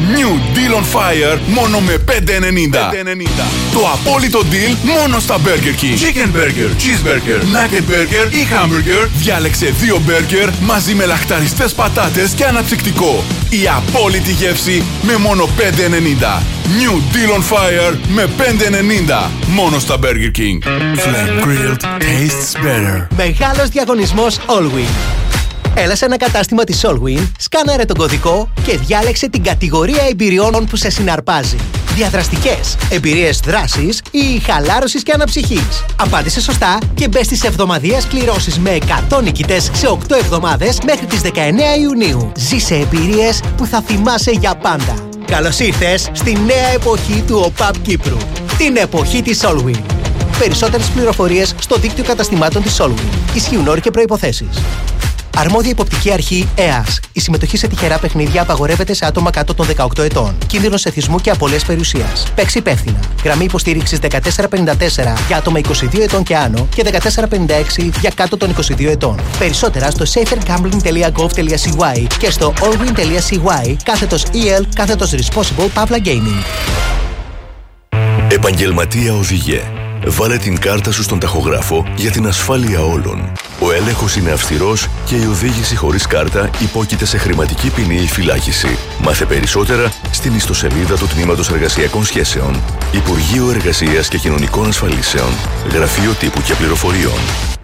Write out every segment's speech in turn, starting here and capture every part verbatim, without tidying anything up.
New Deal on Fire μόνο με πέντε ενενήντα. Το απόλυτο deal μόνο στα Burger King. Chicken Burger, Cheeseburger, Nugget Burger ή Hamburger. Διάλεξε δύο burger μαζί με λαχταριστές πατάτες και αναψυκτικό. Η απόλυτη γεύση με μόνο πέντε ενενήντα. New Deal on Fire με πέντε ενενήντα. Μόνο στα Burger King. Flame grilled tastes better. Μεγάλος διαγωνισμός Allwyn. Έλα σε ένα κατάστημα της Allwyn, σκάναρε τον κωδικό και διάλεξε την κατηγορία εμπειριών που σε συναρπάζει. Διαδραστικές, εμπειρίες δράσης ή χαλάρωσης και αναψυχής. Απάντησε σωστά και μπες στις εβδομαδιαίες κληρώσεις με εκατό νικητές σε οκτώ εβδομάδες μέχρι τις δεκαεννέα Ιουνίου. Ζήσε εμπειρίες που θα θυμάσαι για πάντα. Καλώς ήρθες στη νέα εποχή του ΟΠΑΠ Κύπρου. Την εποχή της Allwyn. Περισσότερες πληροφορίες στο δίκτυο καταστημάτων της Allwyn. Ισχύουν όροι και προϋποθέσεις. Αρμόδια υποπτική αρχή ΕΑΣ. Η συμμετοχή σε τυχερά παιχνίδια απαγορεύεται σε άτομα κάτω των δεκαοκτώ ετών. Κίνδυνος εθισμού και απώλειας περιουσίας. Παίξει υπεύθυνα. Γραμμή υποστήριξης δεκατέσσερα πενήντα τέσσερα για άτομα είκοσι δύο ετών και άνω και δεκατέσσερα πενήντα έξι για κάτω των είκοσι δύο ετών. Περισσότερα στο safergambling τελεία gov τελεία c y και στο allwyn τελεία c y κάθετος E L κάθετος responsible Pavla Gaming. Επαγγελματία οδηγέ. Βάλε την κάρτα σου στον ταχογράφο για την ασφάλεια όλων. Ο έλεγχος είναι αυστηρός και η οδήγηση χωρίς κάρτα υπόκειται σε χρηματική ποινή ή φυλάκιση. Μάθε περισσότερα στην ιστοσελίδα του Τμήματος Εργασιακών Σχέσεων. Υπουργείο Εργασίας και Κοινωνικών Ασφαλίσεων. Γραφείο Τύπου και Πληροφοριών.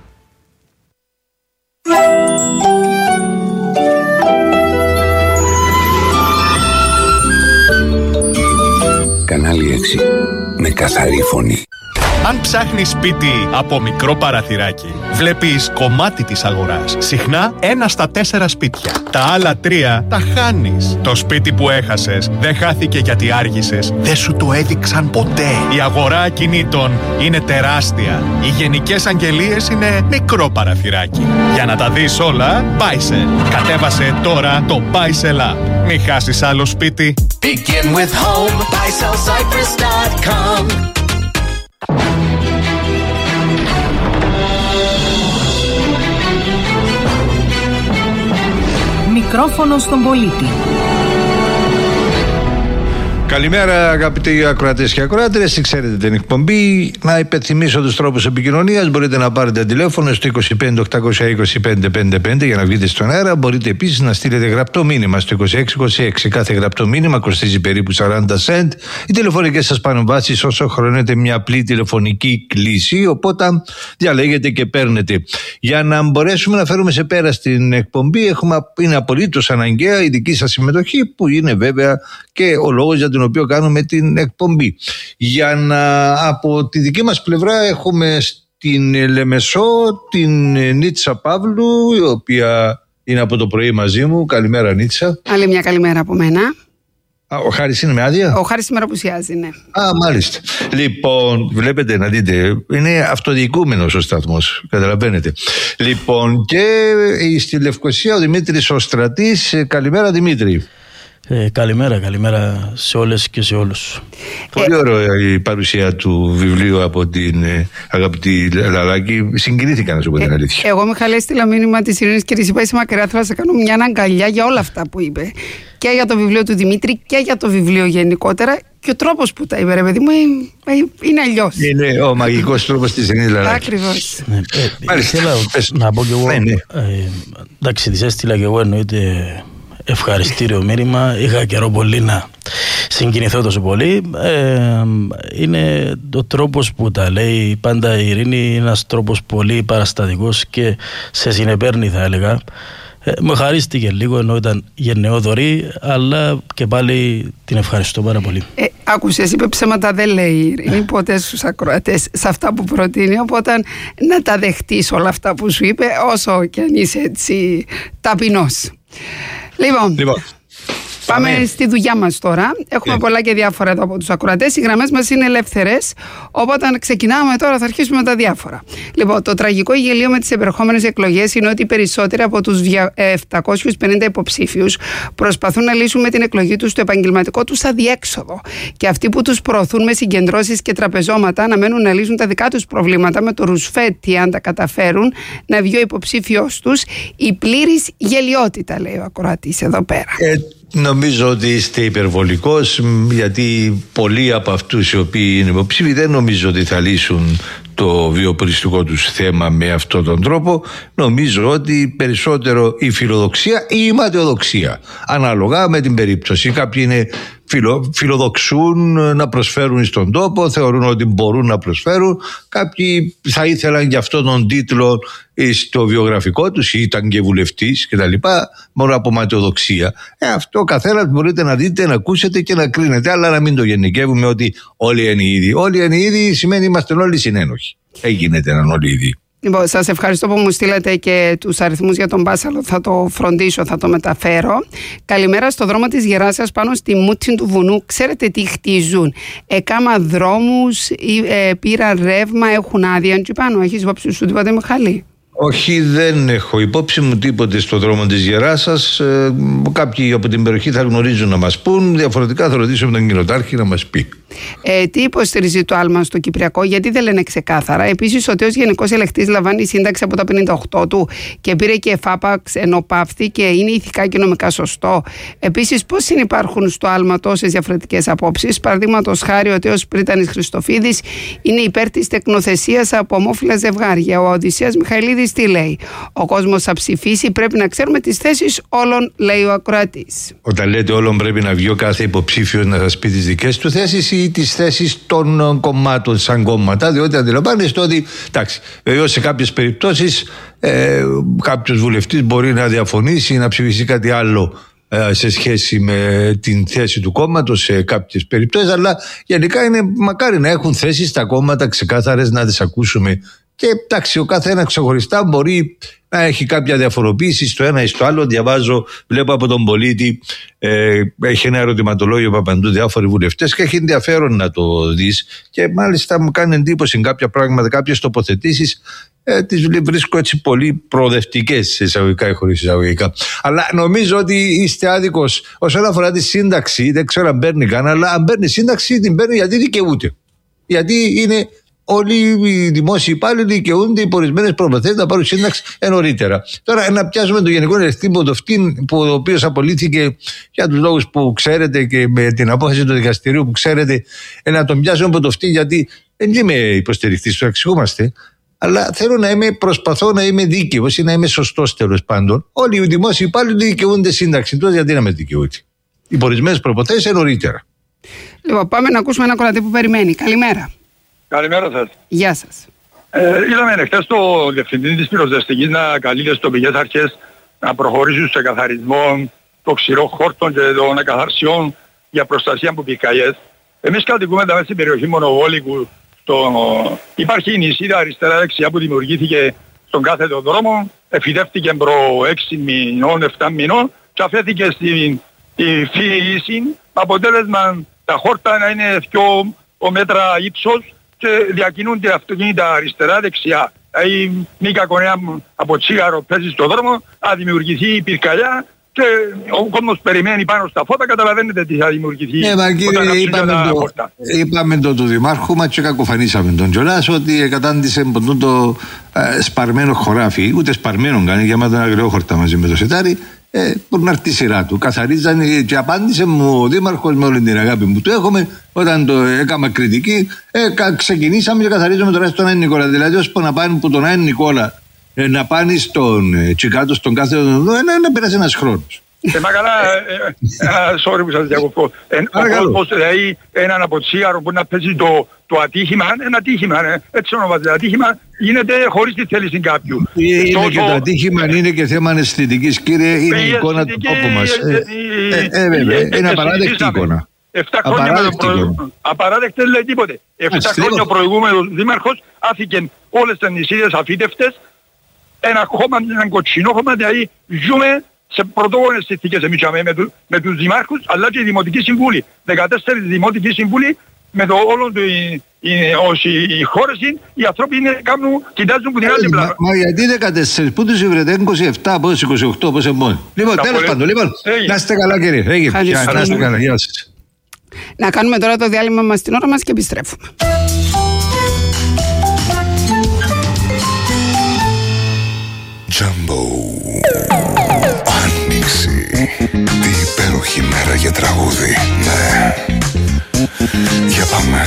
Κανάλι έξι. Με καθαρή φωνή. Αν ψάχνεις σπίτι από μικρό παραθυράκι, βλέπεις κομμάτι της αγοράς. Συχνά ένα στα τέσσερα σπίτια. Τα άλλα τρία τα χάνεις. Το σπίτι που έχασες δεν χάθηκε γιατί άργησες. Δεν σου το έδειξαν ποτέ. Η αγορά ακινήτων είναι τεράστια. Οι γενικές αγγελίες είναι μικρό παραθυράκι. Για να τα δεις όλα, Buysell. Κατέβασε τώρα το Buysell App. Μην χάσεις άλλο σπίτι. Begin with home. buy sell cyprus dot com. Μικρόφωνο στον πολίτη. Καλημέρα αγαπητοί ακροατές και ακροάτριες, ξέρετε την εκπομπή. Να υπενθυμίσω τους τρόπους επικοινωνίας. Μπορείτε να πάρετε τηλέφωνο στο είκοσι πέντε οκτακόσια είκοσι πέντε πενήντα πέντε για να βγείτε στον αέρα. Μπορείτε επίσης να στείλετε γραπτό μήνυμα στο είκοσι έξι είκοσι έξι. Κάθε γραπτό μήνυμα κοστίζει περίπου σαράντα σεντ. Οι τηλεφωνικές σας παρεμβάσεις όσο χρονίζεται μια απλή τηλεφωνική κλήση, οπότε διαλέγετε και παίρνετε. Για να μπορέσουμε να φέρουμε σε πέρα στην εκπομπή, έχουμε, είναι απολύτως αναγκαία η δική σας συμμετοχή, που είναι βέβαια και ο λόγος για τον οποίο κάνουμε την εκπομπή. Για να, από τη δική μας πλευρά έχουμε στην Λεμεσό την Νίτσα Παύλου, η οποία είναι από το πρωί μαζί μου. Καλημέρα Νίτσα. Άλλη μια καλημέρα από μένα. Α, ο Χάρης είναι με άδεια. Ο Χάρης σήμερα απουσιάζει, ναι. Α, μάλιστα. Λοιπόν, βλέπετε να δείτε, είναι αυτοδιοικούμενος ο σταθμός, καταλαβαίνετε. Λοιπόν, και στη Λευκοσία ο Δημήτρης ο Στρατής. Καλημέρα Δημήτρη. Ε, καλημέρα, καλημέρα σε όλες και σε όλους. Πολύ ωραία η παρουσία του βιβλίου από την ε, αγαπητή Λαλάκη. Συγκινήθηκα, να σου πω την αλήθεια. Ε, εγώ Μιχαλή έστειλα μήνυμα της Ειρήνης και της είπα είσαι μακριά, θέλω να σε κάνω μια αγκαλιά για όλα αυτά που είπε. Και για το βιβλίο του Δημήτρη και για το βιβλίο γενικότερα. Και ο τρόπος που τα είπε, ρε παιδί μου, είναι αλλιώς. Είναι ο μαγικός τρόπος της Ειρήνης Λαλάκη. Ακριβώς. Ναι, ε, ήθελα να πω κι εγώ, ναι, ναι. Ε, εντάξει, της έστειλα κι εγώ εννοείται ευχαριστήριο μήνυμα. Είχα καιρό πολύ να συγκινηθώ τόσο πολύ. Ε, είναι ο τρόπος που τα λέει πάντα η Ειρήνη, είναι ένας τρόπος πολύ παραστατικός και σε συνεπέρνει, θα έλεγα. Ε, μου χαρίστηκε λίγο ενώ ήταν γενναιόδορη, αλλά και πάλι την ευχαριστώ πάρα πολύ. Ε, άκουσες, είπε ψέματα δεν λέει η Ειρήνη ποτέ στους ακροατές σε αυτά που προτείνει, οπότε να τα δεχτείς όλα αυτά που σου είπε, όσο και αν είσαι έτσι ταπεινός. Λοιπόν, λοιπόν, πάμε Αμέ. στη δουλειά μας τώρα. Έχουμε yeah. πολλά και διάφορα εδώ από τους ακροατές. Οι γραμμές μας είναι ελεύθερες. Οπότε ξεκινάμε τώρα, θα αρχίσουμε με τα διάφορα. Λοιπόν, το τραγικό γελίο με τις επερχόμενες εκλογές είναι ότι οι περισσότεροι από τους επτακόσιους πενήντα υποψήφιους προσπαθούν να λύσουν με την εκλογή τους το επαγγελματικό τους αδιέξοδο. Και αυτοί που τους προωθούν με συγκεντρώσεις και τραπεζώματα αναμένουν να λύσουν τα δικά τους προβλήματα με το ρουσφέτι, αν τα καταφέρουν, να βγει ο υποψήφιος τους. Η πλήρης γελιότητα, λέει ο ακροατής εδώ πέρα. Ε, Νομίζω ότι είστε υπερβολικός, γιατί πολλοί από αυτούς οι οποίοι είναι υποψήφοι δεν νομίζω ότι θα λύσουν το βιοπολιτικό τους θέμα με αυτόν τον τρόπο. Νομίζω ότι περισσότερο η φιλοδοξία ή η ματαιοδοξία, ανάλογα με την περίπτωση. Κάποιοι είναι φιλο, φιλοδοξούν να προσφέρουν στον τόπο, θεωρούν ότι μπορούν να προσφέρουν. Κάποιοι θα ήθελαν και αυτόν τον τίτλο στο βιογραφικό τους, ή ήταν και βουλευτής κτλ. Μόνο από ματαιοδοξία. Ε, αυτό ο καθένας μπορείτε να δείτε, να ακούσετε και να κρίνετε, αλλά να μην το γενικεύουμε ότι όλοι είναι ίδιοι. Όλοι είναι ίδιοι σημαίνει είμαστε όλοι συνένοχοι. Έγινε έναν όλοι ίδιοι. Λοιπόν, σας ευχαριστώ που μου στείλατε και τους αριθμούς για τον Μπάσαλο. Θα το φροντίσω, θα το μεταφέρω. Καλημέρα, στο δρόμο της Γεράσιας πάνω στη Μούτση του Βουνού. Ξέρετε τι χτίζουν? Εκάμα δρόμους, ε, πήραν ρεύμα, έχουν άδεια. Και πάνω, έχεις υπόψη σου τίποτε, Μιχάλη? Όχι, δεν έχω υπόψη μου τίποτε στο δρόμο της Γεράσας. Ε, κάποιοι από την περιοχή θα γνωρίζουν να μας πούν. Διαφορετικά θα ρωτήσουμε τον κοινοτάρχη να μας πει. Ε, τι υποστηρίζει το άλμα στο Κυπριακό, γιατί δεν λένε ξεκάθαρα? Επίσης, ο τέος γενικός ελεκτής λαμβάνει σύνταξη από τα πενήντα οκτώ του και πήρε και εφάπαξ ενώ πάυθηκε. Είναι ηθικά και νομικά σωστό? Επίσης, πώς συνυπάρχουν στο άλμα τόσες διαφορετικές απόψεις? Παραδείγματος χάρη, ο τέος Πρίτανης Χριστοφίδης είναι υπέρ της τεκνοθεσίας από ομόφυλα ζευγάρια. Ο Οδυσσέας Μιχαηλίδης τι λέει? Ο κόσμος θα ψηφίσει, πρέπει να ξέρουμε τις θέσεις όλων, λέει ο ακροατής. Όταν λέτε όλων, πρέπει να βγει ο κάθε υποψήφιος να σας πει τις δικές του θέσεις ή τις θέσεις των κομμάτων σαν κόμματα, διότι αντιλαμβάνεστε ότι, εντάξει, βεβαίως σε κάποιες περιπτώσεις ε, κάποιος βουλευτής μπορεί να διαφωνήσει ή να ψηφίσει κάτι άλλο ε, σε σχέση με την θέση του κόμματος σε κάποιες περιπτώσεις, αλλά γενικά είναι μακάρι να έχουν θέσεις τα κόμματα ξεκάθαρες, να τις ακούσουμε. Και εντάξει, ο κάθε ένα ξεχωριστά μπορεί να έχει κάποια διαφοροποίηση στο ένα ή στο άλλο. Διαβάζω, βλέπω από τον πολίτη, ε, έχει ένα ερωτηματολόγιο Παπαντού διάφοροι βουλευτές και έχει ενδιαφέρον να το δεις. Και μάλιστα μου κάνει εντύπωση κάποια πράγματα, κάποιες τοποθετήσεις. Ε, τις βρίσκω έτσι πολύ προοδευτικές, εισαγωγικά ή χωρίς εισαγωγικά. Αλλά νομίζω ότι είστε άδικος όσον αφορά τη σύνταξη. Δεν ξέρω αν παίρνει κανένα, αλλά αν παίρνει σύνταξη, την παίρνει γιατί δικαιούται. Γιατί είναι. Όλοι οι δημόσιοι υπάλληλοι δικαιούνται υπό ορισμένες προποθέσεις να πάρουν σύνταξη νωρίτερα. Τώρα, να πιάσουμε τον Γενικό Ελεκτή Ποδοφτήν, που ο οποίος απολύθηκε για τους λόγους που ξέρετε και με την απόφαση του δικαστηρίου που ξέρετε, να τον πιάσουμε Ποδοφτήν, γιατί δεν είμαι υποστηρικτής του, εξηγούμαστε. Αλλά θέλω να είμαι, προσπαθώ να είμαι δίκαιος ή να είμαι σωστός τέλος πάντων. Όλοι οι δημόσιοι υπάλληλοι δικαιούνται σύνταξη. Τώρα, γιατί να με δικαιούνται? Υπό ορισμένες προποθέσεις νωρίτερα. Λοιπόν, πάμε να ακούσουμε ένα κορατή που περιμένει. Καλημέρα. Καλημέρα σας. Γεια σας. Ε, είδαμε εχθές το διευθυντή της πυροσβεστικής να καλεί τις τοπικές αρχές να προχωρήσουν σε καθαρισμό των ξηρών χόρτων και των ακαθαρσιών για προστασία από πυρκαγιές. Εμείς κατοικούμε μέσα στην περιοχή Μονοβόλικου. Στο... Υπάρχει η νησίδα αριστερά-δεξιά που δημιουργήθηκε στον κάθετο δρόμο, εφηδεύτηκε προ έξι μηνών, επτά μηνών και αφέθηκε στην φύση, αποτέλεσμα τα χόρτα να είναι δύο μέτρα ύψος και διακινούνται αυτοκίνητα αριστερά-δεξιά. Δηλαδή μη κακονέα από τσίγαρο πέσει στον δρόμο, θα δημιουργηθεί η πυρκαγιά και ο κόσμος περιμένει πάνω στα φώτα, καταλαβαίνετε τι θα δημιουργηθεί. Ναι, μα κύριε, είπαμε το, είπαμε το του Δημάρχου μας και κακοφανίσαμε τον Τζολάς ότι κατάντησε το ε, σπαρμένο χωράφι, ούτε σπαρμένο κάνει, για μάται ένα αγριόχορτα μαζί με το σιτάρι. Ε, μπορεί να έρθει η σειρά του. Καθαρίζαν και απάντησε μου ο Δήμαρχος με όλη την αγάπη που του έχουμε. Όταν το έκανα κριτική, ε, ξεκινήσαμε και καθαρίζουμε τώρα στον Άι Νικόλα. Δηλαδή, ώσπου να πάνε που τον Άι Νικόλα ε, να πάνε στον ε, Τσικάτο, στον κάθε εδώ, ε, να, να πέρασε ένας χρόνος. Ε, μα καλά, ε, sorry που σας διακοπώ. Ο κόσμος, δηλαδή, έναν από τσίγαρο που να πέσει το, το ατύχημα, ένα ατύχημα, έτσι ονομάζεται, ατύχημα, γίνεται χωρίς τη θέληση κάποιου. Είναι το, και το ατύχημα, είναι και θέμα αισθητικής, κύριε, είναι η εικόνα του τόπου μας. Ε, βέβαια, είναι απαράδεκτη εικόνα. Εφτά χρόνια με τον απαράδεκτη δεν λέει τίποτε. Εφτά χρόνια ο προηγούμενος δήμαρχος άφηκε όλες τις νησίδες αφήτευτες, ένα χώμα, ένα κοτσινό χώμα, δηλαδή ζούμε σε πρωτόγονες συνθήκες εμείς με, του, με τους δημάρχους, αλλά και οι δημοτικοί συμβούλοι. δεκατέσσερις δημοτικοί συμβούλοι, με το όλο του, οι, οι, όσοι, οι χώρες είναι, οι άνθρωποι είναι, κάνουν, κοιτάζουν που την άλλη πλάνα. Μα γιατί δεκατέσσερις, πού τους βρετε, είκοσι επτά, πώς είκοσι οκτώ, πώς εμπόδι. Λοιπόν, τέλος πάντων, λοιπόν, να είστε καλά κύριε. Να είστε καλά, γεια σας. Να κάνουμε τώρα το διάλειμμα μας την ώρα μας και επιστρέφουμε. Jumbo. Άνοιξη. Τι υπέροχη Υπάρχει μέρα για τραγούδι. Ναι. Για πάμε.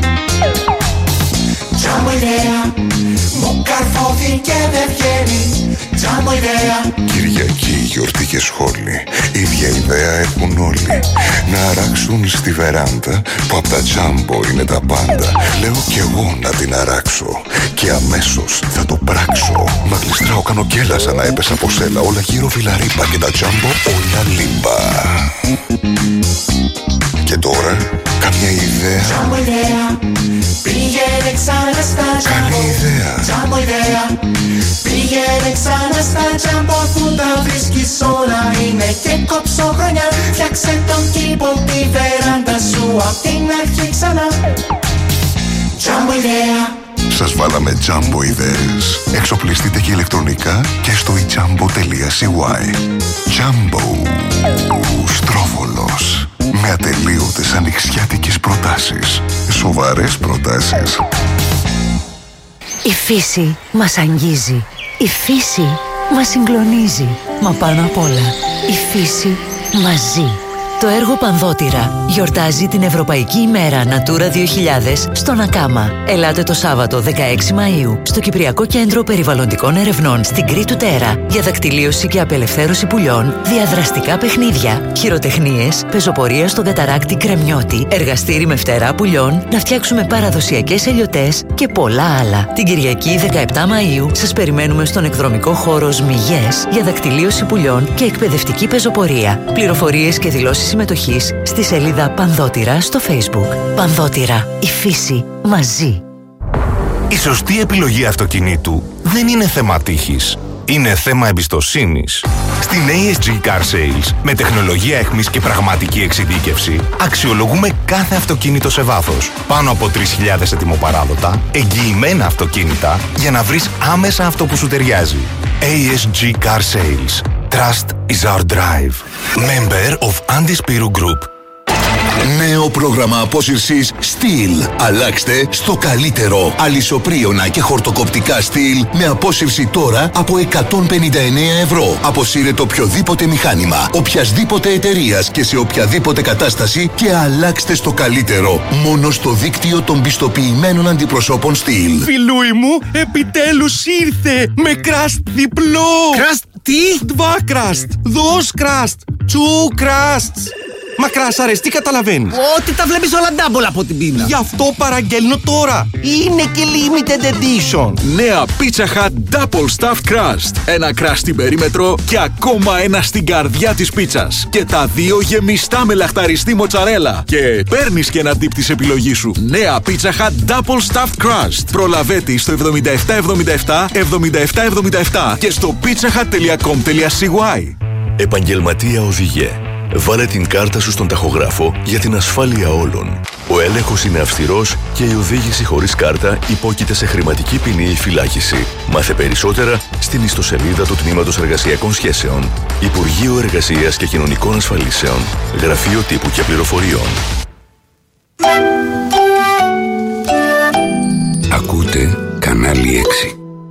Τζάμπο ιδέα, μου καρφώθηκε δεν βγαίνει. Τζάμπο ιδέα. Κυριακή, γιορτή και σχόλη. Ίδια ιδέα έχουν όλοι. Να αράξουν στη βεράντα που απ' τα τζάμπο είναι τα πάντα. Λέω κι εγώ να την αράξω και αμέσως θα το πράξω. Μα γλιστράω, κάνω κέλα σαν να έπεσα από σέλα. Όλα γύρω φιλαρίπα και τα τζάμπο όλα λίμπα. Και τώρα, καμιά ιδέα? Τζάμπο ιδέα, πήγαινε ξανά στα τζάμπο. Καλή ιδέα. Τζάμπο ιδέα, πήγαινε ξανά στα τζάμπο. Αφού τα βρίσκεις όλα είναι και κόψω χρονιά. Φτιάξε τον κήπο, τη βεράντα σου απ' την αρχή ξανά. Τζάμπο ιδέα. Σας βάλαμε τζάμπο ιδέες. Εξοπλιστείτε και ηλεκτρονικά και στο ιτζάμπο τελεία σι γουάι. Τζάμπο Στρόβολος. Με ατελείωτες ανοιξιάτικες προτάσεις. Σοβαρές προτάσεις. Η φύση μας αγγίζει. Η φύση μας συγκλονίζει. Μα πάνω απ' όλα, η φύση μας ζει. Το έργο Πανδώτηρα γιορτάζει την Ευρωπαϊκή ημέρα Natura δύο χιλιάδες στον Ακάμα. Ελάτε το Σάββατο δεκαέξι Μαΐου στο Κυπριακό Κέντρο Περιβαλλοντικών Ερευνών στην Κρήτου Τέρα για δακτυλίωση και απελευθέρωση πουλιών, διαδραστικά παιχνίδια, χειροτεχνίες, πεζοπορία στον καταράκτη Κρεμιώτη, εργαστήρι με φτερά πουλιών, να φτιάξουμε παραδοσιακές ελιωτές και πολλά άλλα. Την Κυριακή δεκαεπτά Μαΐου σας περιμένουμε στον εκδρομικό χώρο Σμιγές για δακτυλίωση πουλιών και εκπαιδευτική πεζοπορία. Πληροφορίες και δηλώσεις συμμετοχής στη σελίδα Πανδώτηρα στο Facebook. Πανδώτηρα, η φύση μαζί. Η σωστή επιλογή αυτοκινήτου δεν είναι θέμα τύχης. Είναι θέμα εμπιστοσύνης. Στην έι ες τζι Car Sales, με τεχνολογία εχμής και πραγματική εξειδίκευση, αξιολογούμε κάθε αυτοκίνητο σε βάθος. Πάνω από τρεις χιλιάδες ετοιμοπαράδοτα, εγγυημένα αυτοκίνητα, για να βρεις άμεσα αυτό που σου ταιριάζει. έι ες τζι Car Sales. Trust is our drive. Member of Andispiru Group. Νέο πρόγραμμα απόσυρσης Steel. Αλλάξτε στο καλύτερο. Αλυσοπρίωνα και χορτοκοπτικά Steel με απόσυρση τώρα από εκατόν πενήντα εννέα ευρώ. Αποσύρετε οποιοδήποτε μηχάνημα, οποιασδήποτε εταιρείας και σε οποιαδήποτε κατάσταση και αλλάξτε στο καλύτερο. Μόνο στο δίκτυο των πιστοποιημένων αντιπροσώπων Steel. Φιλούι μου, επιτέλους ήρθε με κραστ διπλό. Κραστ τι? Δβα κραστ, δος κραστ, τσου κραστ. Μα κράσαρες, τι καταλαβαίνεις? Ότι τα βλέπεις όλα double από την πείνα. Γι' αυτό παραγγέλνω τώρα. Είναι και limited edition. Νέα Pizza Hut Double Stuffed Crust. Ένα crust στην περίμετρο και ακόμα ένα στην καρδιά της πίτσας. Και τα δύο γεμιστά με λαχταριστή μοτσαρέλα. Και παίρνεις και ένα dip της επιλογής σου. Νέα Pizza Hut Double Stuffed Crust. Προλαβέτη στο εβδομήντα επτά εβδομήντα επτά εβδομήντα επτά εβδομήντα επτά και στο pizzahut τελεία com τελεία σι γουάι. Επαγγελματία οδηγέ. Βάλε την κάρτα σου στον ταχογράφο για την ασφάλεια όλων. Ο έλεγχος είναι αυστηρός και η οδήγηση χωρίς κάρτα υπόκειται σε χρηματική ποινή ή φυλάκιση. Μάθε περισσότερα στην ιστοσελίδα του Τμήματος Εργασιακών Σχέσεων. Υπουργείο Εργασίας και Κοινωνικών Ασφαλίσεων. Γραφείο Τύπου και Πληροφοριών. Ακούτε κανάλι έξι.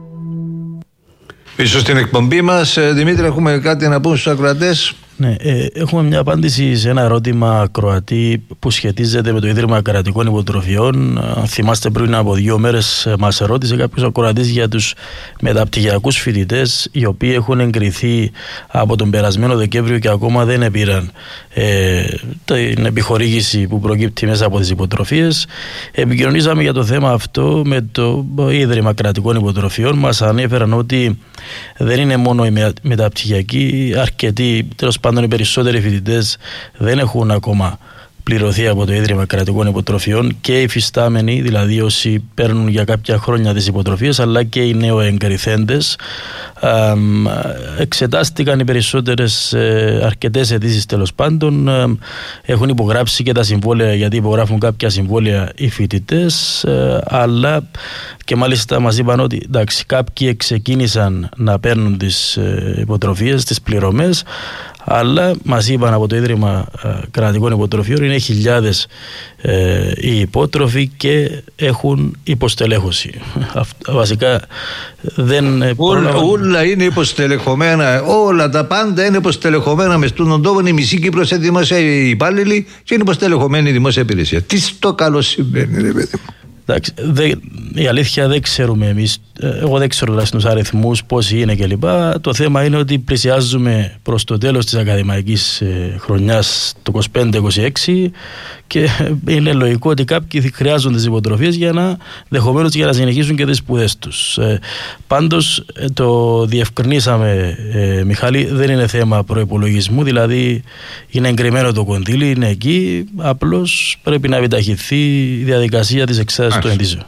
Πίσω στην εκπομπή μας, Δημήτρη, έχουμε κάτι να πούμε στους ακροατές? Ναι, ε, έχουμε μια απάντηση σε ένα ερώτημα Κροατή που σχετίζεται με το Ίδρυμα Κρατικών Υποτροφιών. Αν θυμάστε, πριν από δύο μέρες μας ερώτησε κάποιος ακροατής για τους μεταπτυχιακούς φοιτητές οι οποίοι έχουν εγκριθεί από τον περασμένο Δεκέμβριο και ακόμα δεν επήραν ε, την επιχορήγηση που προκύπτει μέσα από τις υποτροφίες. Επικοινωνήσαμε για το θέμα αυτό με το Ίδρυμα Κρατικών Υποτροφιών. Μας ανέφεραν ότι δεν είναι μόνο οι μεταπτυχιακοί, αρκετοί, τέλος πάντων οι περισσότεροι φοιτητές δεν έχουν ακόμα πληρωθεί από το Ίδρυμα Κρατικών Υποτροφιών και οι φυστάμενοι, δηλαδή όσοι παίρνουν για κάποια χρόνια τις υποτροφίες, αλλά και οι νεοεγκριθέντες. Εξετάστηκαν οι περισσότερες, αρκετές αιτήσεις τέλος πάντων, έχουν υπογράψει και τα συμβόλαια, γιατί υπογράφουν κάποια συμβόλαια οι φοιτητές, αλλά και μάλιστα μας είπαν ότι εντάξει, κάποιοι ξεκίνησαν να παίρνουν τις υποτροφίες, τις πληρωμές, Αλλά μας είπαν από το Ίδρυμα Κρατικών Υποτροφιών είναι χιλιάδες ε, οι υπότροφοι και έχουν υποστελέχωση. Βασικά δεν... Όλα, όλα είναι υποστελεχωμένα, όλα τα πάντα είναι υποστελεχωμένα με στον τόπο. Η μισή Κύπρος είναι δημόσια υπάλληλοι και είναι υποστελεχωμένη η δημόσια υπηρεσία. Τι στο καλό συμβαίνει, ρε παιδί μου. Εντάξει, δε, η αλήθεια δεν ξέρουμε εμείς, εγώ δεν ξέρω στους αριθμούς πόσοι είναι κλπ. Το θέμα είναι ότι πλησιάζουμε προς το τέλος της ακαδημαϊκής ε, χρονιάς το είκοσι πέντε είκοσι έξι και είναι λογικό ότι κάποιοι χρειάζονται τις υποτροφίες για να, δεχομένως για να συνεχίσουν και τις σπουδές τους. Ε, πάντως το διευκρινίσαμε, ε, Μιχάλη, δεν είναι θέμα προϋπολογισμού, δηλαδή είναι εγκριμένο το κονδύλι, είναι εκεί, απλώς πρέπει να επιταχυνθεί η διαδικασία της εξέτασης του ενδύσεων.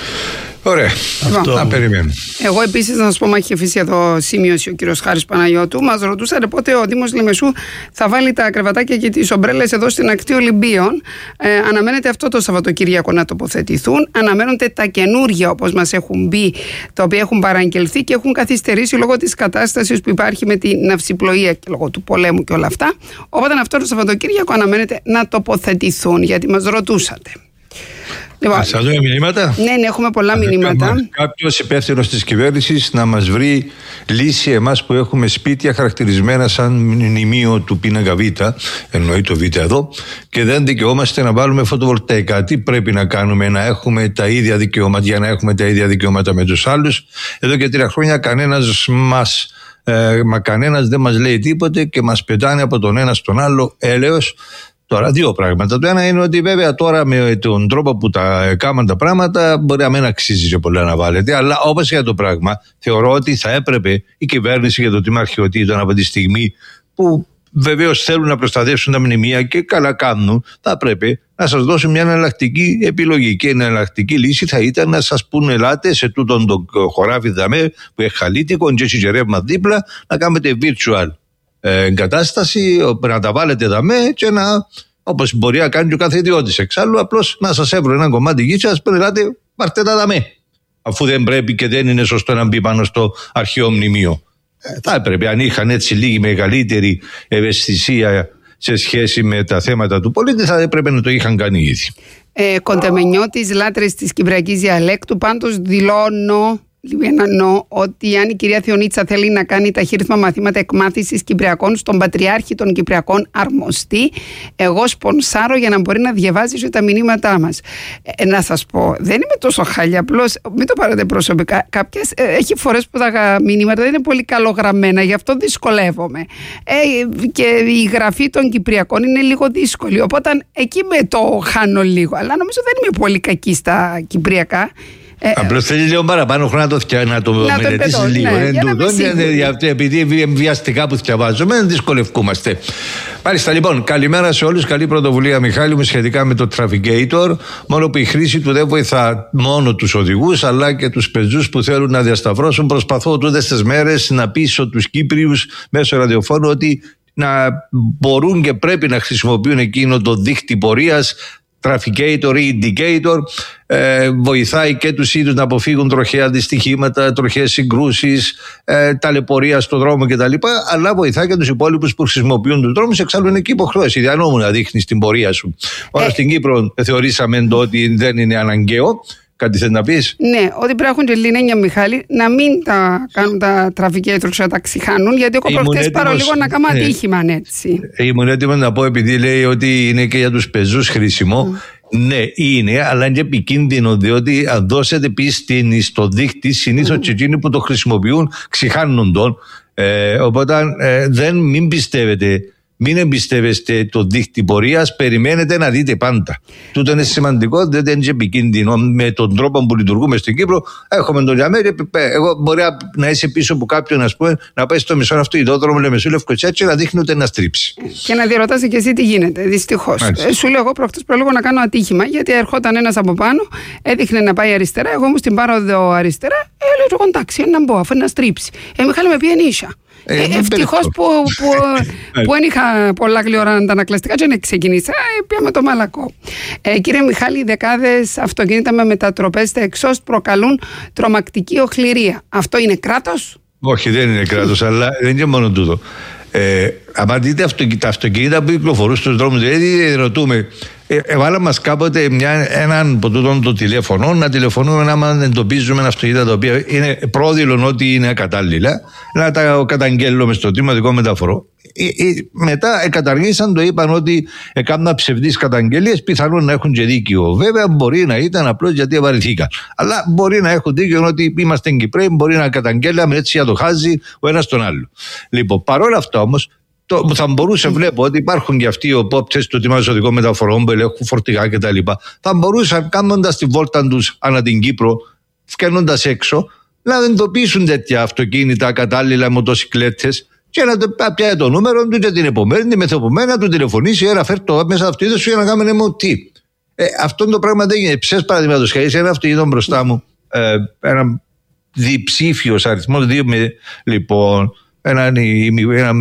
Ωραία, αυτό να περιμένουμε. Εγώ επίσης να σας πω, μα έχει αφήσει εδώ σημείωση ο κύριος Χάρης Παναγιώτου. Μας ρωτούσατε πότε ο Δήμος Λεμεσού θα βάλει τα κρεβατάκια και τις ομπρέλες εδώ στην ακτή Ολυμπίων. Ε, αναμένεται αυτό το Σαββατοκύριακο να τοποθετηθούν. Αναμένονται τα καινούργια, όπως μας έχουν μπει, τα οποία έχουν παραγγελθεί και έχουν καθυστερήσει λόγω της κατάστασης που υπάρχει με την ναυσιπλοεία και λόγω του πολέμου και όλα αυτά. Οπότε αυτό το Σαββατοκύριακο αναμένεται να τοποθετηθούν, γιατί μας ρωτούσατε. Λοιπόν, ας δούμε μηνύματα. Ναι, ναι, έχουμε πολλά μηνύματα. Κάποιος υπεύθυνος της κυβέρνησης να μας βρει λύση, εμάς που έχουμε σπίτια χαρακτηρισμένα σαν μνημείο του πίνακα Β, εννοεί το Β εδώ, και δεν δικαιούμαστε να βάλουμε φωτοβολταϊκά. Τι πρέπει να κάνουμε, να έχουμε τα ίδια δικαιώματα, για να έχουμε τα ίδια δικαιώματα με τους άλλους? Εδώ και τρία χρόνια κανένας μας ε, μα κανένας δεν μας λέει τίποτε και μας πετάνε από τον ένα στον άλλο έλεος. Τώρα, δύο πράγματα. Το ένα είναι ότι βέβαια τώρα με τον τρόπο που τα κάμαν τα πράγματα μπορεί να μην αξίζει και πολλά να βάλετε, αλλά όπως για το πράγμα, θεωρώ ότι θα έπρεπε η κυβέρνηση για το τμήμα αρχαιοτήτων από τη στιγμή που βεβαίως θέλουν να προστατεύσουν τα μνημεία και καλά κάνουν, θα πρέπει να σας δώσουν μια εναλλακτική επιλογή. Και η εναλλακτική λύση θα ήταν να σας πούνε, ελάτε σε τούτον το χωράφι δαμέ που έχει χαλίτικο και έχει και ρεύμα δίπλα, να κάνετε virtual εγκατάσταση, να τα βάλετε δαμέ και να, όπως μπορεί να κάνει και ο κάθε ιδιώτης. Εξάλλου, απλώς να σας έβρω ένα κομμάτι γη σας, που ελάτε, πάρτε τα δαμέ. Αφού δεν πρέπει και δεν είναι σωστό να μπει πάνω στο αρχαίο μνημείο. Ε, θα έπρεπε, αν είχαν έτσι λίγη μεγαλύτερη ευαισθησία σε σχέση με τα θέματα του πολίτη, θα έπρεπε να το είχαν κάνει ήδη. Ε, Κοντεμενιώτης, λάτρες της κυπριακής διαλέκτου, πάντως δηλώνω Λιβένανο, ότι αν η κυρία Θεονίτσα θέλει να κάνει ταχύρυθμα μαθήματα εκμάθησης Κυπριακών στον Πατριάρχη των Κυπριακών αρμοστή, εγώ σπονσάρω για να μπορεί να διαβάζει τα μηνύματά μας. Ε, να σας πω, δεν είμαι τόσο χάλια, απλώς μην το πάρετε προσωπικά. Κάποιες, ε, έχει φορές που τα μηνύματα δεν είναι πολύ καλογραμμένα, γι' αυτό δυσκολεύομαι. Ε, και η γραφή των Κυπριακών είναι λίγο δύσκολη, οπότε εκεί με το χάνω λίγο. Αλλά νομίζω δεν είμαι πολύ κακή στα Κυπριακά. Ε, Απλώς θέλει λίγο παραπάνω χρόνο να το, φτιά, να το να μελετήσεις το λίγο. Ναι, για τούτο, για, επειδή βιαστικά που διαβάζουμε, δυσκολευκούμαστε. Μάλιστα, λοιπόν, καλημέρα σε όλους. Καλή πρωτοβουλία, Μιχάλη μου, σχετικά με το Trafficator. Μόνο που η χρήση του δεν βοηθά μόνο τους οδηγούς, αλλά και τους πεζούς που θέλουν να διασταυρώσουν. Προσπαθώ τούτες τις μέρες να πείσω τους Κύπριους μέσω ραδιοφώνου ότι να μπορούν και πρέπει να χρησιμοποιούν εκείνο το δίχτυ πορείας, Trafficator ή Indicator, ε, βοηθάει και τους ίδιους να αποφύγουν τροχαία δυστυχήματα, τροχαίες συγκρούσεις, ε, ταλαιπωρία στον δρόμο κτλ. Αλλά βοηθάει και τους υπόλοιπους που χρησιμοποιούν τους δρόμους. Εξάλλου είναι και υποχρέωση διανόμου να δείχνεις την πορεία σου. Τώρα ε. στην Κύπρο θεωρήσαμε το ότι δεν είναι αναγκαίο. Κάτι θέλει να πεις? Ναι, ότι πρέπει να έχουν και λινένια, Μιχάλη, να μην τα κάνουν τα Trafficator και να τα ξηχάνουν, γιατί εγώ προχτές πάρω λίγο να κάνω ατύχημα έτσι. Ήμουν έτοιμο να πω, επειδή λέει ότι είναι και για τους πεζούς χρήσιμο. Mm. Ναι, είναι, αλλά είναι επικίνδυνο, διότι αν δώσετε πίστη στο δίκτυ, συνήθως mm. και εκείνοι που το χρησιμοποιούν ξηχάνουν τον. Ε, οπότε ε, δεν μην πιστεύετε. Μην εμπιστεύεστε το δίκτυ πορείας, περιμένετε να δείτε πάντα. Τούτο είναι σημαντικό, διότι είναι επικίνδυνο με τον τρόπο που λειτουργούμε στην Κύπρο. Έχουμε τον Λιαμέρι, εγώ μπορεί να είσαι πίσω από κάποιον, ας πούμε, να πάει στο μισό αυτοκινητόδρομο Λεμεσού Λευκοτσιά και να δείχνει ούτε να στρίψει. Και να διαρωτάσαι και εσύ τι γίνεται, δυστυχώς. Ε, σου λέω, εγώ προχτές προλόγω να κάνω ατύχημα, γιατί ερχόταν ένας από πάνω, έδειχνε να πάει αριστερά, εγώ μου στην πάροδο αριστερά, ε, λέω εγώ εντάξει, να μπω, αφού να στρίψει. Ε, Μιχάλη με πήγαινε ίσα. Ε, ε, ευτυχώς που, που, που δεν είχα πολλά γλυόρα να τα ανακλαστικά και δεν ξεκινήσα, ε, πήγαμε το μαλακό. Ε, κύριε Μιχάλη, δεκάδες αυτοκίνητα με μετατροπές στα εξώστ προκαλούν τρομακτική οχληρία. Αυτό είναι κράτος? Όχι, δεν είναι κράτος, αλλά δεν είναι μόνο τούτο. Ε, άμα δείτε τα αυτοκίνητα που κυκλοφορούν στους δρόμους, δηλαδή ρωτούμε, ε, έβαλα μας κάποτε μια, έναν από τούτον το τηλέφωνο να τηλεφωνούμε άμα εντοπίζουμε αυτοκίνητα τα οποία είναι πρόδειλον ότι είναι ακατάλληλα, να τα καταγγέλουμε στο τμήμα δικό μεταφορό. Ε, ε, μετά εκαταργήσαν, το είπαν ότι έκαναν ψευδείς καταγγελίες, πιθανόν να έχουν και δίκιο. Βέβαια μπορεί να ήταν απλώς γιατί βαρεθήκαν. Αλλά μπορεί να έχουν δίκιο ότι είμαστε Κυπρέοι, μπορεί να καταγγέλαμε έτσι για το χάζι ο ένας τον άλλο. Λοιπόν, παρόλα αυτά όμως, το, θα μπορούσε, βλέπω ότι υπάρχουν και αυτοί οι οπόπτες του τμήματος οδικών μεταφορών που ελέγχουν φορτηγά κτλ. Θα μπορούσαν, κάνοντας τη βόλτα τους ανά την Κύπρο, φκαίνοντας έξω, να εντοπίσουν τέτοια αυτοκίνητα, κατάλληλα μοτοσυκλέτες, και να το πιάει το νούμερο του και την επομένη, τη μεθεπομένη να του τηλεφωνήσει, έλα φέρ το μέσα αυτοκίνητο σου για να κάνουμε εμωτή. Ε, αυτό το πράγμα δεν γίνεται. Ψες παραδείγματος χάρη, σε ένα αυτοκίνητο μπροστά μου, ε, ένα διψήφιος αριθμός, δύο με, λοιπόν, ένα, ένα,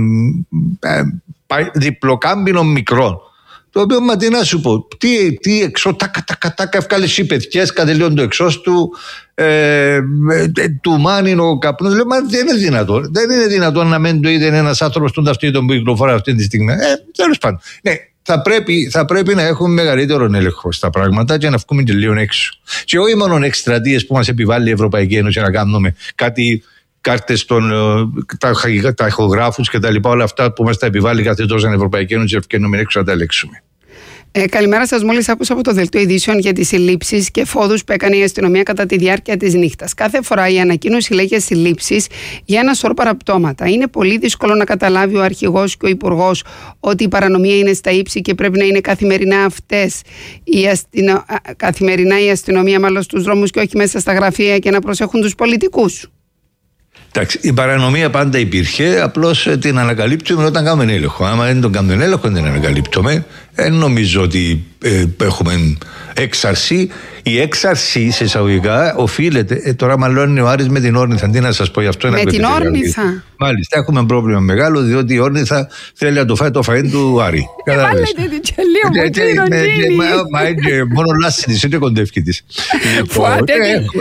ένα διπλοκάμπινο μικρό, το οποίο μα τι να σου πω, τι, τι εξώ, τάκα τάκα τάκα, ευκάλες οι παιδιές, κατελείων το εξώς του, ε, ε, του μάνινο καπνός. Λέω, μα δεν είναι δυνατόν, δεν είναι δυνατόν να μην το είδε ένας άνθρωπος των ταυτότητων που κυκλοφορά αυτή τη στιγμή. Ε, τέλος πάντων. Ναι, θα πρέπει, θα πρέπει να έχουμε μεγαλύτερο έλεγχο στα πράγματα και να βγούμε και λίγο έξω. Και όχι μόνο εκστρατείες που μας επιβάλλει η Ευρωπαϊκή Ένωση να κάνουμε κάτι, κάρτες των ταχογράφους και τα λοιπά, όλα αυτά που μας τα επιβάλλει κάθε τόσο η Ευρωπαϊκή Ένωση, ευκαιρνούμε έξω να τα ελέγξουμε. Ε, καλημέρα σας. Μόλις άκουσα από το δελτίο ειδήσεων για τις συλλήψεις και φόδους που έκανε η αστυνομία κατά τη διάρκεια της νύχτας. Κάθε φορά η ανακοίνωση λέγει συλλήψεις για ένα σωρό παραπτώματα. Είναι πολύ δύσκολο να καταλάβει ο αρχηγός και ο υπουργός ότι η παρανομία είναι στα ύψη και πρέπει να είναι καθημερινά αυτές. Η αστυνο... Καθημερινά η αστυνομία, μάλλον στους δρόμους και όχι μέσα στα γραφεία, και να προσέχουν τους πολιτικούς. Εντάξει, η παρανομία πάντα υπήρχε, απλώς την ανακαλύπτουμε όταν κάνουμε έλεγχο. Άμα δεν τον κάνουμε έλεγχο, δεν την ανακαλύπτουμε. Δεν νομίζω ότι ε, έχουμε έξαρση. Η έξαρση σε εισαγωγικά οφείλεται. Ε, τώρα μαλώνει ο Άρης με την Όρνηθα. Τι να σας πω γι' αυτό. Με την Όρνηθα. Μάλιστα, έχουμε πρόβλημα μεγάλο, διότι η Όρνηθα θέλει να το φάει το φαΐν του Άρη. Βάλετε την τσελία μου, τι Μα είναι μόνο λάστη της, είναι κοντεύκη της. Φουάτε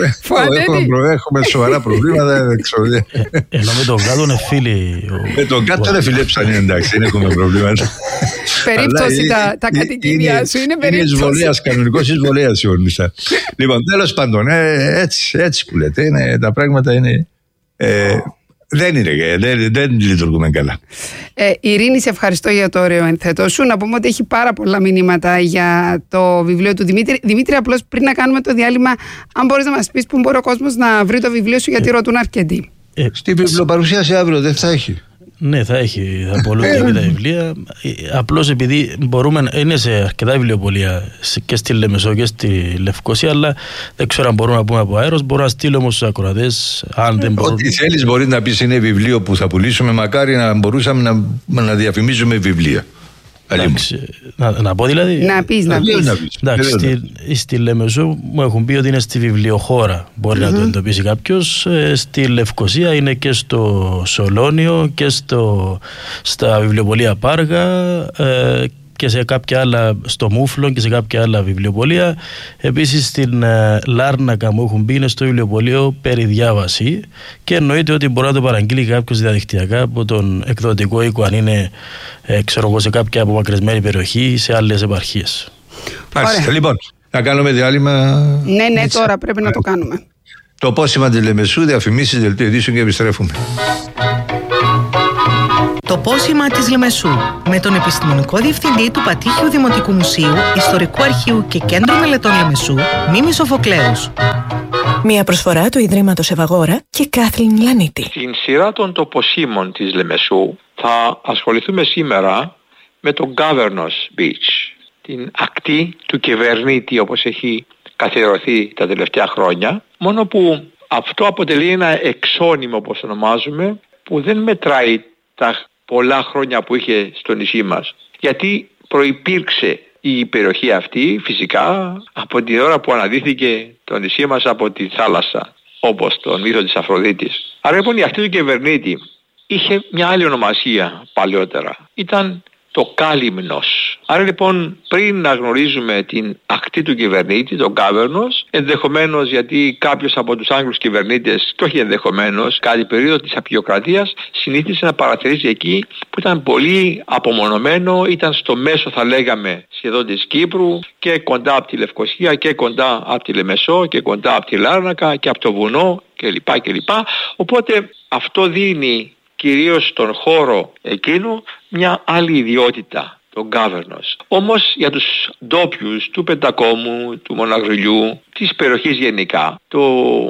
τη. Έχουμε σοβαρά προβλήματα. Ενώ με τον κάτω είναι φίλοι. Με τον κάτω είναι φιλέψαν, εντάξει, δεν έχουμε προβλήματα. Περίπτωση τα κατοικίδια σου είναι περίπτωση. Είναι εισβολέας, κανονικός εισβολέας η Όρνηθα. Λοιπόν, τέλος πάντων, έτσι που λέτε, τα πράγματα είναι... Δεν είναι, δεν, δεν λειτουργούμε καλά. Ε, Ειρήνη, σε ευχαριστώ για το ωραίο ενθέτω σου. Να πούμε ότι έχει πάρα πολλά μηνύματα για το βιβλίο του Δημήτρη. Δημήτρη, απλώς πριν να κάνουμε το διάλειμμα, αν μπορείς να μας πεις πού μπορεί ο κόσμος να βρει το βιβλίο σου, γιατί ρωτούν αρκετοί. Ε, Στη βιβλιοπαρουσίαση αύριο δεν θα έχει. Ναι, θα έχει. Θα πολλούνται και τα βιβλία. Απλώς επειδή μπορούμε, είναι σε αρκετά βιβλιοπωλεία και στη Λεμεσό και στη Λευκοσία, αλλά δεν ξέρω αν μπορούμε να πούμε από αέρος. Μπορώ να στείλω όμως στους ακροατές. Αν δεν μπορούν... Ό,τι θέλεις μπορεί να πεις είναι βιβλίο που θα πουλήσουμε. Μακάρι να μπορούσαμε να, να διαφημίζουμε βιβλία. Εντάξει, να, να πω δηλαδή. Να πεις, να πεις. Εντάξει, στη, στη Λεμεσό μου έχουν πει ότι είναι στη βιβλιοχώρα. Μπορεί mm-hmm. να το εντοπίσει κάποιος. Ε, στη Λευκοσία είναι και στο Σολόνιο και στο, στα βιβλιοπωλεία Πάργα ε, και σε κάποια άλλα, στο Μούφλο και σε κάποια άλλα βιβλιοπωλεία. Επίσης στην ε, Λάρνακα μου έχουν μπει, είναι στο βιβλιοπωλείο Περιδιάβαση, και εννοείται ότι μπορεί να το παραγγείλει κάποιος διαδικτυακά από τον εκδοτικό οίκο, αν είναι ε, ξέρω εγώ, σε κάποια απομακρυσμένη περιοχή ή σε άλλες επαρχίες. Μάλιστα, λοιπόν, να κάνουμε διάλειμμα. Ναι, ναι, τώρα πρέπει να το κάνουμε. Το πόσημα τη Λεμεσού, διαφημίσεις, δελτίο ειδήσεων και επιστρέφουμε. Το πόσημα της Λεμεσού, με τον επιστημονικό διευθυντή του Πατήχιου Δημοτικού Μουσείου, Ιστορικού Αρχείου και Κέντρο Μελετών Λεμεσού, Μίμη Σοφοκλέους. Μια προσφορά του Ιδρύματος Ευαγόρα και Κάθλιν Λανίτη. Στην σειρά των τοποσίμων της Λεμεσού θα ασχοληθούμε σήμερα με το Governors Beach, την ακτή του κυβερνήτη όπως έχει καθιερωθεί τα τελευταία χρόνια, μόνο που αυτό αποτελεί ένα εξώνυμο, όπως ονομάζουμε, που δεν μετράει τα πολλά χρόνια που είχε στο νησί μας, γιατί προϋπήρξε η περιοχή αυτή φυσικά από την ώρα που αναδύθηκε το νησί μας από τη θάλασσα, όπως το μύθο της Αφροδίτης. Άρα λοιπόν η ακτή του κυβερνήτη είχε μια άλλη ονομασία παλαιότερα. Ήταν το Κάλυμνος. Άρα λοιπόν πριν να γνωρίζουμε την ακτή του κυβερνήτη, τον Κάβερνος, ενδεχομένως γιατί κάποιος από τους Άγγλους κυβερνήτες, και όχι ενδεχομένως, κάτι περίοδο της απεικιοκρατίας, συνήθισε να παρατηρήσει εκεί που ήταν πολύ απομονωμένο, ήταν στο μέσο θα λέγαμε σχεδόν της Κύπρου και κοντά από τη Λευκοσία και κοντά από τη Λεμεσό και κοντά από τη Λάρνακα και από το βουνό κλπ. κλπ. Οπότε αυτό δίνει κυρίως στον χώρο εκείνου μια άλλη ιδιότητα, τον Κάβερνος. Όμως για τους ντόπιους του Πεντακόμου, του Μοναγριλιού, της περιοχής γενικά, το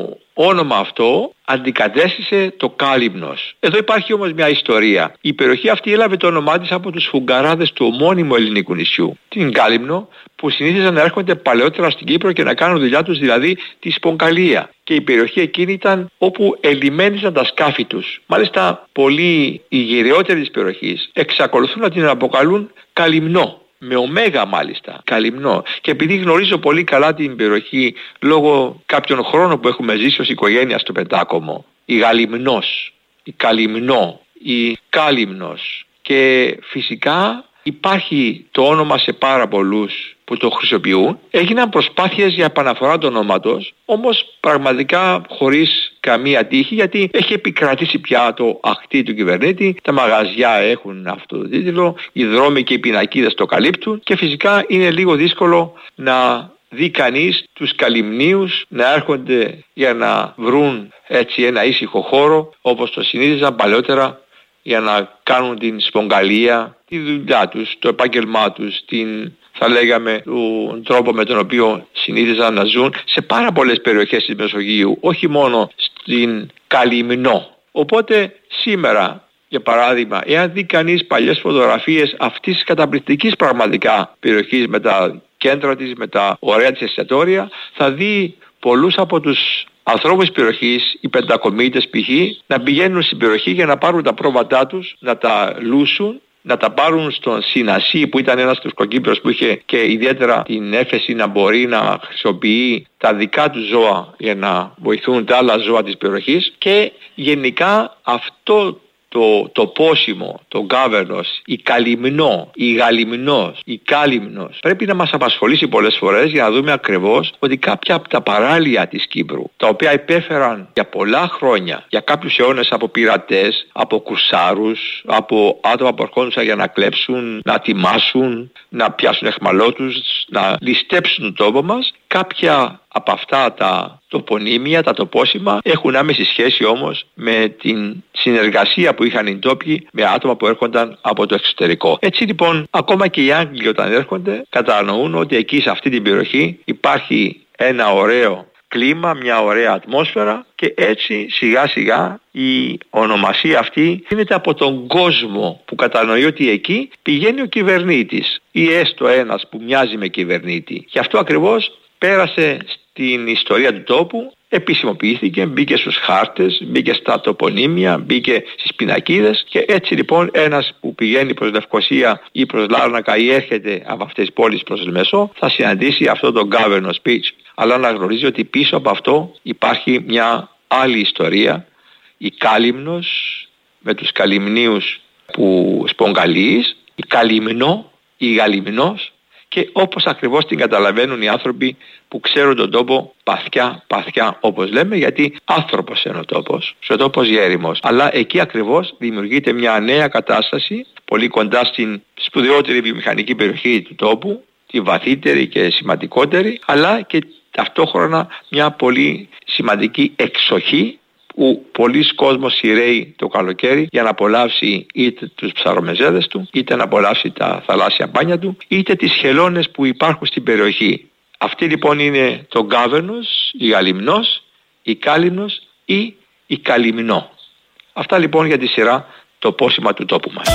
όνομα αυτό αντικατέστησε το Κάλυμνος. Εδώ υπάρχει όμως μια ιστορία. Η περιοχή αυτή έλαβε το όνομά της από τους φουγκαράδες του ομώνυμου ελληνικού νησιού, την Κάλυμνο, που συνήθιζαν να έρχονται παλαιότερα στην Κύπρο και να κάνουν δουλειά τους, δηλαδή τη Σπονκαλία. Και η περιοχή εκείνη ήταν όπου ελιμένιζαν τα σκάφη τους. Μάλιστα, πολλοί οι γεραιότεροι της περιοχής εξακολουθούν να την αποκαλούν Καλυμνό. Με ωμέγα μάλιστα, Καλυμνό. Και επειδή γνωρίζω πολύ καλά την περιοχή λόγω κάποιων χρόνων που έχουμε ζήσει ως οικογένεια στο Πεντάκομο, η Γαλυμνός, η Καλυμνό, η Κάλυμνος, και φυσικά υπάρχει το όνομα σε πάρα πολλούς που το χρησιμοποιούν. Έγιναν προσπάθειες για επαναφορά του ονόματος, όμως πραγματικά χωρίς καμία τύχη, γιατί έχει επικρατήσει πια το ακτή του κυβερνήτη, τα μαγαζιά έχουν αυτό το τίτλο, οι δρόμοι και οι πινακίδες το καλύπτουν και φυσικά είναι λίγο δύσκολο να δει κανείς τους Καλυμνίους να έρχονται για να βρουν έτσι ένα ήσυχο χώρο όπως το συνήθιζαν παλαιότερα για να κάνουν την σπονγκαλία, τη δουλειά τους, το επάγγελμά τους, την, θα λέγαμε, τον τρόπο με τον οποίο συνήθιζαν να ζουν σε πάρα πολλές περιοχές της Μεσογείου, όχι μόνο στην Καλυμνό. Οπότε σήμερα, για παράδειγμα, εάν δει κανείς παλιές φωτογραφίες αυτής της καταπληκτικής πραγματικά περιοχής με τα κέντρα της, με τα ωραία της εστιατόρια, θα δει πολλούς από τους ανθρώπους της περιοχής, οι πεντακομίτες π.χ., να πηγαίνουν στην περιοχή για να πάρουν τα πρόβατά τους, να τα λούσουν, να τα πάρουν στον Συνασί που ήταν ένας Τουρκοκύπρος που είχε και ιδιαίτερα την έφεση να μπορεί να χρησιμοποιεί τα δικά του ζώα για να βοηθούν τα άλλα ζώα της περιοχής, και γενικά αυτό το, το πόσιμο, το Κάβερνος, η Καλυμνό, η Γαλυμνός, η Κάλυμνος πρέπει να μας απασχολήσει πολλές φορές για να δούμε ακριβώς ότι κάποια από τα παράλια της Κύπρου, τα οποία υπέφεραν για πολλά χρόνια, για κάποιους αιώνες από πειρατές, από κουρσάρους, από άτομα που ερχόντουσαν για να κλέψουν, να τιμάσουν, να πιάσουν αιχμαλώτους, να ληστέψουν τον τόπο μας, κάποια από αυτά τα τοπονύμια, τα τοπόσημα έχουν άμεση σχέση όμως με την συνεργασία που είχαν οι ντόπιοι με άτομα που έρχονταν από το εξωτερικό. Έτσι λοιπόν, ακόμα και οι Άγγλοι όταν έρχονται κατανοούν ότι εκεί σε αυτή την περιοχή υπάρχει ένα ωραίο κλίμα, μια ωραία ατμόσφαιρα, και έτσι σιγά σιγά η ονομασία αυτή γίνεται από τον κόσμο που κατανοεί ότι εκεί πηγαίνει ο κυβερνήτης ή έστω ένας που μοιάζει με κυβερνήτη. Γι' αυτό ακριβώς πέρασε στην ιστορία του τόπου, επισημοποιήθηκε, μπήκε στους χάρτες, μπήκε στα τοπονύμια, μπήκε στις πινακίδες, και έτσι λοιπόν ένας που πηγαίνει προς Λευκοσία ή προς Λάρνακα ή έρχεται από αυτές τις πόλεις προς Λεμεσό θα συναντήσει αυτό το Κάβερνος Beach. Αλλά να γνωρίζει ότι πίσω από αυτό υπάρχει μια άλλη ιστορία, η Κάλυμνος με τους Καλυμνίους που σπονγκαλείς, η Καλυμνό, η Γαλυμνός, και όπως ακριβώς την καταλαβαίνουν οι άνθρωποι που ξέρουν τον τόπο παθιά, παθιά όπως λέμε, γιατί άνθρωπος είναι ο τόπος, ο τόπος γέριμος. Αλλά εκεί ακριβώς δημιουργείται μια νέα κατάσταση, πολύ κοντά στην σπουδαιότερη βιομηχανική περιοχή του τόπου, τη βαθύτερη και σημαντικότερη, αλλά και ταυτόχρονα μια πολύ σημαντική εξοχή, που πολλοί κόσμος σειραίει το καλοκαίρι για να απολαύσει είτε τους ψαρομεζέδες του, είτε να απολαύσει τα θαλάσσια μπάνια του, είτε τις χελώνες που υπάρχουν στην περιοχή. Αυτή λοιπόν είναι το Κάβερνος, η Γαλυμνός, η Κάλυμνος ή η Καλυμνό. Αυτά λοιπόν για τη σειρά το πόσιμα του τόπου μας.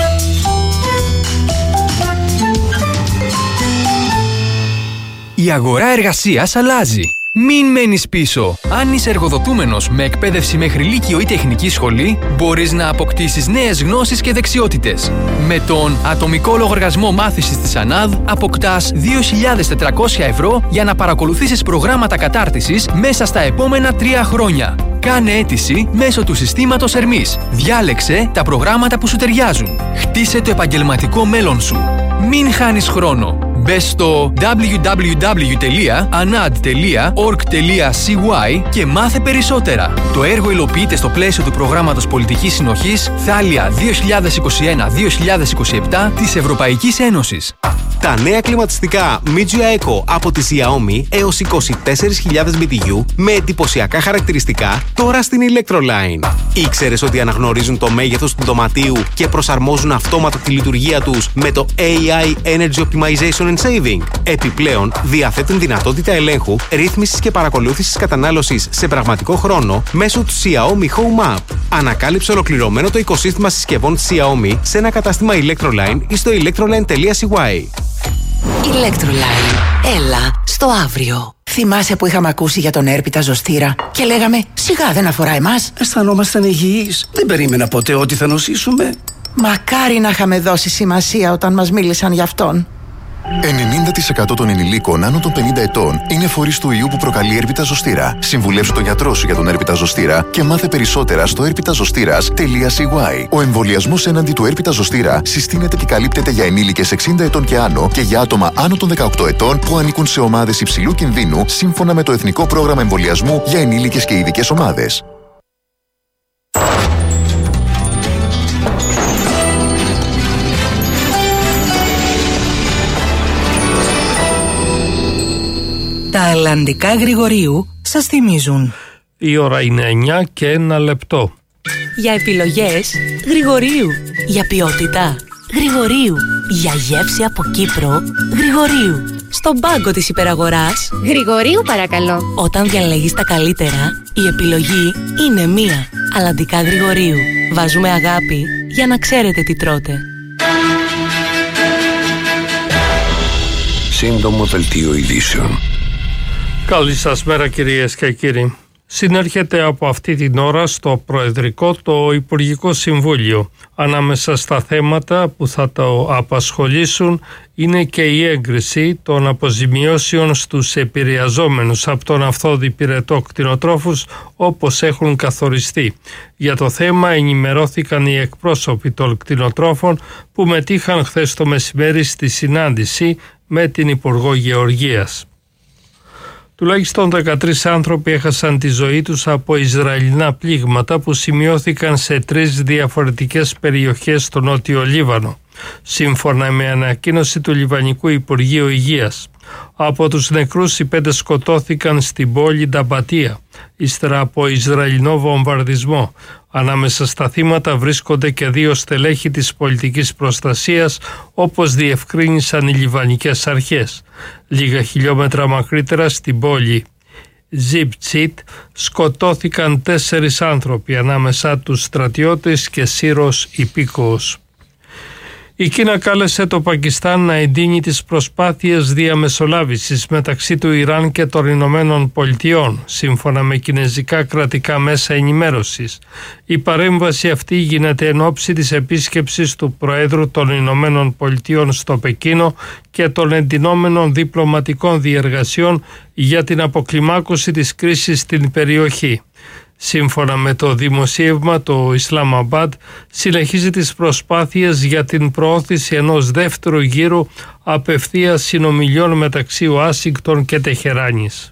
Η αγορά εργασίας αλλάζει. Μην μένεις πίσω. Αν είσαι εργοδοτούμενος με εκπαίδευση μέχρι λύκειο ή τεχνική σχολή, μπορείς να αποκτήσεις νέες γνώσεις και δεξιότητες. Με τον ατομικό λογαριασμό μάθησης της ΑΝΑΔ αποκτάς δύο χιλιάδες τετρακόσια ευρώ για να παρακολουθήσεις προγράμματα κατάρτισης μέσα στα επόμενα τρία χρόνια. Κάνε αίτηση μέσω του συστήματος Ερμής. Διάλεξε τα προγράμματα που σου ταιριάζουν. Χτίσε το επαγγελματικό μέλλον σου. Μην χάνεις χρόνο. Μπες στο double-u double-u double-u τελεία anad τελεία org τελεία c y και μάθε περισσότερα. Το έργο υλοποιείται στο πλαίσιο του προγράμματος Πολιτικής Συνοχής Θάλια δύο χιλιάδες είκοσι ένα δύο χιλιάδες είκοσι επτά της Ευρωπαϊκής Ένωσης. Τα νέα κλιματιστικά Mijia Eco από τη Xiaomi έως είκοσι τέσσερις χιλιάδες μπι τι γιου με εντυπωσιακά χαρακτηριστικά τώρα στην Electroline. Ήξερες ότι αναγνωρίζουν το μέγεθος του δωματίου και προσαρμόζουν αυτόματα τη λειτουργία τους με το έι άι Energy Optimization and Saving. Επιπλέον, διαθέτουν δυνατότητα ελέγχου, ρύθμισης και παρακολούθησης κατανάλωσης σε πραγματικό χρόνο μέσω του Xiaomi Home App. Ανακάλυψε ολοκληρωμένο το οικοσύστημα συσκευών Xiaomi σε ένα κατάστημα Electroline ή στο electroline τελεία c y. Electroline. Έλα στο αύριο. Θυμάσαι που είχαμε ακούσει για τον έρπιτα ζωστήρα και λέγαμε σιγά δεν αφορά εμάς. Αισθανόμασταν υγιείς. Δεν περίμενα ποτέ ότι θα νοσήσουμε. Μακάρι να είχαμε δώσει σημασία όταν μας μίλησαν γι' αυτόν. ενενήντα τοις εκατό των ενηλίκων άνω των πενήντα ετών είναι φορείς του ιού που προκαλεί έρπιτα ζωστήρα. Συμβουλεύσου τον γιατρό σου για τον έρπιτα ζωστήρα και μάθε περισσότερα στο έρπιτα ζωστήρας τελεία c y. Ο εμβολιασμός έναντι του έρπιτα ζωστήρα συστήνεται και καλύπτεται για ενήλικες εξήντα ετών και άνω και για άτομα άνω των δεκαοκτώ ετών που ανήκουν σε ομάδες υψηλού κινδύνου σύμφωνα με το Εθνικό Πρόγραμμα Εμβολιασμού για ενήλικες και ειδικές ομάδες. Τα Ελλαντικά Γρηγορίου σας θυμίζουν. Η ώρα είναι εννιά και ένα λεπτό. Για επιλογές Γρηγορίου. Για ποιότητα Γρηγορίου. Για γεύση από Κύπρο Γρηγορίου. Στον πάγκο της υπεραγοράς Γρηγορίου παρακαλώ. Όταν διαλέγεις τα καλύτερα, η επιλογή είναι μία. Ελλαντικά Γρηγορίου. Βάζουμε αγάπη για να ξέρετε τι τρώτε. Σύντομο δελτίο ειδήσεων. Καλή σας μέρα κυρίες και κύριοι. Συνέρχεται από αυτή την ώρα στο Προεδρικό το Υπουργικό Συμβούλιο. Ανάμεσα στα θέματα που θα το απασχολήσουν είναι και η έγκριση των αποζημιώσεων στους επηρεαζόμενους από τον αυθόδη πυρετό κτηνοτρόφους όπως έχουν καθοριστεί. Για το θέμα ενημερώθηκαν οι εκπρόσωποι των κτηνοτρόφων που μετήχαν χθες το μεσημέρι στη συνάντηση με την Υπουργό Γεωργίας. Τουλάχιστον δεκατρείς άνθρωποι έχασαν τη ζωή τους από Ισραηλινά πλήγματα που σημειώθηκαν σε τρεις διαφορετικές περιοχές στο Νότιο Λίβανο, σύμφωνα με ανακοίνωση του Λιβανικού Υπουργείου Υγείας. Από τους νεκρούς οι πέντε σκοτώθηκαν στην πόλη Νταμπατία, ύστερα από Ισραηλινό βομβαρδισμό. Ανάμεσα στα θύματα βρίσκονται και δύο στελέχη της πολιτικής προστασίας, όπως διευκρίνησαν οι λιβανικές αρχές. Λίγα χιλιόμετρα μακρύτερα στην πόλη Ζιμπτσίτ σκοτώθηκαν τέσσερις άνθρωποι, ανάμεσά τους στρατιώτες και Σύρος υπήκοος. Η Κίνα κάλεσε το Πακιστάν να εντείνει τις προσπάθειες διαμεσολάβησης μεταξύ του Ιράν και των Ηνωμένων Πολιτειών, σύμφωνα με κινεζικά κρατικά μέσα ενημέρωσης. Η παρέμβαση αυτή γίνεται εν ώψη της επίσκεψης του Προέδρου των Ηνωμένων Πολιτειών στο Πεκίνο και των εντυνόμενων διπλωματικών διεργασιών για την αποκλιμάκωση της κρίσης στην περιοχή. Σύμφωνα με το δημοσίευμα, το Ισλάμαμπαντ συνεχίζει τις προσπάθειες για την προώθηση ενός δεύτερου γύρου απευθείας συνομιλιών μεταξύ Ουάσιγκτον και Τεχεράνης.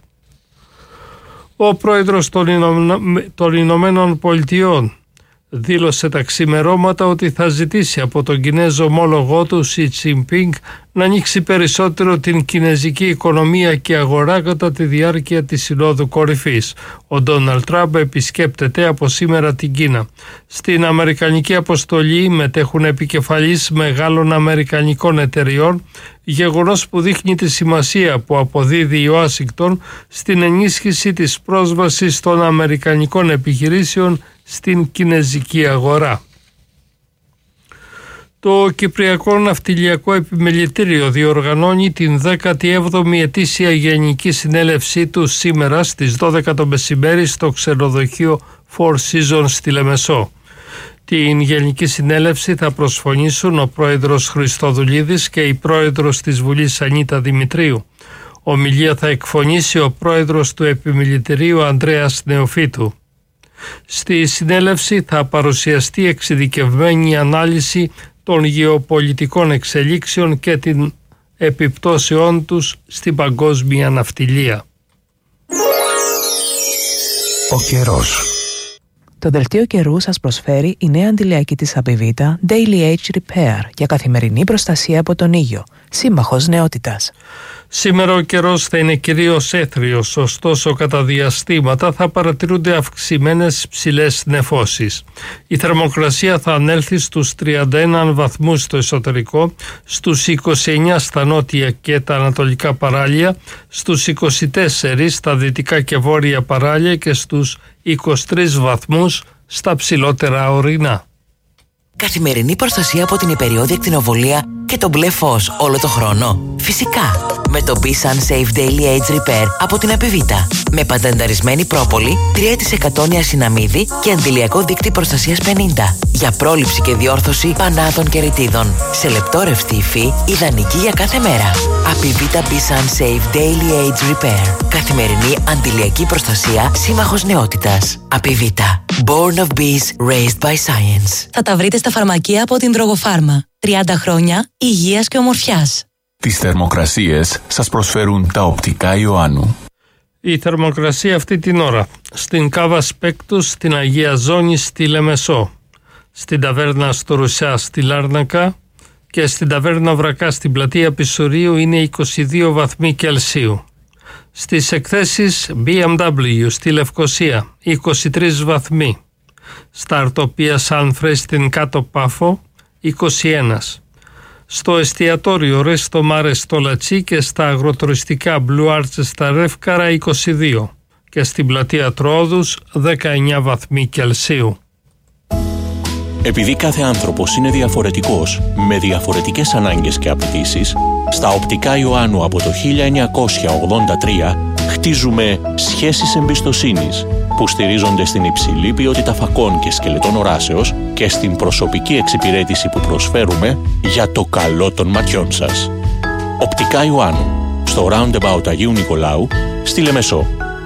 Ο πρόεδρος των, Ηνω... των Ηνωμένων Πολιτειών δήλωσε τα ξημερώματα ότι θα ζητήσει από τον Κινέζο ομόλογό του Σι Τσινπίνγκ να ανοίξει περισσότερο την κινέζικη οικονομία και αγορά κατά τη διάρκεια της Συνόδου Κορυφής. Ο Ντόναλντ Τραμπ επισκέπτεται από σήμερα την Κίνα. Στην αμερικανική αποστολή μετέχουν επικεφαλείς μεγάλων αμερικανικών εταιριών, γεγονός που δείχνει τη σημασία που αποδίδει η Ουάσιγκτον στην ενίσχυση της πρόσβασης των αμερικανικών επιχειρήσεων στην κινέζικη αγορά. Το Κυπριακό Ναυτιλιακό Επιμελητήριο διοργανώνει την δέκατη έβδομη ετήσια Γενική Συνέλευσή του σήμερα στις δώδεκα το μεσημέρι στο ξενοδοχείο Four Seasons στη Λεμεσό. Την Γενική Συνέλευση θα προσφωνήσουν ο πρόεδρος Χριστοδουλίδης και η πρόεδρος της Βουλής Ανίτα Δημητρίου. Ομιλία θα εκφωνήσει ο πρόεδρος του Επιμελητηρίου Ανδρέας Νεοφύτου. Στη συνέλευση θα παρουσιαστεί εξειδικευμένη ανάλυση των γεωπολιτικών εξελίξεων και την επιπτώσεών τους στην παγκόσμια ναυτιλία. Ο καιρός. Το δελτίο καιρού σας προσφέρει η νέα αντιλιακή της Απιβίτα Daily Age Repair για καθημερινή προστασία από τον ήλιο, σύμμαχος νεότητας. Σήμερα ο καιρός θα είναι κυρίως έθριος, ωστόσο κατά διαστήματα θα παρατηρούνται αυξημένες ψηλές νεφώσεις. Η θερμοκρασία θα ανέλθει στους τριάντα ένα βαθμούς στο εσωτερικό, στους είκοσι εννιά στα νότια και τα ανατολικά παράλια, στους είκοσι τέσσερα στα δυτικά και βόρεια παράλια και στους είκοσι τρεις βαθμούς στα ψηλότερα ορεινά. Καθημερινή προστασία από την υπεριόδια ακτινοβολία και το μπλε φως όλο το χρόνο. Φυσικά, με το Be-Sun Safe Daily Age Repair από την Απιβίτα. Με πατενταρισμένη πρόπολη, τρία τοις εκατό νιασιναμίδι και αντιλιακό δίκτυ προστασίας πενήντα. Για πρόληψη και διόρθωση πανάτων και ρητίδων. Σε λεπτό ρευστή υφή, ιδανική για κάθε μέρα. Απιβίτα Be-Sun Safe Daily Age Repair. Καθημερινή αντιλιακή προστασία, σύμμαχος νεότητας. Απιβίτα. Born of Bees, raised by science. Θα τα βρείτε στα φαρμακεία από την Drogopharma. τριάντα χρόνια υγείας και ομορφιάς. Τις θερμοκρασίες σας προσφέρουν τα οπτικά Ιωάννου. Η θερμοκρασία αυτή την ώρα στην Κάβα Σπέκτους, στην Αγία Ζώνη στη Λεμεσό, στην Ταβέρνα στο Ρουσιά στη Λάρνακα και στην Ταβέρνα Βρακά στην Πλατεία Πισουρίου είναι είκοσι δύο βαθμοί Κελσίου. Στις εκθέσεις μπι εμ ντάμπλιου στη Λευκοσία είκοσι τρεις βαθμοί, στα Αρτοπία Σάνφρε στην Κάτω Πάφο είκοσι ένα, στο εστιατόριο Ρέστο Μάρε στο Λατσί και στα αγροτουριστικά Μπλου Άρτσε στα Ρεύκαρα είκοσι δύο και στην Πλατεία Τρόδους δεκαεννιά βαθμοί Κελσίου. Επειδή κάθε άνθρωπος είναι διαφορετικός, με διαφορετικές ανάγκες και απαιτήσεις, στα οπτικά Ιωάννου από το χίλια εννιακόσια ογδόντα τρία χτίζουμε σχέσεις εμπιστοσύνης που στηρίζονται στην υψηλή ποιότητα φακών και σκελετών οράσεως και στην προσωπική εξυπηρέτηση που προσφέρουμε για το καλό των ματιών σας. Οπτικά Ιωάννου, στο Roundabout Αγίου Νικολάου, στη Λεμεσό.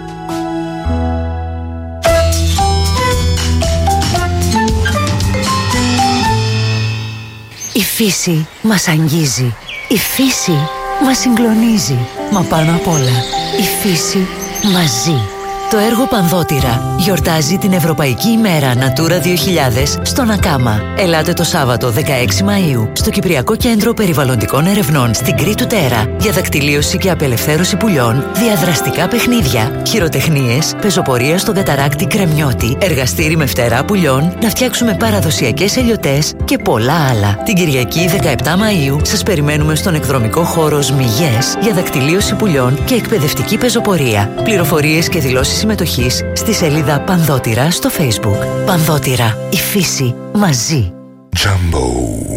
Η φύση μας αγγίζει. Η φύση μας συγκλονίζει. Μα πάνω απ' όλα, η φύση μας ζει. Το έργο Πανδότηρα γιορτάζει την Ευρωπαϊκή ημέρα Natura δύο χιλιάδες στον Ακάμα. Ελάτε το Σάββατο δεκαέξι Μαΐου στο Κυπριακό Κέντρο Περιβαλλοντικών Ερευνών στην Κρήτου Τέρα για δακτυλίωση και απελευθέρωση πουλιών, διαδραστικά παιχνίδια, χειροτεχνίες, πεζοπορία στον καταράκτη Κρεμιώτη, εργαστήρι με φτερά πουλιών, να φτιάξουμε παραδοσιακές ελιωτές και πολλά άλλα. Την Κυριακή δεκαεπτά Μαΐου σας περιμένουμε στον εκδρομικό χώρο Σμιγές για δακτυλίωση πουλιών και εκπαιδευτική πεζοπορία. Πληροφορίες και δηλώσεις συμμετοχής στη σελίδα Πανδότηρα στο Facebook. Πανδότηρα, η φύση μαζί. Τζάμπο.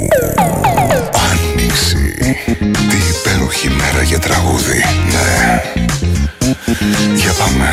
Άνοιξη. Τι υπέροχη μέρα για τραγούδι. Ναι. Για πάμε.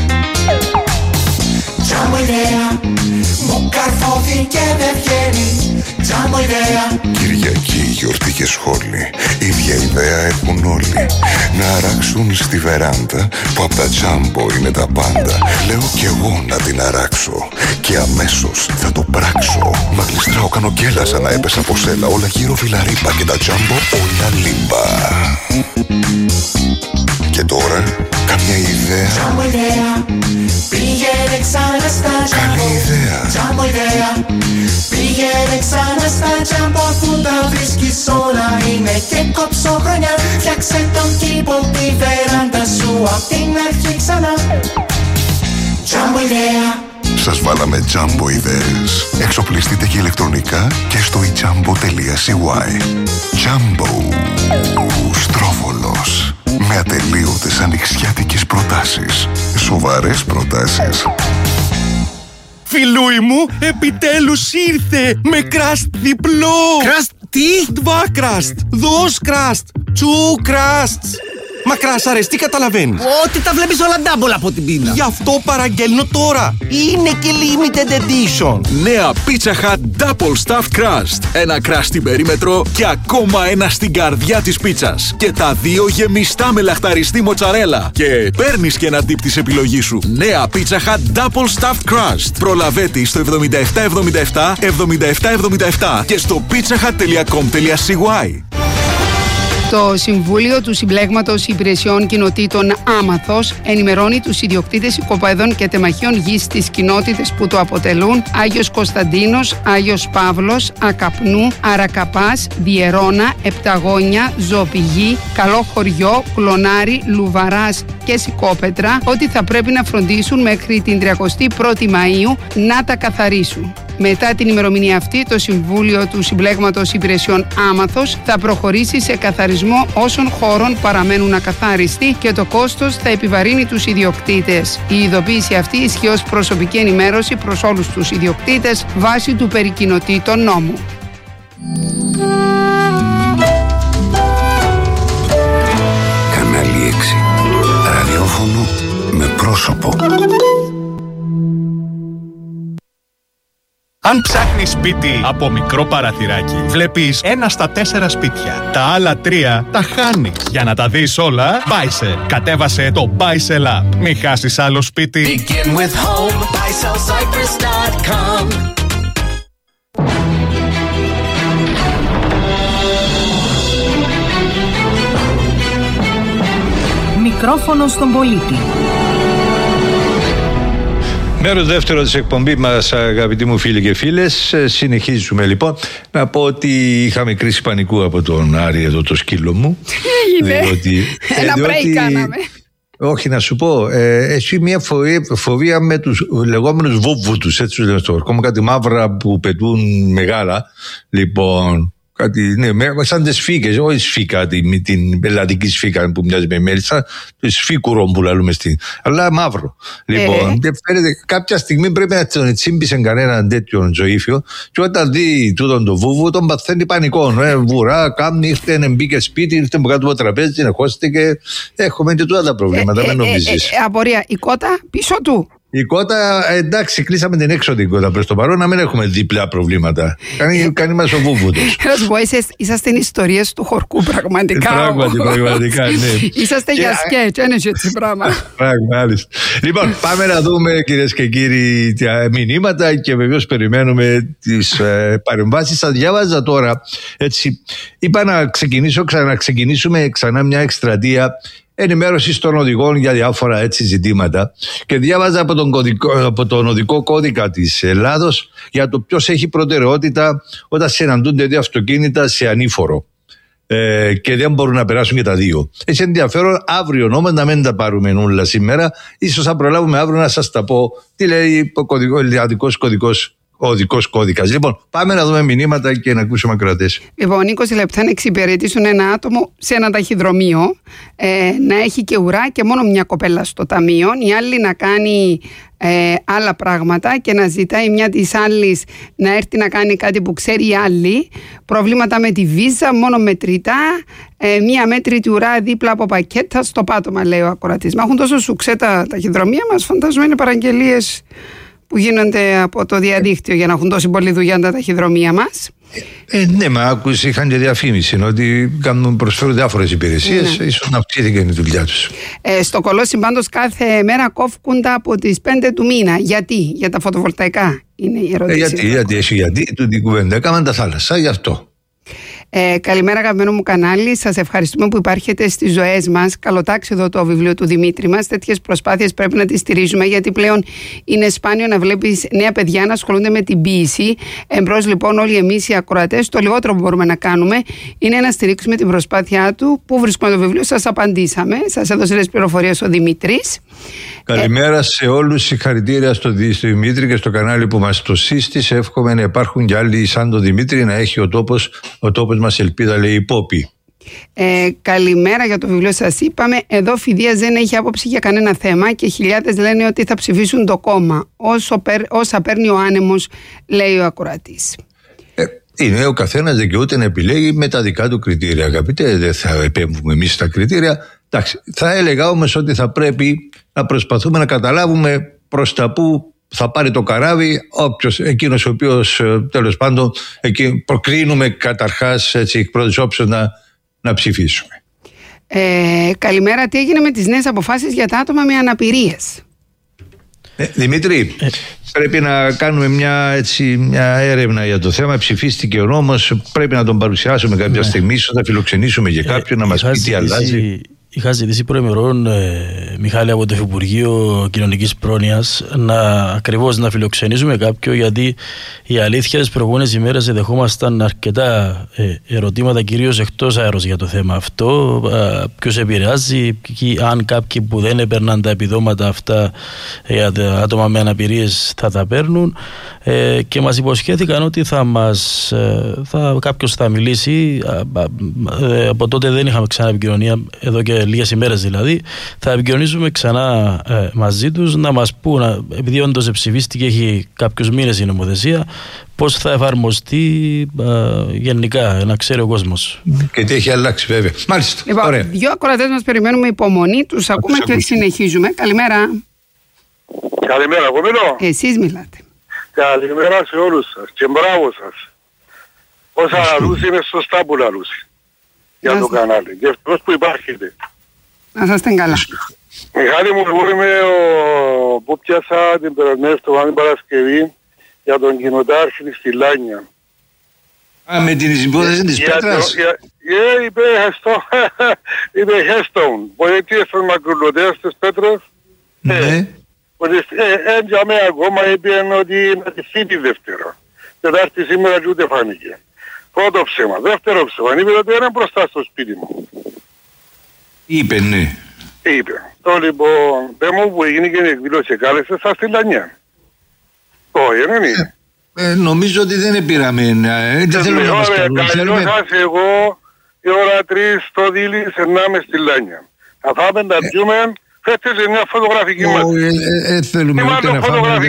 Τζάμπο ιδέα. Μου καρφώθηκε δεν βγαίνει. Τζάμπο ιδέα. Κυριακή, γιορτή και σχόλη. Ίδια ιδέα έχουν όλοι. Να αράξουν στη βεράντα που απ' τα Τζάμπο είναι τα πάντα. Λέω κι εγώ να την αράξω και αμέσως θα το πράξω. Μα γλιστράω, κάνω γκέλα σαν να έπεσα από σέλα. Όλα γύρω φιλαρίπα και τα Τζάμπο όλα λίμπα. Και τώρα καμιά ιδέα. Τζάμπο ιδέα. Πήγαινε ξανά στα Τζάμπο. Καλή ιδέα. Τζάμπο ιδέα. Πήγαινε ξανά στα Τζάμπο αφού τα βρίσκεις όλα είναι και κόψω χρονιά. Φτιάξε τον κήπο, τη βεράντα σου απ' την αρχή ξανά. Τζάμπο ιδέα. Σας βάλαμε Τζάμπο ιδέες. Εξοπλιστείτε και ηλεκτρονικά και στο i jambo τελεία c y. Τζάμπο. Στρόβολος. Με ατελείωτες ανοιξιάτικες προτάσεις. Σοβαρές προτάσεις. Φιλούι μου, επιτέλους ήρθε με κραστ διπλό. Κραστ τι? Δβα κραστ, δος κραστ, τσου κραστ. Μα κράσαρες, τι καταλαβαίνεις? Ότι τα βλέπεις όλα double από την πείνα. Γι' αυτό παραγγέλνω τώρα. Είναι και limited edition. Νέα Pizza Hut Double Stuffed Crust. Ένα κρust στην περίμετρο και ακόμα ένα στην καρδιά της πίτσας. Και τα δύο γεμιστά με λαχταριστή μοτσαρέλα. Και παίρνεις και ένα dip της επιλογής σου. Νέα Pizza Hut Double Stuffed Crust. Προλαβέτη στο εβδομήντα επτά εβδομήντα επτά εβδομήντα επτά εβδομήντα επτά και στο pizzahut τελεία com τελεία c y. Το Συμβούλιο του Συμπλέγματος Υπηρεσιών Κοινοτήτων Άμαθος ενημερώνει τους ιδιοκτήτες οικοπαίδων και τεμαχίων γης στις κοινότητες που το αποτελούν: Άγιος Κωνσταντίνος, Άγιος Παύλος, Ακαπνού, Αρακαπάς, Διερώνα, Επταγόνια, Ζωοπηγή, Καλό Χωριό, Κλονάρι, Λουβαράς και Σικόπετρα, ότι θα πρέπει να φροντίσουν μέχρι την τριακοστή πρώτη Μαΐου να τα καθαρίσουν. Μετά την ημερομηνία αυτή, το Συμβούλιο του Συμπλέγματος Υπηρεσιών Άμαθος θα προχωρήσει σε καθαρισμό όσων χώρων παραμένουν ακαθάριστοι και το κόστος θα επιβαρύνει τους ιδιοκτήτες. Η ειδοποίηση αυτή ισχύει ως προσωπική ενημέρωση προς όλους τους ιδιοκτήτες βάσει του περί κοινοτήτων νόμου. Κανάλι έξι. Ραδιόφωνο με πρόσωπο. Αν ψάχνεις σπίτι από μικρό παραθυράκι, βλέπεις ένα στα τέσσερα σπίτια. Τα άλλα τρία τα χάνεις. Για να τα δεις όλα, Buysell. Κατέβασε το Buysell App. Μην χάσεις άλλο σπίτι. Begin with home, buy sell cypress dot com. Μικρόφωνο στον πολίτη. Μέρος δεύτερο της εκπομπής μας, αγαπητοί μου φίλοι και φίλες. Συνεχίζουμε λοιπόν. Να πω ότι είχαμε κρίση πανικού από τον Άρη εδώ, το σκύλο μου. Έγινε. Διότι, Ένα break διότι, κάναμε. Όχι, να σου πω, ε, έχει μια φοβία, φοβία με τους λεγόμενους βόβουτους, έτσι τους λέμε στο χωριό μου, κάτι μαύρα που πετούν μεγάλα. Λοιπόν, κάτι, ναι, σαν τις σφίγγες, όχι σφίκα, την, την ελλαδική σφίκα που μοιάζει με μέλισσα, το σφίκουρο που λαλούμε στην, αλλά μαύρο. Λοιπόν, ε. φέρετε, κάποια στιγμή πρέπει να τον τσίμπησε κανέναν τέτοιον ζωήφιο και όταν δει τούτον το βούβο τον παθαίνει πανικό. Ε, βουρά, κάμνη, ήρθε, μπήκε σπίτι, ήρθε από κάτω από το τραπέζι, συνεχώστηκε. Έχουμε και τούτα τα προβλήματα, ε, μην ε, νομίζεις. Ε, ε, απορία, η κότα πίσω του. Η κότα, εντάξει, κλείσαμε την έξω την κότα προς το παρόν, να μην έχουμε διπλά προβλήματα. Κάνει, κάνει μας ο βούβουτος. Να σου πω, είσαστε ιστορίες του χορκού, πραγματικά. Πράγματι, πραγματικά, ναι. Είσαστε για σκέτς, ένα έτσι πράγμα. Πράγματι. Λοιπόν, πάμε να δούμε, κυρίες και κύριοι, τα μηνύματα και βεβαίως περιμένουμε τις ε, παρεμβάσεις. Θα διάβαζα τώρα, έτσι, είπα να ξεκινήσω, ξαναξεκινήσουμε ξανά μια εκστρατεία ενημέρωση των οδηγών για διάφορα έτσι ζητήματα και διάβαζα από τον, κωδικό, από τον οδικό κώδικα της Ελλάδος για το ποιος έχει προτεραιότητα όταν συναντούνται δύο αυτοκίνητα σε ανήφορο ε, και δεν μπορούν να περάσουν και τα δύο. Έχει ενδιαφέρον αύριο όμως να μην τα πάρουμε όλα σήμερα, ίσως θα προλάβουμε αύριο να σας τα πω τι λέει ο ελληνικός κωδικός. Ο οδικός κώδικας. Λοιπόν, πάμε να δούμε μηνύματα και να ακούσουμε ακροατές. Λοιπόν, είκοσι λεπτά να εξυπηρετήσουν ένα άτομο σε ένα ταχυδρομείο, ε, να έχει και ουρά και μόνο μια κοπέλα στο ταμείο, η άλλη να κάνει ε, άλλα πράγματα και να ζητάει μια της άλλης να έρθει να κάνει κάτι που ξέρει η άλλη. Προβλήματα με τη βίζα, μόνο μετρητά, ε, μια μέτρητη ουρά δίπλα από πακέτα στο πάτωμα, λέει ο ακροατής. Μα έχουν τόσο σουξέ τα ταχυδρομεία μας, φαντάζομαι είναι παραγγελίες που γίνονται από το διαδίκτυο για να έχουν τόση πολλή δουλειά τα ταχυδρομεία μας. Ε, ναι, μα άκουσα, είχαν και διαφήμιση ότι κάνουν, προσφέρουν διάφορες υπηρεσίες, ναι. Ίσως να αυξήθηκε η δουλειά τους. Ε, στο Κολόσι πάντως κάθε μέρα κόφκονται από τις πέντε του μήνα. Γιατί, για τα φωτοβολταϊκά είναι η ερώτηση. Ε, γιατί, γιατί, εσύ, γιατί, του την κουβέντα έκαναν τα θάλασσα, γι' αυτό. Ε, καλημέρα αγαπημένο μου κανάλι, σας ευχαριστούμε που υπάρχετε στις ζωές μας. Καλοτάξιδο το βιβλίο του Δημήτρη μας. Τέτοιες προσπάθειες πρέπει να τις στηρίζουμε, γιατί πλέον είναι σπάνιο να βλέπεις νέα παιδιά να ασχολούνται με την ποίηση. Εμπρός λοιπόν όλοι εμείς οι ακροατές, το λιγότερο που μπορούμε να κάνουμε είναι να στηρίξουμε την προσπάθειά του. Πού βρίσκουμε το βιβλίο, σας απαντήσαμε, σας έδωσε τις πληροφορίες ο Δημήτρης. Καλημέρα ε... σε όλους, συγχαρητήρια στο Δημήτρη και στο κανάλι που μας το σύστησε. Εύχομαι να υπάρχουν και άλλοι σαν τον Δημήτρη, να έχει ο τόπος, ο τόπος μας ελπίδα, λέει η Πόπη. Ε, καλημέρα, για το βιβλίο σας είπαμε. Εδώ Φιδίας δεν έχει άποψη για κανένα θέμα και χιλιάδες λένε ότι θα ψηφίσουν το κόμμα. Όσο περ, όσα παίρνει ο άνεμος, λέει ο ακροατής. Ε, είναι ο καθένας δικαιούται να επιλέγει με τα δικά του κριτήρια. Αγαπητέ, δεν θα επέμβουμε εμείς στα κριτήρια. Εντάξει, θα έλεγα όμως ότι θα πρέπει να προσπαθούμε να καταλάβουμε προς τα που θα πάρει το καράβι όποιος, εκείνος ο οποίος τέλος πάντων εκεί, προκρίνουμε καταρχάς έτσι, εκ πρώτης όψεως να, να ψηφίσουμε. Ε, καλημέρα, τι έγινε με τις νέες αποφάσεις για τα άτομα με αναπηρίες? Ε, Δημήτρη, ε. πρέπει να κάνουμε μια, έτσι, μια έρευνα για το θέμα. Ψηφίστηκε ο νόμος, πρέπει να τον παρουσιάσουμε κάποια ναι. στιγμή, ίσως θα φιλοξενήσουμε και κάποιον ε, να μας πει τι αλλάζει. Είχα ζητήσει προημερών, ε, Μιχάλη, από το Υφυπουργείο Κοινωνικής Πρόνοιας να ακριβώς να φιλοξενήσουμε κάποιον, γιατί η αλήθεια τις προηγούμενες ημέρες δεχόμασταν αρκετά ε, ερωτήματα, κυρίως εκτός αέρος για το θέμα αυτό. Ε, ποιος επηρεάζει, αν κάποιοι που δεν έπαιρναν τα επιδόματα αυτά για ε, άτομα με αναπηρίες θα τα παίρνουν, ε, και μας υποσχέθηκαν ότι θα μας, ε, θα, κάποιος θα μιλήσει. Ε, από τότε δεν είχαμε ξανά επικοινωνία, εδώ και λίγες ημέρες δηλαδή, θα επικοινωνήσουμε ξανά ε, μαζί τους να μας πούν, επειδή όντως ψηφίστηκε, έχει κάποιους μήνες η νομοθεσία, πώς θα εφαρμοστεί ε, γενικά, να ξέρει ο κόσμος. Και τι έχει αλλάξει βέβαια. Μάλιστα. Λοιπόν, ωραία. Δύο ακροατές μας περιμένουμε υπομονή, τους ακούμε και συνεχίζουμε. Καλημέρα. Καλημέρα, εγώ μιλώ. Εσείς μιλάτε. Καλημέρα σε όλους σας και μπράβο σας. Όσα λαλούς είναι σωστά που λαλούς για το κανάλι. Και ευτυχώς που υπάρχετε. Να σας είστε καλά. Μιχάλη μου, εγώ είμαι ο που πιάσα την περασμένη εβδομάδα την Παρασκευή για τον κοινοτάρχη στη Λάνια. Α, με την υπόθεση της Πέτρας. Ε, είπε είπε Headstone. Πολιτείες των μακρουλωτέας της Πέτρας. Ναι. Ότι έντιαμε ακόμα, είπαν ότι είναι τη φύτη δεύτερο. Τετάρτη σήμερα και ούτε φάνηκε. Πρώτο ψέμα. Δεύτερο ψέμα. Είπε ότι είναι μπροστά στο σπίτι μου. Είπε, ναι. Είπε. Το λοιπόν, πέ μου που έγινε και η εκδήλωση κάλεσε σας στη Λανιά. Όχι, δεν είναι. Ε, νομίζω ότι δεν πήραμε. Ε, δεν θέλω να μας καλούν. Καλώς σας εγώ η ώρα τρεις στο Δίλης ενάμε στη Λάνια. Θα φάμε να πιούμε. Φέτες μια φωτογραφική μας. Ε, θέλουμε ούτε να φάμε.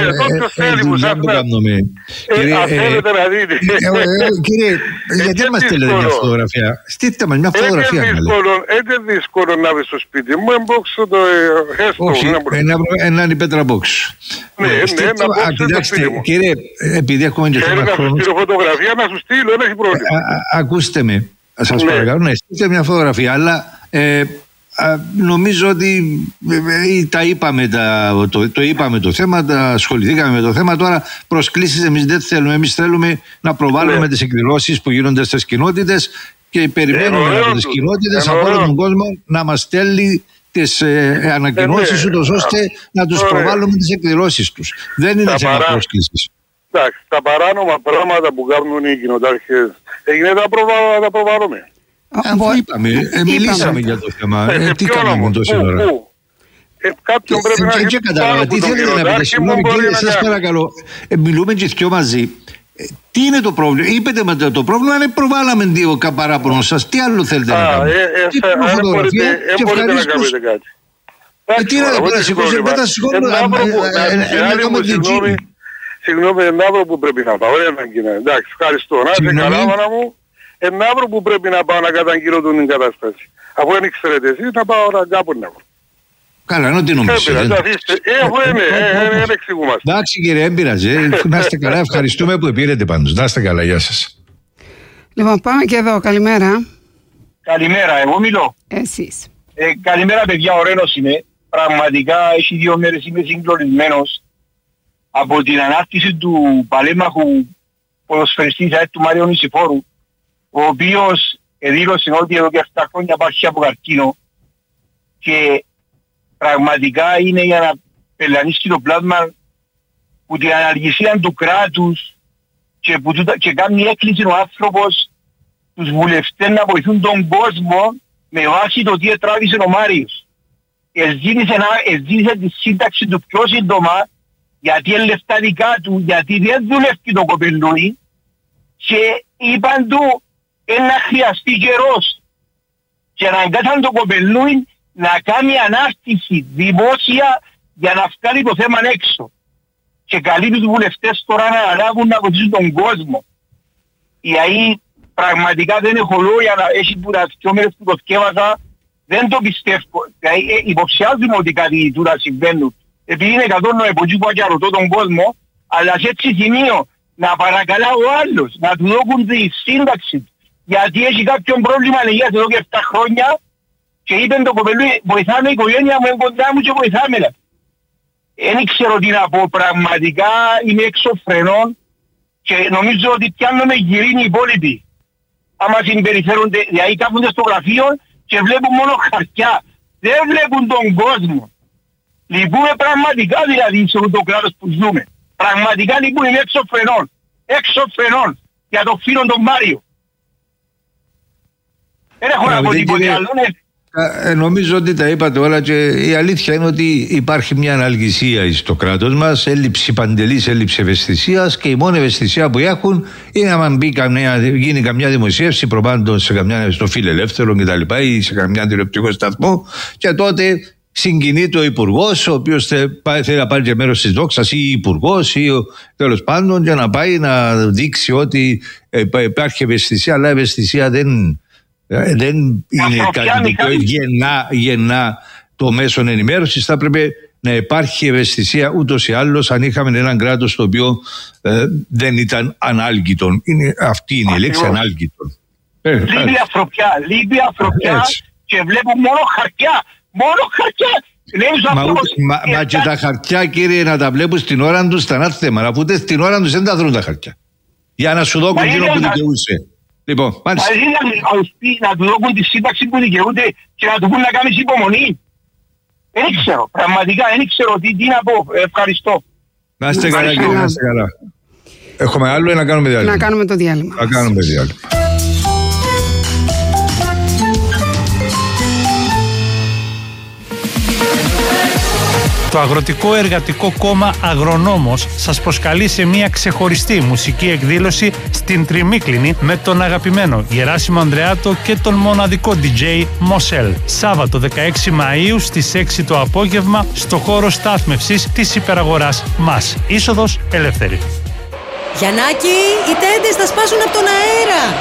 Αν θέλετε να δείτε. Κύριε, γιατί μας θέλετε μια φωτογραφία? Στείλτε μας μια φωτογραφία. Είναι δύσκολο να βρει στο σπίτι μου. Εμπόξω το Headstone. Έναν η πέτρα μπόξ. Ναι, ναι, να μπόξω στο σπίτι μου. Κύριε, επειδή έχουμε και θέμα χρόνου. Θέλω να σου στείλω φωτογραφία, να σου στείλω, δεν έχει πρόβλημα. Ακούστε με, σας παρακαλώ να στείλετε μια φωτογραφία, αλλά Α, νομίζω ότι ε, τα είπαμε τα, το, το είπαμε το θέμα, τα ασχοληθήκαμε με το θέμα. Τώρα προσκλήσεις εμείς δεν θέλουμε. Εμείς θέλουμε να προβάλλουμε ναι. τις εκδηλώσεις που γίνονται στις κοινότητες και περιμένουμε από τις κοινότητες, από όλο τον κόσμο να μας στέλνει τις ε, ανακοινώσεις, ούτως ώστε να τους προβάλλουμε τις εκδηλώσεις τους. Δεν είναι θέμα παρά... πρόσκλησης. Εντάξει, τα παράνομα πράγματα που κάνουν οι κοινοτάρχες έγινε να τα προβάλλουμε. Αφού είπαμε, ε, μιλήσαμε για το θέμα. Ε, τι κάναμε τόση ώρα? Ε, κάποιον πρέπει να έχει κατάλαβα. Τι θέλετε να πείτε? Συγγνώμη κύριε, σας παρακαλώ. Ε, μιλούμε και δυο μαζί. Ε, τι είναι το πρόβλημα? Είπετε με το πρόβλημα είναι προβάλαμε δύο παράπονο σας. Τι άλλο θέλετε να κάνετε? Τι είναι φωτογραφία και ευχαρίστως. Ε, τι είναι να σηκώσετε, δεν θα σηκώνουμε. Συγγνώμη, ένα άνθρωπο που πρέπει να πάω. Εντάξει, ευχαριστώ. Να είστε καλά, μάνα μου. Ένα άνθρωπο που πρέπει να πάω να καταγγείλω την κατάσταση. Αφού δεν ξέρετε εσείς, να πάω να κάπου να βρω. Καλά, ενώ τι νομίζετε. Έχω, είναι, δεν εξηγούμαστε. Εντάξει κύριε, δεν πειράζει. Να είστε καλά, ευχαριστούμε που επήρετε πάντως. Να είστε καλά, γεια σας. Λοιπόν, πάμε και εδώ, καλημέρα. Καλημέρα, εγώ μιλώ. Εσείς. Ε, καλημέρα παιδιά, ο Ρένος είμαι. Πραγματικά έχει δύο μέρες είμαι συγκλονισμένος από την ανάρτηση του παλέμαχου ποδοσφαιριστή του Μάριου Νησιφόρου, ο οποίος δήλωσε ότι εδώ και αυτά χρόνια υπάρχει από καρκίνο και πραγματικά είναι για να πελανίσκει το πλάσμα που την αναργησία του κράτους και, που, και κάνει έκκληση ο άνθρωπος τους βουλευτές να βοηθούν τον κόσμο με βάση το τι τράβησε ο Μάριος. Εζήτησε τη σύνταξη του πιο σύντομα γιατί είναι λεφτά δικά του, γιατί δεν δουλεύει το κοπελούι και είπαν του να χρειαστεί καιρός και αναγκάσαν το κοπελούι να κάνει ανάρτηση δημόσια για να βγάλει το θέμα έξω. Και καλεί τους βουλευτές τώρα να αναλάβουν να βοηθήσουν τον κόσμο. Η ΑΕ πραγματικά δεν έχω λόγια να έχει που τα δυο μέρες που το θκεύασα, δεν το πιστεύω. Δηλαδή, ε, υποψιάζουμε ότι κάτι τούτα συμβαίνουν. Επειδή είναι εκατόν από εκεί που ακιαρωτώ τον κόσμο, αλλά σε έτσι σημείο να παρακαλά ο άλλος να του δώκουν τη σύνταξη γιατί έχει κάποιο πρόβλημα υγείας εδώ και επτά χρόνια και είπε το κοπελού βοηθάμε η οικογένεια μου, κοντά μου και βοηθάμε. Δεν ξέρω τι να πω, πραγματικά είμαι έξω φρενών και νομίζω ότι πιάνομαι γυρίνοι οι υπόλοιποι. Άμα συμπεριφέρονται, δηλαδή κάθονται στο γραφείο και βλέπουν μόνο χαρτιά, δεν βλέπουν τον κόσμο. Λυπούμε πραγματικά δηλαδή σε αυτό το κράτος που ζούμε. Πραγματικά λυπούμε, είμαι έξω φρενών. Έξω φρενών για το φίλο τον Μάριο. Δεν έχω να πω τίποτε άλλο. Ε, νομίζω ότι τα είπατε όλα και η αλήθεια είναι ότι υπάρχει μια αναλγησία στο κράτος μας, έλλειψη παντελής, έλλειψη ευαισθησίας και η μόνη ευαισθησία που έχουν είναι να μπει καμιά, γίνει καμιά δημοσίευση προπάντων σε καμιά, στο Φιλελεύθερο κτλ. Ή σε καμιά τηλεοπτικό σταθμό και τότε συγκινείται ο υπουργός, ο οποίος θέλει να πάρει και μέρος της δόξας ή υπουργός ή τέλος πάντων για να πάει να δείξει ότι υπάρχει ευαισθησία, αλλά η ευαισθησία δεν... δεν είναι κάτι το γεννά, γεννά το μέσο ενημέρωσης. Θα πρέπει να υπάρχει ευαισθησία ούτως ή άλλως αν είχαμε έναν κράτος το οποίο ε, δεν ήταν ανάλγητον. Είναι, αυτή είναι η λέξη, ανάλγητον. Λείπει ανθρωπιά, λείπει ανθρωπιά και βλέπω μόνο χαρτιά, μόνο χαρτιά. Μα, μα, μα και τα χαρτιά, κύριε, να τα βλέπουν στην ώρα τους ήταν άθεμα, αφού ούτε στην ώρα τους δεν τα δρουν τα χαρτιά για να σου δώσουν εκείνο που δικαιούσε. Λοιπόν, μάλιστα. Μαζί να, να του δώσουν τη σύνταξη που δικαιούται και να του πούν να κάνεις υπομονή. Δεν ξέρω, πραγματικά δεν ξέρω τι, τι να πω. Ευχαριστώ. Να είστε καλά, κύριε, να είστε καλά. Έχουμε άλλο ή να κάνουμε διάλειμμα? Να κάνουμε το διάλειμμα. Να κάνουμε διάλειμμα. Το Αγροτικό Εργατικό Κόμμα Αγρονόμος σας προσκαλεί σε μια ξεχωριστή μουσική εκδήλωση στην Τριμίκλινη με τον αγαπημένο Γεράσιμο Ανδρεάτο και τον μοναδικό ντι τζέι Μοσέλ. Σάββατο δεκαέξι Μαΐου στις έξι το απόγευμα στο χώρο στάθμευσης της υπεραγοράς ΜΑΣ. Είσοδος ελεύθερη. Γιαννάκη, οι τέντες θα σπάσουν από τον αέρα.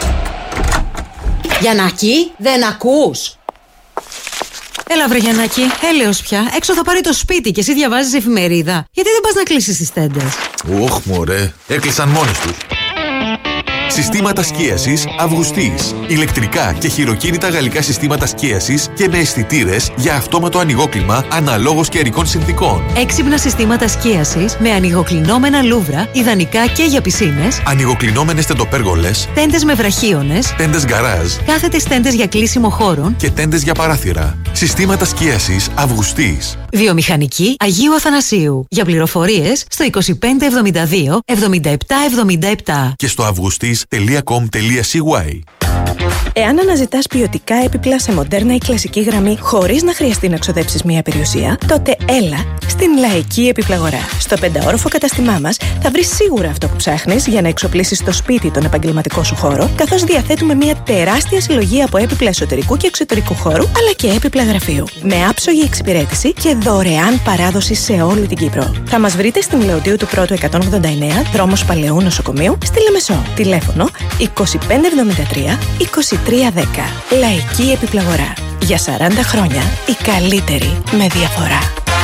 Γιαννάκη, δεν ακούς? Έλα βρε Γιαννάκη, έλεος πια. Έξω θα πάρει το σπίτι και εσύ διαβάζεις εφημερίδα. Γιατί δεν πας να κλείσεις τις τέντες? Ωχ μωρέ, έκλεισαν μόνες τους. Συστήματα σκίασης Αυγουστής. Ηλεκτρικά και χειροκίνητα γαλλικά συστήματα σκίασης και με αισθητήρες για αυτόματο ανοιγόκλιμα αναλόγως καιρικών συνθήκων. Έξυπνα συστήματα σκίασης με ανοιγοκλεινόμενα λούβρα, ιδανικά και για πισίνες. Ανοιγοκλεινόμενες τεντοπέργολες. Τέντες με βραχίονες. Τέντες γκαράζ. Κάθετες τέντες για κλείσιμο χώρων. Και τέντες για παράθυρα. Συστήματα σκίασης Αυγουστής. Βιομηχανική Αγίου Αθανασίου. Για πληροφορίες στο είκοσι πέντε εβδομήντα δύο εβδομήντα επτά εβδομήντα επτά. Και στο αυγουστής τελεία κομ τελεία σι γουάι. Εάν αναζητάς ποιοτικά έπιπλα σε μοντέρνα ή κλασική γραμμή χωρίς να χρειαστεί να ξοδέψεις μία περιουσία, τότε έλα στην Λαϊκή Επιπλαγορά. Στο πενταόροφο καταστημά μας θα βρεις σίγουρα αυτό που ψάχνεις για να εξοπλίσεις το σπίτι τον επαγγελματικό σου χώρο, καθώς διαθέτουμε μία τεράστια συλλογή από έπιπλα εσωτερικού και εξωτερικού χώρου, αλλά και έπιπλα γραφείου. Με άψογη εξυπηρέτηση και δωρεάν παράδοση σε όλη την Κύπρο. Θα μας βρείτε στην Λεωτίου του Πρώτου εκατόν ογδόντα εννέα, δρόμος Παλαιού Νοσοκομείου, στη Λεμεσό. Τηλέφωνο είκοσι πέντε εβδομήντα τρία είκοσι τρία δέκα. Λαϊκή Επιπλαγορά. Για σαράντα χρόνια η καλύτερη με διαφορά.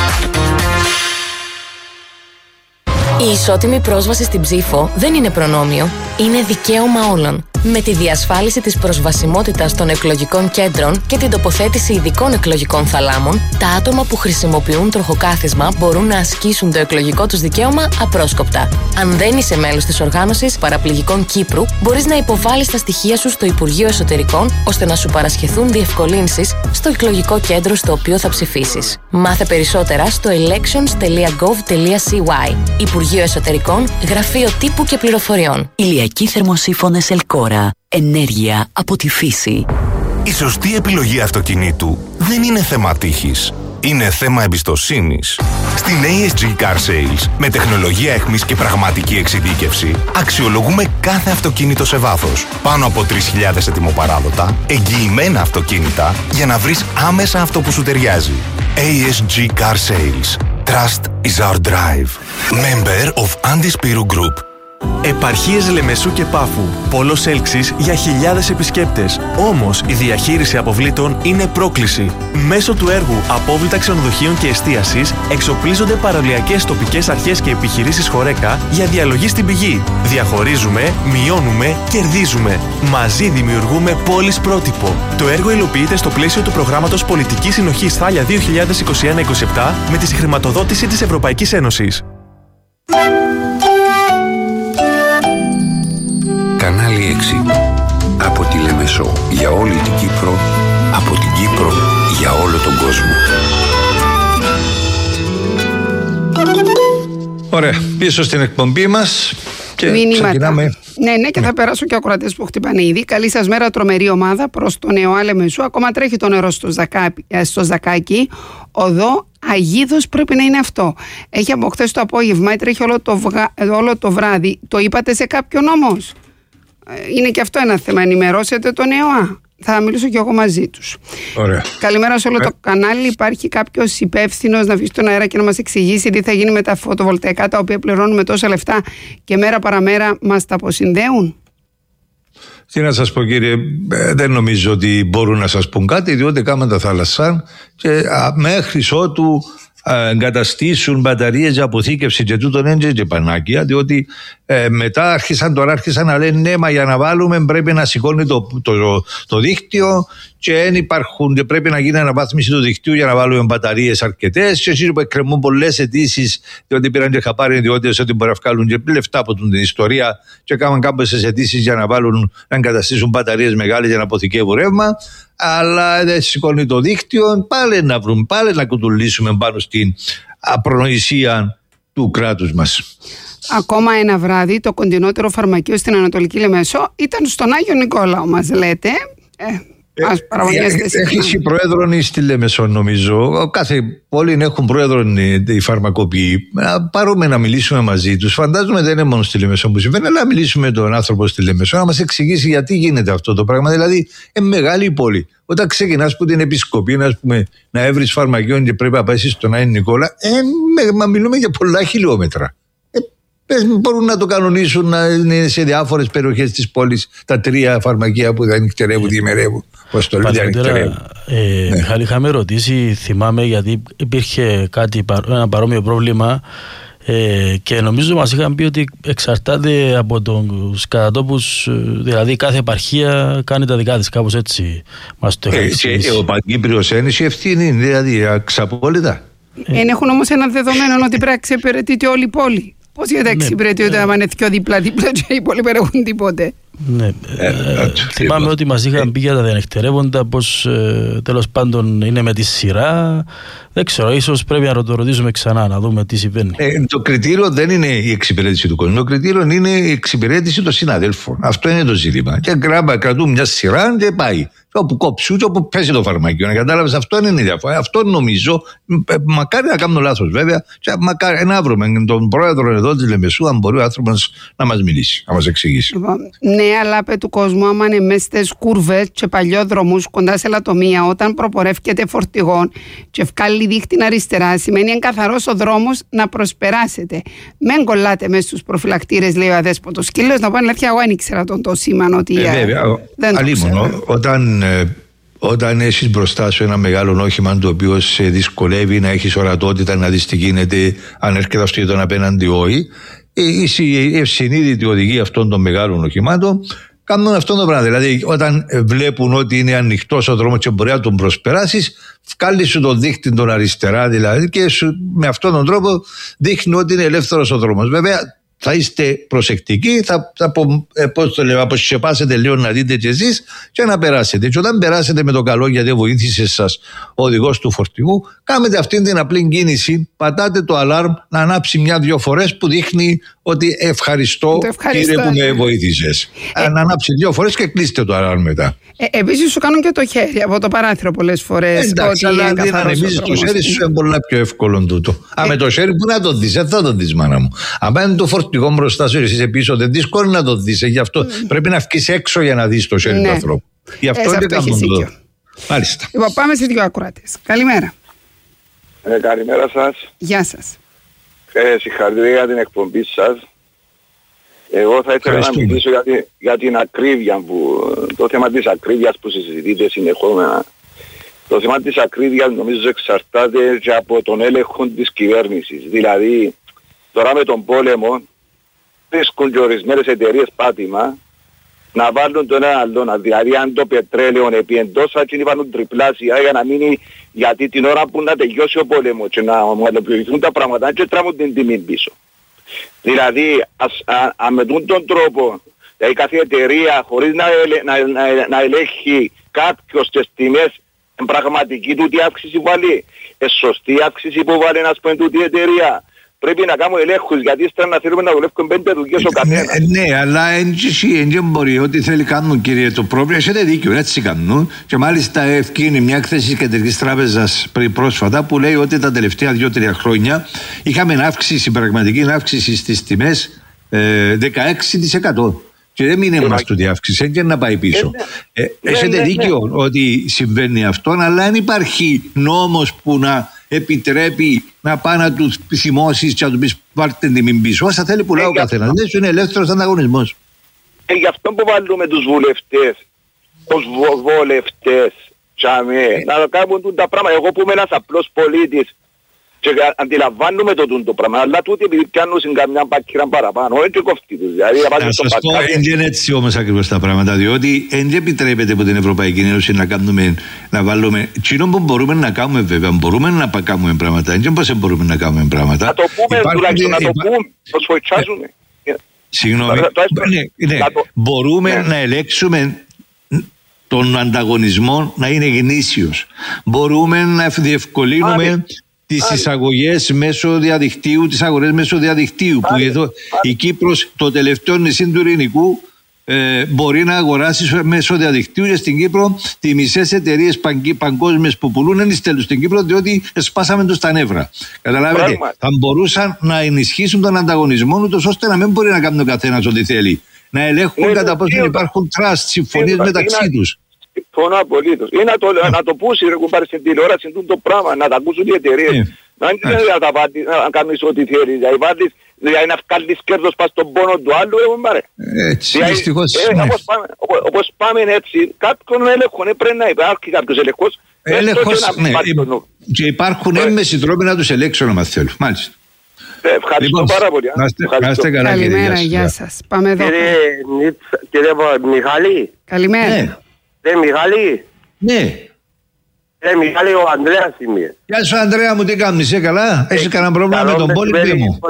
Η ισότιμη πρόσβαση στην ψήφο δεν είναι προνόμιο, είναι δικαίωμα όλων. Με τη διασφάλιση της προσβασιμότητας των εκλογικών κέντρων και την τοποθέτηση ειδικών εκλογικών θαλάμων, τα άτομα που χρησιμοποιούν τροχοκάθισμα μπορούν να ασκήσουν το εκλογικό τους δικαίωμα απρόσκοπτα. Αν δεν είσαι μέλος της Οργάνωσης Παραπληγικών Κύπρου, μπορείς να υποβάλεις τα στοιχεία σου στο Υπουργείο Εσωτερικών ώστε να σου παρασχεθούν διευκολύνσεις στο εκλογικό κέντρο στο οποίο θα ψηφίσεις. Μάθε περισσότερα στο elections τελεία gov τελεία σι γουάι. Υπουργείο Εσωτερικών, Γραφείο Τύπου και Πληροφοριών. Ηλιακοί θερμοσύφωνες Ελκόρα. Ενέργεια από τη φύση. Η σωστή επιλογή αυτοκινήτου δεν είναι θέμα τύχης. είναι θέμα εμπιστοσύνης. Στην έι ες τζι Car Sales, με τεχνολογία εχμής και πραγματική εξειδίκευση, αξιολογούμε κάθε αυτοκίνητο σε βάθος. Πάνω από τρεις χιλιάδες ετοιμοπαράδοτα, εγγυημένα αυτοκίνητα, για να βρεις άμεσα αυτό που σου ταιριάζει. έι ες τζι Car Sales. Trust is our drive. Member of Andispiru Group. Επαρχίες Λεμεσού και Πάφου. Πόλος έλξης για χιλιάδες επισκέπτες. Όμως η διαχείριση αποβλήτων είναι πρόκληση. Μέσω του έργου Απόβλητα Ξενοδοχείων και Εστίασης εξοπλίζονται παραλιακές τοπικές αρχές και επιχειρήσεις Χορέκα για διαλογή στην πηγή. Διαχωρίζουμε, μειώνουμε, κερδίζουμε. Μαζί δημιουργούμε πόλεις πρότυπο. Το έργο υλοποιείται στο πλαίσιο του προγράμματος Πολιτικής Συνοχής Θάλια δύο χιλιάδες είκοσι ένα είκοσι επτά με τη συγχρηματοδότηση της Ευρωπαϊκής Ένωσης. Κανάλι έξι. Από τη Λεμεσό για όλη την Κύπρο, από την Κύπρο για όλο τον κόσμο. Ωραία, πίσω στην εκπομπή μας και Μήνυματα. ξεκινάμε. Ναι, ναι, και θα περάσω και ακροατές που χτυπάνε ήδη. Καλή σας μέρα, τρομερή ομάδα προς τον ΕΟΑ Λεμεσού. Ακόμα τρέχει το νερό στο, Ζακα, στο Ζακάκι. Οδό Αγίδος πρέπει να είναι αυτό. Έχει από χθες το απόγευμα, τρέχει όλο το, βγα... όλο το βράδυ. Το είπατε σε κάποιον όμως? Είναι και αυτό ένα θέμα. Ενημερώσετε τον ΕΟΑ. Θα μιλήσω και εγώ μαζί τους. Ωραία. Καλημέρα σε όλο ε. το κανάλι. Υπάρχει κάποιος υπεύθυνος να βγει στον αέρα και να μας εξηγήσει τι θα γίνει με τα φωτοβολταϊκά τα οποία πληρώνουμε τόσα λεφτά και μέρα παραμέρα μας τα αποσυνδέουν? Τι να σας πω, κύριε, δεν νομίζω ότι μπορούν να σας πούν κάτι, διότι κάμαν τα θάλασσα και α, μέχρι ότου α, εγκαταστήσουν μπαταρίες για αποθήκευση και τούτον έντζε και πανάκια, διότι ε, μετά άρχισαν, τώρα άρχισαν να λένε ναι, μα για να βάλουμε πρέπει να σηκώνει το, το, το, το δίκτυο και δεν υπάρχουν, και πρέπει να γίνει αναβάθμιση του δικτύου για να βάλουμε μπαταρίες αρκετές. Και εσείς που εκκρεμούν πολλές αιτήσεις, διότι πήραν και χαπάρει ιδιώτες ότι μπορεί να βγάλουν και λεφτά από την ιστορία και κάνουν κάποιες αιτήσεις για να βάλουν, να εγκαταστήσουν μπαταρίες μεγάλες για να αποθηκεύουν ρεύμα. Αλλά δεν σηκώνει το δίκτυο, πάλι να βρούμε, πάλι να κουτουλήσουμε πάνω στην απρονοησία του κράτους μας. Ακόμα ένα βράδυ το κοντινότερο φαρμακείο στην Ανατολική Λεμεσό ήταν στον Άγιο Νικόλαο, μας λέτε. Ε, ας παραγωνιέστε συχνά. Έχει πρόεδρον στη Λεμεσό, νομίζω. Κάθε πόλη έχουν πρόεδρον οι φαρμακοποιοί. Να πάρουμε να μιλήσουμε μαζί τους. Φαντάζομαι δεν είναι μόνο στη Λεμεσό που συμβαίνει, αλλά να μιλήσουμε με τον άνθρωπο στη Λεμεσό να μας εξηγήσει γιατί γίνεται αυτό το πράγμα. Δηλαδή, είναι μεγάλη η πόλη. Όταν ξεκινάς που την επισκοπή, να, πούμε, να έβρεις φαρμακείο και πρέπει να πάει στον Άγιο Νικόλα, ε, μα μιλούμε για πολλά χιλιόμετρα. Μπορούν να το κανονίσουν να είναι σε διάφορες περιοχές της πόλης τα τρία φαρμακεία που δεν νυχτερεύουν, διημερεύουν. Πώς το λέει, Πατέρα, ε, ναι. Μιχάλη, είχαμε ρωτήσει, θυμάμαι, γιατί υπήρχε κάτι, ένα παρόμοιο πρόβλημα ε, και νομίζω μας είχαν πει ότι εξαρτάται από τους κατατόπους, δηλαδή κάθε επαρχία κάνει τα δικά της, κάπως έτσι μας το είχαν εξηγήσει. Ε, ο Παγκύπριος Ένωση ευθύνη, δηλαδή αξαπόλυτα. Ε, έχουν όμως ένα δεδομένο ότι πρέπει να ξεπεραιτείται όλη η πόλη. Πώς γιατί εξυπηρετεί όταν πάνε δυο δίπλα-δίπλα και οι υπόλοιποι δεν έχουν τίποτε? Ναι, ε, ε, θυμάμαι ότι μας είχαν πει για τα διανυκτερεύοντα πως ε, τέλος πάντων είναι με τη σειρά. Δεν ξέρω, ίσως πρέπει να το ρωτήσουμε ξανά να δούμε τι συμβαίνει. Ε, το κριτήριο δεν είναι η εξυπηρέτηση του κόσμου. Το κριτήριο είναι η εξυπηρέτηση των συναδέλφων. Αυτό είναι το ζήτημα. Και κρατούν μια σειρά και πάει. Όπου κόψουν και όπου πέσει το φαρμακείο. Να κατάλαβες, αυτό είναι η διαφορά. Αυτό νομίζω, μακάρι να κάνω λάθος βέβαια, και μακάρι να βρούμε τον πρόεδρο εδώ της Λεμεσού, αν μπορεί ο άνθρωπος να μας μιλήσει, να μας εξηγήσει. Ναι, αλλά πέ του κόσμου, άμα είναι μέσα στις κούρβες και παλιόδρομους κοντά σε λατομεία, όταν προπορεύκεται φορτηγόν και βγάλει δίχτυν αριστερά, σημαίνει εγκαθαρός ο δρόμος να προσπεράσετε. Μεν κολλάτε μέσα στους προφυλακτήρες, λέει ο αδέσποτος σκύλος. Να πω αλήθεια, εγώ δεν ήξερα τον το σήμαν ότι. Ε, βέβαια, δεν αλίμονο, όταν. Όταν έχεις μπροστά σου ένα μεγάλο όχημα το οποίο σε δυσκολεύει να έχεις ορατότητα, να δεις τι γίνεται, αν έρχεται αυτό τον απέναντι όχι, η ευσυνείδητη οδηγή αυτών των μεγάλων οχημάτων κάνουν αυτό το πράγμα. Δηλαδή, όταν βλέπουν ότι είναι ανοιχτός ο δρόμος και μπορεί να τον προσπεράσεις, βγάλει σου το δίχτυ τον αριστερά, δηλαδή, και σου, με αυτόν τον τρόπο δείχνει ότι είναι ελεύθερος ο δρόμος. Βέβαια, θα είστε προσεκτικοί, θα, θα ε, πώς το λέω, αποσχεπάσετε λίγο να δείτε κι εσείς και να περάσετε. Και όταν περάσετε με το καλό, γιατί βοήθησε σας ο οδηγός του φορτηγού, κάνετε αυτή την απλή κίνηση, πατάτε το αλάρμ να ανάψει μια-δυο φορές που δείχνει ότι ευχαριστώ, ευχαριστώ κύριε που με ναι. βοήθησες. Ε, να ανάψει δύο φορές και κλείστε το αλάρμ μετά. Ε, Επίσης σου κάνουν και το χέρι από το παράθυρο πολλές φορές. Ε, εντάξει, αλλά αντί να ανεμίζεις το χέρι σου είναι πολλά πιο εύκολο τούτο. Ε, Α, με το χέρι που να το δεις, δεν θα το δεις μάνα μου. Αν είναι το φορτηγό μπροστά σου, εσύ πίσω, δεν δύσκολο να το δεις. Γι' αυτό mm. πρέπει να βγεις έξω για να δεις το χέρι ναι. του ανθρώπου. Γι' αυτό δεν κάνουν το. Μάλιστα. Λοιπόν, πάμε σε δύο ακροατές. Καλημέρα. Ε, καλημέρα σας. Γεια σας. Ε, συγχαρητήρια για την εκπομπή σας. Εγώ θα ήθελα να μιλήσω για, την, για την ακρίβεια, που, το θέμα της ακρίβειας που συζητείται συνεχόμενα. Το θέμα της ακρίβειας νομίζω εξαρτάται και από τον έλεγχο της κυβέρνησης. Δηλαδή, τώρα με τον πόλεμο βρίσκουν και ορισμένες εταιρείες πάτημα να βάλουν τον ένα άλλο. Δηλαδή, αν το πετρέλαιο επί εντός θα βάλουν τριπλάσια για να μείνει, γιατί την ώρα που να τελειώσει ο πόλεμος και να ομαλοποιηθούν τα πράγματα και τράβουν την τιμή πίσω. Δηλαδή, ας, α, α, με τον τρόπο, δηλαδή κάθε εταιρεία χωρίς να, ελε, να, να, να ελέγχει κάποιος τις τιμές, εν πραγματική τούτη αύξηση που βάλει, ε, σωστή αύξηση που βάλει να πούμε τούτη εταιρεία. Πρέπει να κάνουμε ελέγχους, γιατί ύστερα να θέλουμε να δουλεύουμε πέντε δουλειές ο καθένας. Ναι, ναι, αλλά δεν μπορεί, ό,τι θέλει κάνουν, κύριε, το πρόβλημα, έχετε δίκιο, έτσι κάνουν. Και μάλιστα ευκίνει μια έκθεση της Κεντρικής Τράπεζας πριν πρόσφατα που λέει ότι τα τελευταία δύο τρία χρόνια είχαμε αύξηση, πραγματική αύξηση στις τιμές ε, δεκαέξι τοις εκατό. Και δεν μείνει μας τούτη αύξηση, έτσι να πάει πίσω. Ε, ε, έχετε ναι, ναι, δίκιο ναι. ότι συμβαίνει αυτό, αλλά δεν υπάρχει νόμος που να επιτρέπει να πάει να του θυμώσεις και να του πεις πάρτε την τιμή πίσω. Όσα θέλει πουλά ο καθένας. Δεν σου είναι ελεύθερος ανταγωνισμός. Ε, γι' αυτό που βάλουμε τους βουλευτές, τους βολευτές, ε. να κάνουν τα πράγματα. Εγώ που είμαι ένας απλός πολίτης και αντιλαμβάνουμε το τούτο πράγμα, αλλά τούτοι επειδή πιάνουν σε καμιά πάκυρα παραπάνω, έτσι κοφτεί τους. Δηλαδή, να σας πω, δεν είναι έτσι όμως ακριβώς τα πράγματα, διότι δεν επιτρέπεται από την Ευρωπαϊκή Ένωση να, κάνουμε, να βάλουμε, τσινό που μπορούμε να κάνουμε βέβαια, μπορούμε να κάνουμε πράγματα, δεν πώς μπορούμε να κάνουμε πράγματα. Να το πούμε, τουλάχιστον να το πούμε, να σφοητσάζουμε. Συγγνώμη, μπορούμε να ελέγξουμε τον ανταγωνισμό να είναι γνήσιος. Μπορούμε να διευκολύνουμε τις εισαγωγές μέσω διαδικτύου, τις αγορές μέσω διαδικτύου. Που εδώ η Κύπρος, το τελευταίο νησί του Ειρηνικού, ε, μπορεί να αγοράσει μέσω διαδικτύου και στην Κύπρο τις μισές εταιρείες παγκόσμιες που πουλούν δεν στέλνουν στην Κύπρο διότι σπάσαμε τους τα νεύρα. Καταλάβετε, Πράγμα. θα μπορούσαν να ενισχύσουν τον ανταγωνισμό ούτως ώστε να μην μπορεί να κάνει ο καθένας ό,τι θέλει. Να ελέγχουν ναι, κατά πόσο υπάρχουν trust, συμφωνίες μεταξύ τους. Συμφωνώ απολύτως. Ή να το, yeah. να το πούσει ρε κουμπάρει στην τηλεόραση το πράγμα, να τα ακούσουν οι εταιρείες. Yeah. Να μην yeah. να, βάλεις, να κάνεις ό,τι θέλεις. Δηλαδή, βάλεις, δηλαδή να βγάλεις κέρδος πας στον πόνο του άλλου, ρε κουμπάρε. Έτσι, δηλαδή, δυστυχώς. Ε, ναι. όπως, πάμε, όπως πάμε έτσι, κάποιον έλεγχο, ναι, πρέπει να υπάρχει κάποιος έλεγχος. Έλεγχος, ναι. Και υπάρχουν έμμεση τρόποι να τους ελέγξουν, αν θέλουν. Μάλιστα. Ευχαριστώ λοιπόν, πάρα πολύ. Να είστε καλά, καλημέρα, γεια σας. Πάμε εδώ. Κύριε Μιχάλη. Καλημέρα. Ε, Μιχάλη. Ναι. Ε, Μιχάλη, ο Ανδρέας είμαι. Γεια σου, Ανδρέα μου, τι κάνεις, είσαι καλά? Έχεις κανένα πρόβλημα με τον πόλεμο μου?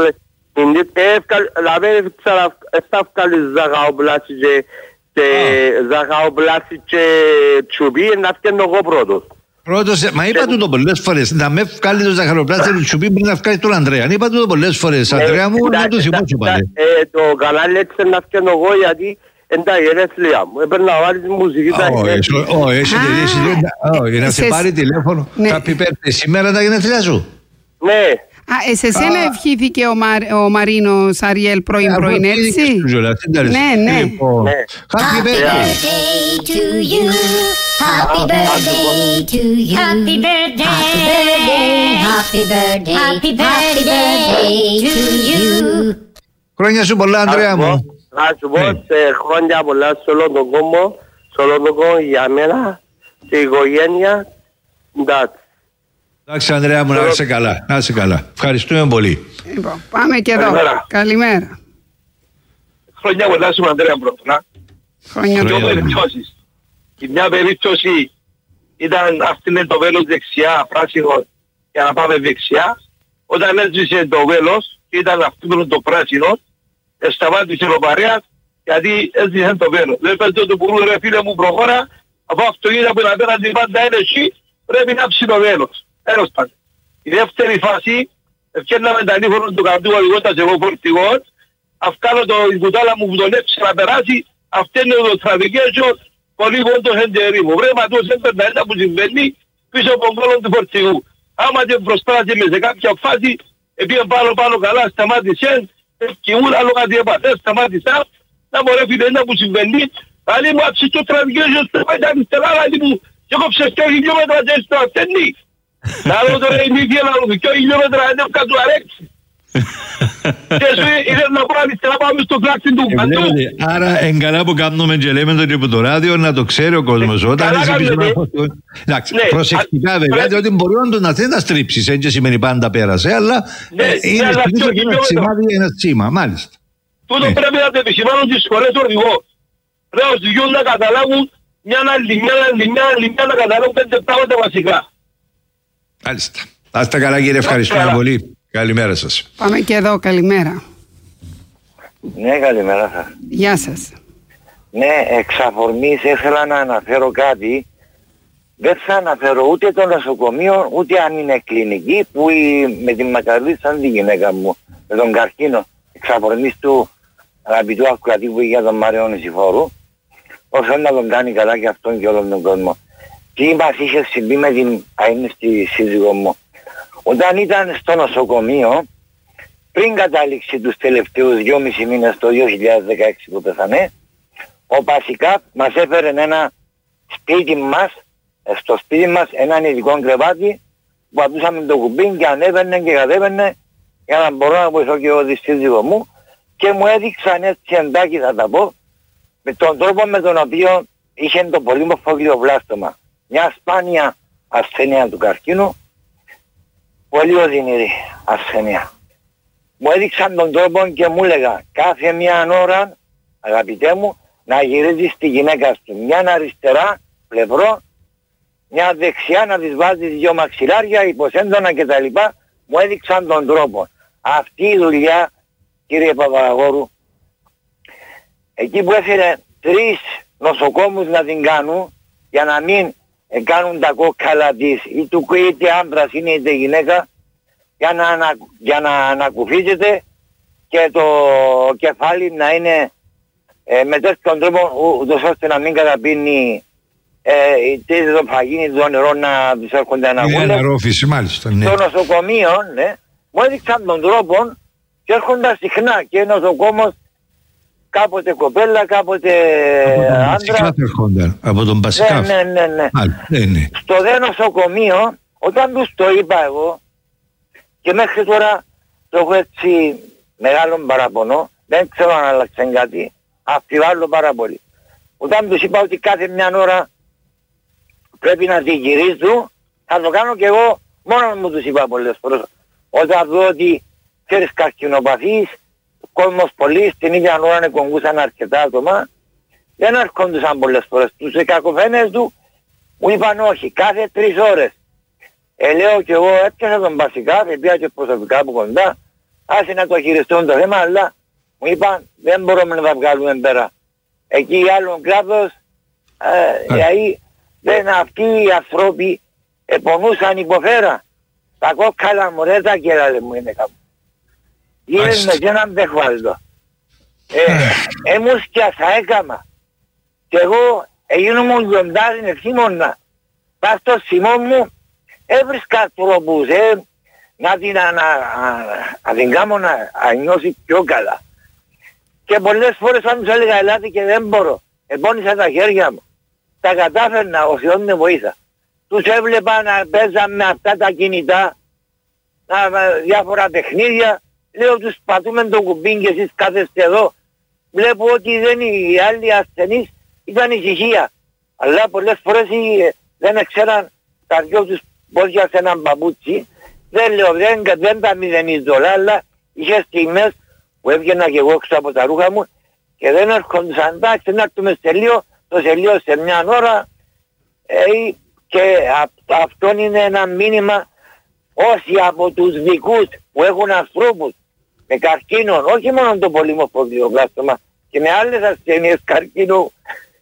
Δηλαδή, θα βγάλεις ζαχαοπλάση και ζαχαοπλάση και τσουπί, να φτιάχνω εγώ πρώτος. Πρώτος, μα είπα του το πολλές φορές, να με βγάλει το ζαχαροπλάστη του τσουπί πριν να βγάλει τον Ανδρέα. Είπα του το πολλές φορές, Ανδρέα μου, να το θυμώσω πάλι. Το κανάλι έτσι να φτιάχνω εγώ γιατί εντάξει, είναι θλία μου. Έπαιρνα να βάλεις μουσική. Όχι, εσύ δεν να σε πάρει τηλέφωνο. Happy birthday σήμερα τα γενέθλιά σου. Ναι. Α, σε εσένα ευχήθηκε ο Μαρίνος Αριέλ πρωί-πρωί, έτσι. Ναι, ναι. Happy birthday to you. Happy birthday to you. Happy birthday. Happy birthday. Happy birthday to you. Χρόνια σου πολλά, Ανδρέα μου. Να σου πω σε χρόνια πολλά σε όλο τον κόσμο, σε όλο τον κόσμο για μένα και η οικογένεια. Εντάξει. Εντάξει, Ανδρέα μου, να είσαι καλά. Να είσαι καλά. Ευχαριστούμε πολύ. Λοιπόν, πάμε και εδώ. Καλημέρα. Καλημέρα. Χρόνια πολλά σου, Ανδρέα, πρώτα. Χρόνια πολλά. Η μια περίπτωση ήταν αυτή είναι το βέλος δεξιά, πράσινο, για να πάμε δεξιά. Όταν έσβησε το βέλος, ήταν αυτό το πράσινο, σταμάτησε ο παρέας, γιατί έσβησε το βέλος. Δεν πέτω του πουλού, ρε φίλε μου, προχώρα, από αυτό είδα που να πέραν πάντα είναι εσύ, πρέπει να ψει το βέλος. Τέλος πάντων. Η δεύτερη φάση, ευκαιρνάμε τα νύχωνα του καρτού οδηγώντας εγώ φορτηγόν αυκάνω το κουτάλα μου που τον έψε να περάσει, αυτό είναι το traffication, πολύ πόντος εντερήμου. Βρε ματός έπαιρνα ένα που συμβαίνει πίσω από τον κόλλο του φορτηγού. Άμα και μπροστάζει με σε κάποια φάση, επειδή πάνω πάνω καλά σταμάτησε, ευκαιούν άλλο κάτι έπαθες, σταμάτησα, να μπορέσει ένα που συμβαίνει, άλλη μου άψει το traffication στο πέντε αριστερά, άλλη μου και έκοψε δύο χιλιόμετρα και στο ασθενή. Να λέω τώρα η μύθια να λέω δύο χιλιόμετρα έντευκα του αρέξει. Και σου ήθελα να πω αριστερά πάμε στο κλάξι του παντού. Άρα εγκαλά που κάνουμε και λέμε το και από το ράδιο να το ξέρει ο κόσμος. Όταν είσαι πίσω από αυτό. Εντάξει, προσεκτικά βέβαια, διότι μπορεί όντως να θέλει να στρίψεις, έτσι σημαίνει πάντα πέρασε, αλλά είναι πίσω και ένα σημάδι, ένα σήμα, μάλιστα. Τούτο πρέπει να το επισημάνουν τις σχολές του οδηγού. Πρέπει ως δυο να καταλάβουν μια άλλη, μια άλλη, μια άλλη, μια να καταλάβουν πέντε πράγματα βασικά. Μάλιστα. Να είστε καλά κύριε, ευχαριστούμε πολύ. Καλημέρα σας. Πάμε και εδώ, καλημέρα. Ναι, καλημέρα σας. Γεια σας. Ναι, εξ αφορμής ήθελα να αναφέρω κάτι. Δεν θα αναφέρω ούτε το νοσοκομείο, ούτε αν είναι κλινική, που η, με την μακαρδίσαν τη γυναίκα μου, με τον καρκίνο, εξ αφορμής του αγαπητού ακροατή που είχε για τον Μάριο Νησιφόρου, όσο να τον κάνει καλά και αυτόν και όλον τον κόσμο. Τι μας είχε συμβεί με την αείμνηστη σύζυγό μου. Όταν ήταν στο νοσοκομείο, πριν κατάληξει τους τελευταίους δυόμισι μήνες το δύο χιλιάδες δεκαέξι που πέθανε, ο Πασικά μας έφερε ένα σπίτι μας, στο σπίτι μας έναν ειδικό κρεβάτι που πατούσαμε το κουμπί και ανέβαινε και κατέβαινε για να μπορώ να βοηθώ και εγώ τη σύζυγό μου και μου έδειξαν έτσι εντάκι θα τα πω με τον τρόπο με τον οποίο είχε το πολύμορφο γλυοβλάστομα. Μια σπάνια ασθένεια του καρκίνου, πολύ οδυνηρή ασθένεια. Μου έδειξαν τον τρόπο και μου έλεγα κάθε μια ώρα, αγαπητέ μου, να γυρίζεις τη γυναίκα σου. Μια αριστερά πλευρό, μια δεξιά να της βάζεις δυο μαξιλάρια, υποσέντονα κτλ. Μου έδειξαν τον τρόπο. Αυτή η δουλειά, κύριε Παπαγόρου, εκεί που έφερε τρεις νοσοκόμους να την κάνουν, για να μην κάνουν τα κόκκαλα της, ή του είτε άντρας είναι είτε γυναίκα, για να, ανα, για να ανακουφίζεται και το κεφάλι να είναι ε, με τέτοιον τρόπο ούτως ώστε να μην καταπίνει ε, είτε το φαγίνι το νερό να τους έρχονται αναγούλες. Είναι αναρρόφηση μάλιστα. Ναι. Στο νοσοκομείο, ναι, μου έδειξαν τον τρόπο και έρχονταν συχνά και νοσοκόμος κάποτε κοπέλα, κάποτε άντρα. Από τον Πασικάφ. Ναι, ναι, ναι, ναι. Άρα, ναι, ναι. Στο δε νοσοκομείο, όταν τους το είπα εγώ, και μέχρι τώρα το έχω έτσι μεγάλο παραπονό, δεν ξέρω αν άλλαξε κάτι, αμφιβάλλω πάρα πολύ. Όταν τους είπα ότι κάθε μια ώρα πρέπει να τη γυρίζουν, θα το κάνω και εγώ, μόνο μου τους είπα πολλές φορές. Όταν δω ότι ξέρεις καρκινοπαθείς, κόσμος πολύ, στην ίδια ώρα κονκούσαν αρκετά άτομα, δεν έρχοντουσαν πολλές φορές. Τους εκακοφαίνες του μου είπαν όχι, κάθε τρεις ώρες. Ε, λέω και εγώ έπιασα τον Πασικά, πήγα και προσωπικά από κοντά, άσε να το χειριστούν το θέμα, αλλά μου είπαν δεν μπορούμε να τα βγάλουμε πέρα. Εκεί άλλον κράτος, ε, δηλαδή δεν αυτοί οι άνθρωποι επονούσαν υποφέρα. Τα κόκκαλα μου ρε τα κεράλε μου είναι κάπου. Γύρεσαι και έναν δεχβάλτο. Ε, εμούσκιασα έκαμα. Και εγώ έγινω μου γιοντάριν ευθύμωνα. Πας στο σημό μου έβρισκα τρόπους ε, να την αδυγκάμω να νιώσει πιο καλά. Και πολλές φορές αν τους έλεγα ελάτε και δεν μπορώ. Επώνυσα τα χέρια μου. Τα κατάφερνα, ο Θεός με βοήθα. Τους έβλεπα να παίζαν με αυτά τα κινητά, να, διάφορα παιχνίδια. Λέω τους πατούμε το κουμπί και εσείς κάθεστε εδώ. Βλέπω ότι δεν οι άλλοι ασθενείς ήταν ησυχία. Αλλά πολλές φορές δεν ξέραν τα δυο τους πόδια σε έναν παπούτσι. Δεν λέω, δεν, δεν τα μηδενίζω όλα, αλλά είχε στιγμές που έβγαινα και εγώ έξω από τα ρούχα μου και δεν έρχονταν. Εντάξει, να έρθουμε σε λίγο, το σε λίγο σε μια ώρα. Ε, και α, αυτό είναι ένα μήνυμα όσοι από τους δικούς που έχουν ανθρώπους με καρκίνο, όχι μόνο το πολύμορφο γλυοβλάστομα και με άλλες ασθένειες καρκίνου,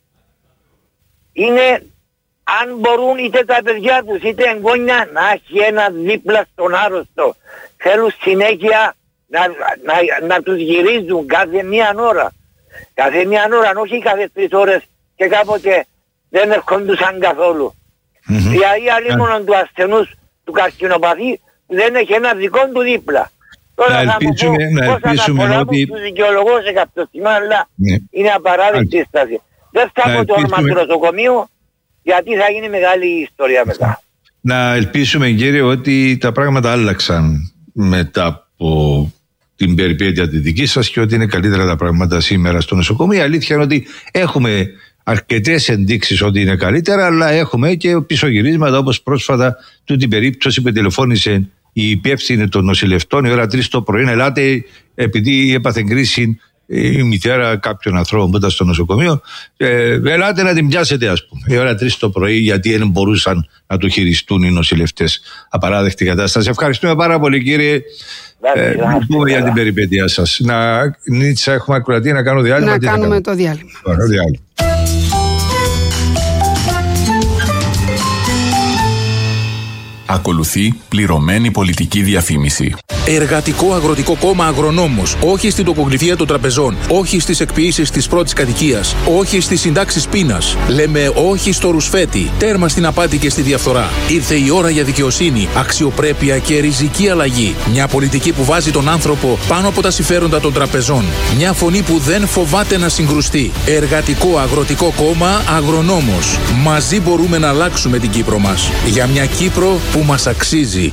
είναι αν μπορούν είτε τα παιδιά τους είτε εγγόνια να έχει ένα δίπλα στον άρρωστο. Θέλουν συνέχεια να, να, να τους γυρίζουν κάθε μία ώρα. Κάθε μία ώρα, όχι κάθε τρεις ώρες και κάποτε δεν ερχόντουσαν καθόλου. Mm-hmm. Δηλαδή αλλήμωνον του ασθενούς του καρκινοπαθή δεν έχει ένα δικό του δίπλα. Τώρα να θα μου πω πώς αναπολάμουν ότι... τους δικαιολογώ σε κάποιο στιγμή, αλλά ναι. είναι απαράδεκτη στάση. Δεν θα πω το όνομα του νοσοκομείου, γιατί θα γίνει μεγάλη ιστορία μετά. Να ελπίσουμε, κύριε, ότι τα πράγματα άλλαξαν μετά από την περιπέτεια τη δική σας και ότι είναι καλύτερα τα πράγματα σήμερα στο νοσοκομείο. Η αλήθεια είναι ότι έχουμε αρκετές ενδείξεις ότι είναι καλύτερα, αλλά έχουμε και πισωγυρίσματα, όπως πρόσφατα τούτη περίπτωση που τηλεφώνησε η υπεύθυνη των νοσηλευτών η ώρα τρεις το πρωί. Ελάτε, επειδή έπαθε κρίση η μητέρα κάποιων ανθρώπων που ήταν στο νοσοκομείο, ε, ελάτε να την πιάσετε, ας πούμε, η ώρα τρεις το πρωί, γιατί δεν μπορούσαν να το χειριστούν οι νοσηλευτές. Απαράδεκτη κατάσταση. Ευχαριστούμε πάρα πολύ, κύριε. Ε, να πούμε για την περιπέτεια σας. Να, Νίτσα, έχουμε ακροατή, να κάνω διάλειμμα. Να κάνουμε να το διάλειμμα. Ωραία, διάλειμμα. Ακολουθεί πληρωμένη πολιτική διαφήμιση. Εργατικό Αγροτικό Κόμμα Αγρονόμος. Όχι στην τοκογλυφία των τραπεζών. Όχι στις εκποίησεις της πρώτης κατοικίας. Όχι στις συντάξεις πείνας. Λέμε όχι στο ρουσφέτη. Τέρμα στην απάτη και στη διαφθορά. Ήρθε η ώρα για δικαιοσύνη, αξιοπρέπεια και ριζική αλλαγή. Μια πολιτική που βάζει τον άνθρωπο πάνω από τα συμφέροντα των τραπεζών. Μια φωνή που δεν φοβάται να συγκρουστεί. Εργατικό Αγροτικό Κόμμα Αγρονόμος. Μαζί μπορούμε να αλλάξουμε την Κύπρο μας. Για μια Κύπρο που μας αξίζει.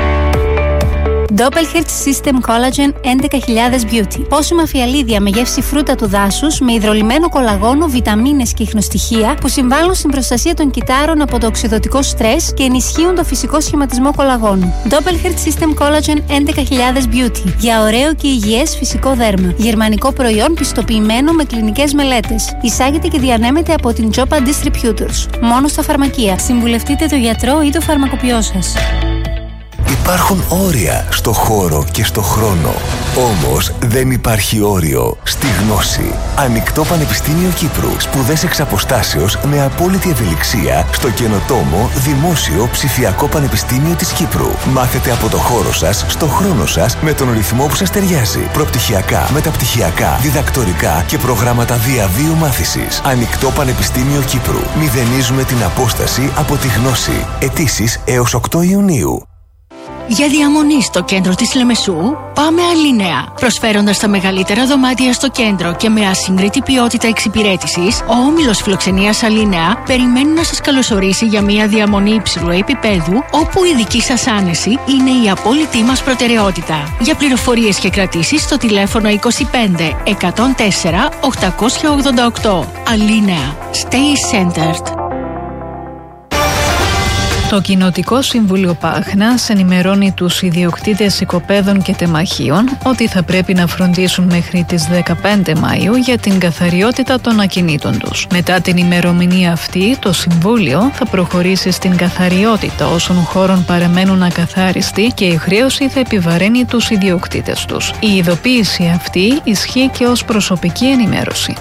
Doppelherz System Collagen έντεκα χιλιάδες Beauty. Πόσιμα φιαλίδια με γεύση φρούτα του δάσους, με υδρολυμμένο κολαγόνο, βιταμίνες και ιχνοστοιχεία που συμβάλλουν στην προστασία των κυτάρων από το οξυδωτικό στρες και ενισχύουν το φυσικό σχηματισμό κολαγόνου. Doppelherz System Collagen έντεκα χιλιάδες Beauty. Για ωραίο και υγιές φυσικό δέρμα. Γερμανικό προϊόν πιστοποιημένο με κλινικές μελέτες. Εισάγεται και διανέμεται από την Jopa Distributors. Μόνο στα φαρμακεία. Συμβουλευτείτε τον γιατρό ή το φαρμακοποιό σας. Υπάρχουν όρια στο χώρο και στο χρόνο. Όμως δεν υπάρχει όριο στη γνώση. Ανοιχτό Πανεπιστήμιο Κύπρου. Σπουδές εξ αποστάσεως με απόλυτη ευελιξία στο καινοτόμο Δημόσιο Ψηφιακό Πανεπιστήμιο της Κύπρου. Μάθετε από το χώρο σας, στο χρόνο σας, με τον ρυθμό που σας ταιριάζει. Προπτυχιακά, μεταπτυχιακά, διδακτορικά και προγράμματα διαβίου μάθησης. Ανοιχτό Πανεπιστήμιο Κύπρου. Μηδενίζουμε την απόσταση από τη γνώση. Αιτήσεις έως οκτώ Ιουνίου. Για διαμονή στο κέντρο της Λεμεσού, πάμε Αλίνεα. Προσφέροντας τα μεγαλύτερα δωμάτια στο κέντρο και με ασύγκριτη ποιότητα εξυπηρέτησης, ο όμιλος φιλοξενίας Αλίνεα περιμένει να σας καλωσορίσει για μια διαμονή υψηλού επίπεδου, όπου η δική σας άνεση είναι η απόλυτη μας προτεραιότητα. Για πληροφορίες και κρατήσεις στο τηλέφωνο είκοσι πέντε εκατόν τέσσερα οκτακόσια ογδόντα οκτώ. Αλίνεα. Stay centered. Το Κοινοτικό Συμβούλιο Πάχνας ενημερώνει τους ιδιοκτήτες οικοπαίδων και τεμαχίων ότι θα πρέπει να φροντίσουν μέχρι τις δεκαπέντε Μαΐου για την καθαριότητα των ακινήτων τους. Μετά την ημερομηνία αυτή, το Συμβούλιο θα προχωρήσει στην καθαριότητα όσων χώρων παραμένουν ακαθάριστοι και η χρέωση θα επιβαρύνει τους ιδιοκτήτες τους. Η ειδοποίηση αυτή ισχύει και ως προσωπική ενημέρωση.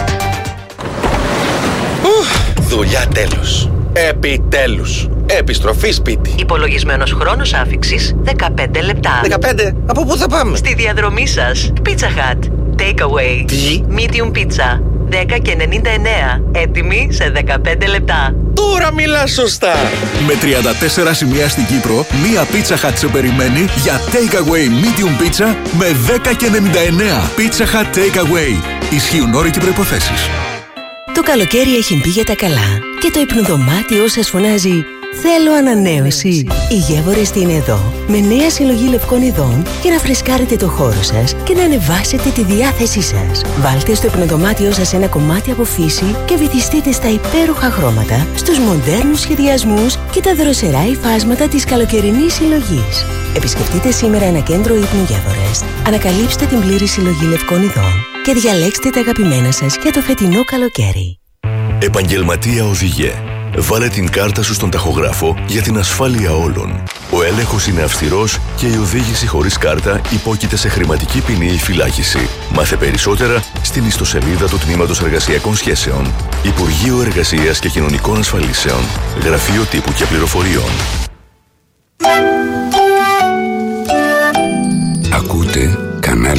Ουφ, δουλειά τέλος. Επιτέλους. Επιστροφή σπίτι. Υπολογισμένος χρόνος άφιξης δεκαπέντε λεπτά. δεκαπέντε. Από πού θα πάμε? Στη διαδρομή σας. Pizza Hut. Takeaway. Τι? Medium pizza. δέκα και ενενήντα εννέα. Έτοιμη σε δεκαπέντε λεπτά. Τώρα μιλάς σωστά. Με τριάντα τέσσερα σημεία στην Κύπρο, μία Pizza Hut σε περιμένει για Takeaway Medium Pizza με δέκα και ενενήντα εννέα. Pizza Hut Takeaway. Ισχύουν όροι και προϋποθέσεις. Το καλοκαίρι έχει μπει για τα καλά και το υπνοδωμάτιό σας φωνάζει «Θέλω ανανέωση». Οι Γεύορες είναι εδώ με νέα συλλογή λευκών ειδών για να φρεσκάρετε το χώρο σας και να ανεβάσετε τη διάθεσή σας. Βάλτε στο υπνοδωμάτιό σας ένα κομμάτι από φύση και βυθιστείτε στα υπέροχα χρώματα, στους μοντέρνους σχεδιασμούς και τα δροσερά υφάσματα της καλοκαιρινής συλλογής. Επισκεφτείτε σήμερα ένα κέντρο ύπνου Γεύορες, ανακαλύψτε την πλήρη συλλογή λευκών ειδών και διαλέξτε τα αγαπημένα σας για το φετινό καλοκαίρι. Επαγγελματία οδηγέ. Βάλε την κάρτα σου στον ταχογράφο για την ασφάλεια όλων. Ο έλεγχος είναι αυστηρός και η οδήγηση χωρίς κάρτα υπόκειται σε χρηματική ποινή ή φυλάκιση. Μάθε περισσότερα στην ιστοσελίδα του Τμήματος Εργασιακών Σχέσεων. Υπουργείο Εργασίας και Κοινωνικών Ασφαλίσεων. Γραφείο Τύπου και Πληροφοριών. Ακούτε Κανάλι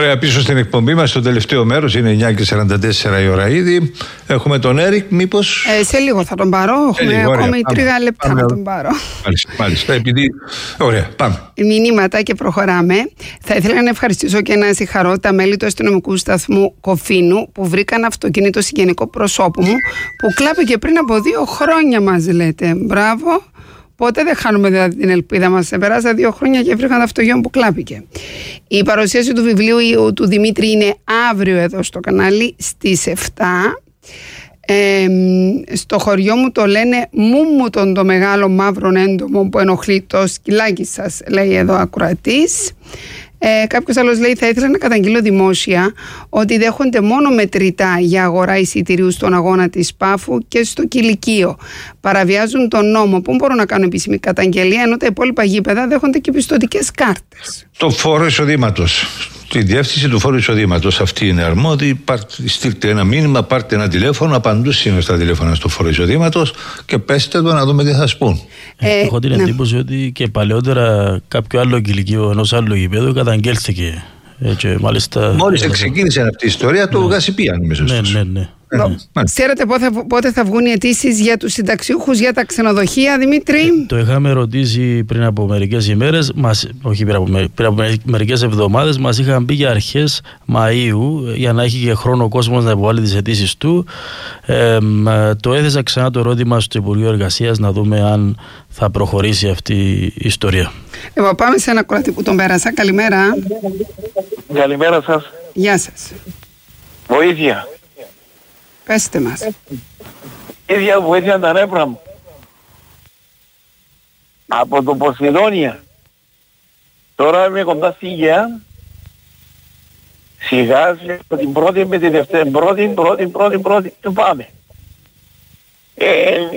Ωραία, πίσω στην εκπομπή μας, στο τελευταίο μέρος, είναι εννιά και σαράντα τέσσερα η ώρα ήδη. Έχουμε τον Έρικ, μήπως. Ε, σε λίγο θα τον πάρω. Έχουμε ακόμη τρία λεπτά πάμε, να τον πάρω. Μάλιστα, μάλιστα. Επειδή... Ωραία, πάμε. Μηνύματα και προχωράμε. Θα ήθελα να ευχαριστήσω και να συγχαρώ τα μέλη του αστυνομικού σταθμού Κοφίνου που βρήκαν αυτοκίνητο συγγενικό προσώπου μου που κλάπηκε πριν από δύο χρόνια, μας λέτε. Μπράβο. Ποτέ δεν χάνουμε δηλαδή την ελπίδα μας. Σε περάσα δύο χρόνια και βρήκαν το αυτογείο που κλάπηκε. Η παρουσίαση του βιβλίου του Δημήτρη είναι αύριο εδώ στο κανάλι στις επτά. Ε, στο χωριό μου το λένε μούμου τον το μεγάλο μαύρο έντομο που ενοχλεί το σκυλάκι σας, λέει εδώ ακροατής. Ε, κάποιος άλλος λέει: θα ήθελα να καταγγείλω δημόσια ότι δέχονται μόνο μετρητά για αγορά εισιτηρίου στον αγώνα της Πάφου και στο Κηλικείο. Παραβιάζουν τον νόμο. Πού μπορώ να κάνω επίσημη καταγγελία, ενώ τα υπόλοιπα γήπεδα δέχονται και πιστωτικές κάρτες. Το φόρο εισοδήματος. Τη διεύθυνση του φόρου εισοδήματος. Αυτή είναι αρμόδιη. Στείλτε ένα μήνυμα, πάρτε ένα τηλέφωνο. Απαντούν σήμερα στα τηλέφωνα στο φόρο εισοδήματος και πέστε το να δούμε τι θα σπούν. Ε, Έχω την ναι. εντύπωση ότι και παλαιότερα κάποιο άλλο κηλικείο ενός άλλου γηπέδου καταγγέλθηκε. Και μάλιστα... Μόλις ξεκίνησε αυτή η ιστορία, το Γασιπία νομίζω. Ναι, ναι, ναι. Ναι. Ξέρετε πότε, πότε θα βγουν οι αιτήσεις για τους συνταξιούχους για τα ξενοδοχεία, Δημήτρη? Ε, το είχαμε ρωτήσει πριν από μερικές ημέρες, μας, όχι πριν από, πριν από μερικές εβδομάδες, μας είχαν πει για αρχές Μαΐου, για να έχει και χρόνο ο κόσμος να υποβάλει τις αιτήσεις του. Ε, το έθεσα ξανά το ερώτημα στο Υπουργείο Εργασίας να δούμε αν θα προχωρήσει αυτή η ιστορία. Εγώ πάμε σε ένα κορατή που τον πέρασα. Καλημέρα. Καλημέρα σας. Γεια σας. Βοήθεια. Πέστε μας. Ίδια βοήθεια τα νεύρα μου. Από το Ποσειδόνια. Τώρα είμαι κοντά στη Γεά. Σιγά από την πρώτη με τη δεύτερη. Πρώτη, πρώτη, πρώτη, πρώτη. Και πάμε. Ε,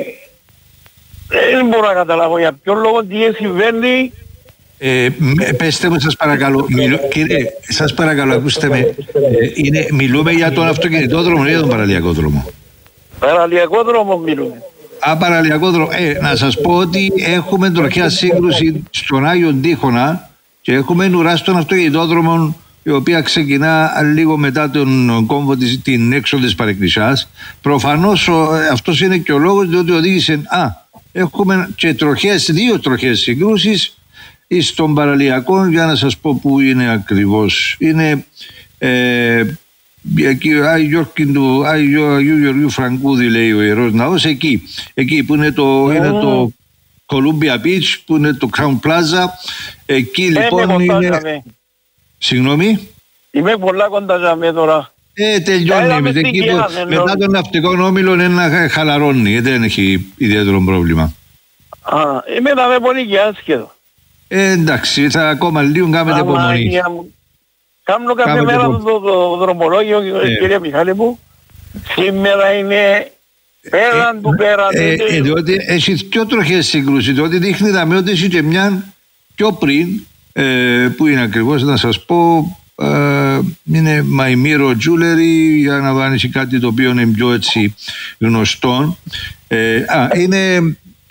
δεν μπορώ να καταλάβω για ποιο λόγο τι συμβαίνει. Ε, πέστε μου σας παρακαλώ, μιλώ, κύριε, σας παρακαλώ ακούστε με, ε, είναι, μιλούμε για τον αυτοκινητόδρομο ή για τον παραλιακό δρόμο? Παραλιακό δρόμο μιλούμε. Α, παραλιακό δρόμο. Ε, να σας πω ότι έχουμε τροχιά σύγκρουση στον Άγιο Τύχωνα και έχουμε ουρά στον αυτοκινητόδρομο, η οποία ξεκινά λίγο μετά τον κόμβο της, την έξοδο της Παρεκκλησιάς. Προφανώς ο, αυτός είναι και ο λόγος διότι οδήγησε, α, έχουμε και τροχές, δύο τροχές συγκρούσεις στον παραλιακό, για να σας πω που είναι ακριβώς. Είναι ε, εκεί, Άγιο Αγίου Γεωργίου Φραγκούδη, λέει ο Ιερός Ναός, εκεί, εκεί που είναι το, oh. είναι το Columbia Beach, που είναι το Crown Plaza. Εκεί λοιπόν είναι... Συγγνώμη. Είμαι πολλά κοντά για με τώρα. Ε, τελειώνει. Με, εκεί που, μετά τον ναυτικό όμιλο είναι να χαλαρώνει. Δεν έχει ιδιαίτερο πρόβλημα. Α, είμαι να με πολύ και άσχεδο. Ε, εντάξει, θα ακόμα λίγο κάνετε υπομονή. Κάνω κάθε μέρα το, το, το δρομολόγιο, ε. κύριε Μιχάλη μου. Σήμερα είναι πέραν ε, του πέραν. Ε, ε, διότι έχει πιο τροχές σύγκρουση, διότι δείχνει να με ότι έχει και μια πιο πριν, ε, που είναι ακριβώς, να σας πω, ε, είναι Μαϊμύρο Jewelry, για να βάλει κάτι το οποίο είναι πιο έτσι γνωστό. Ε, α, είναι...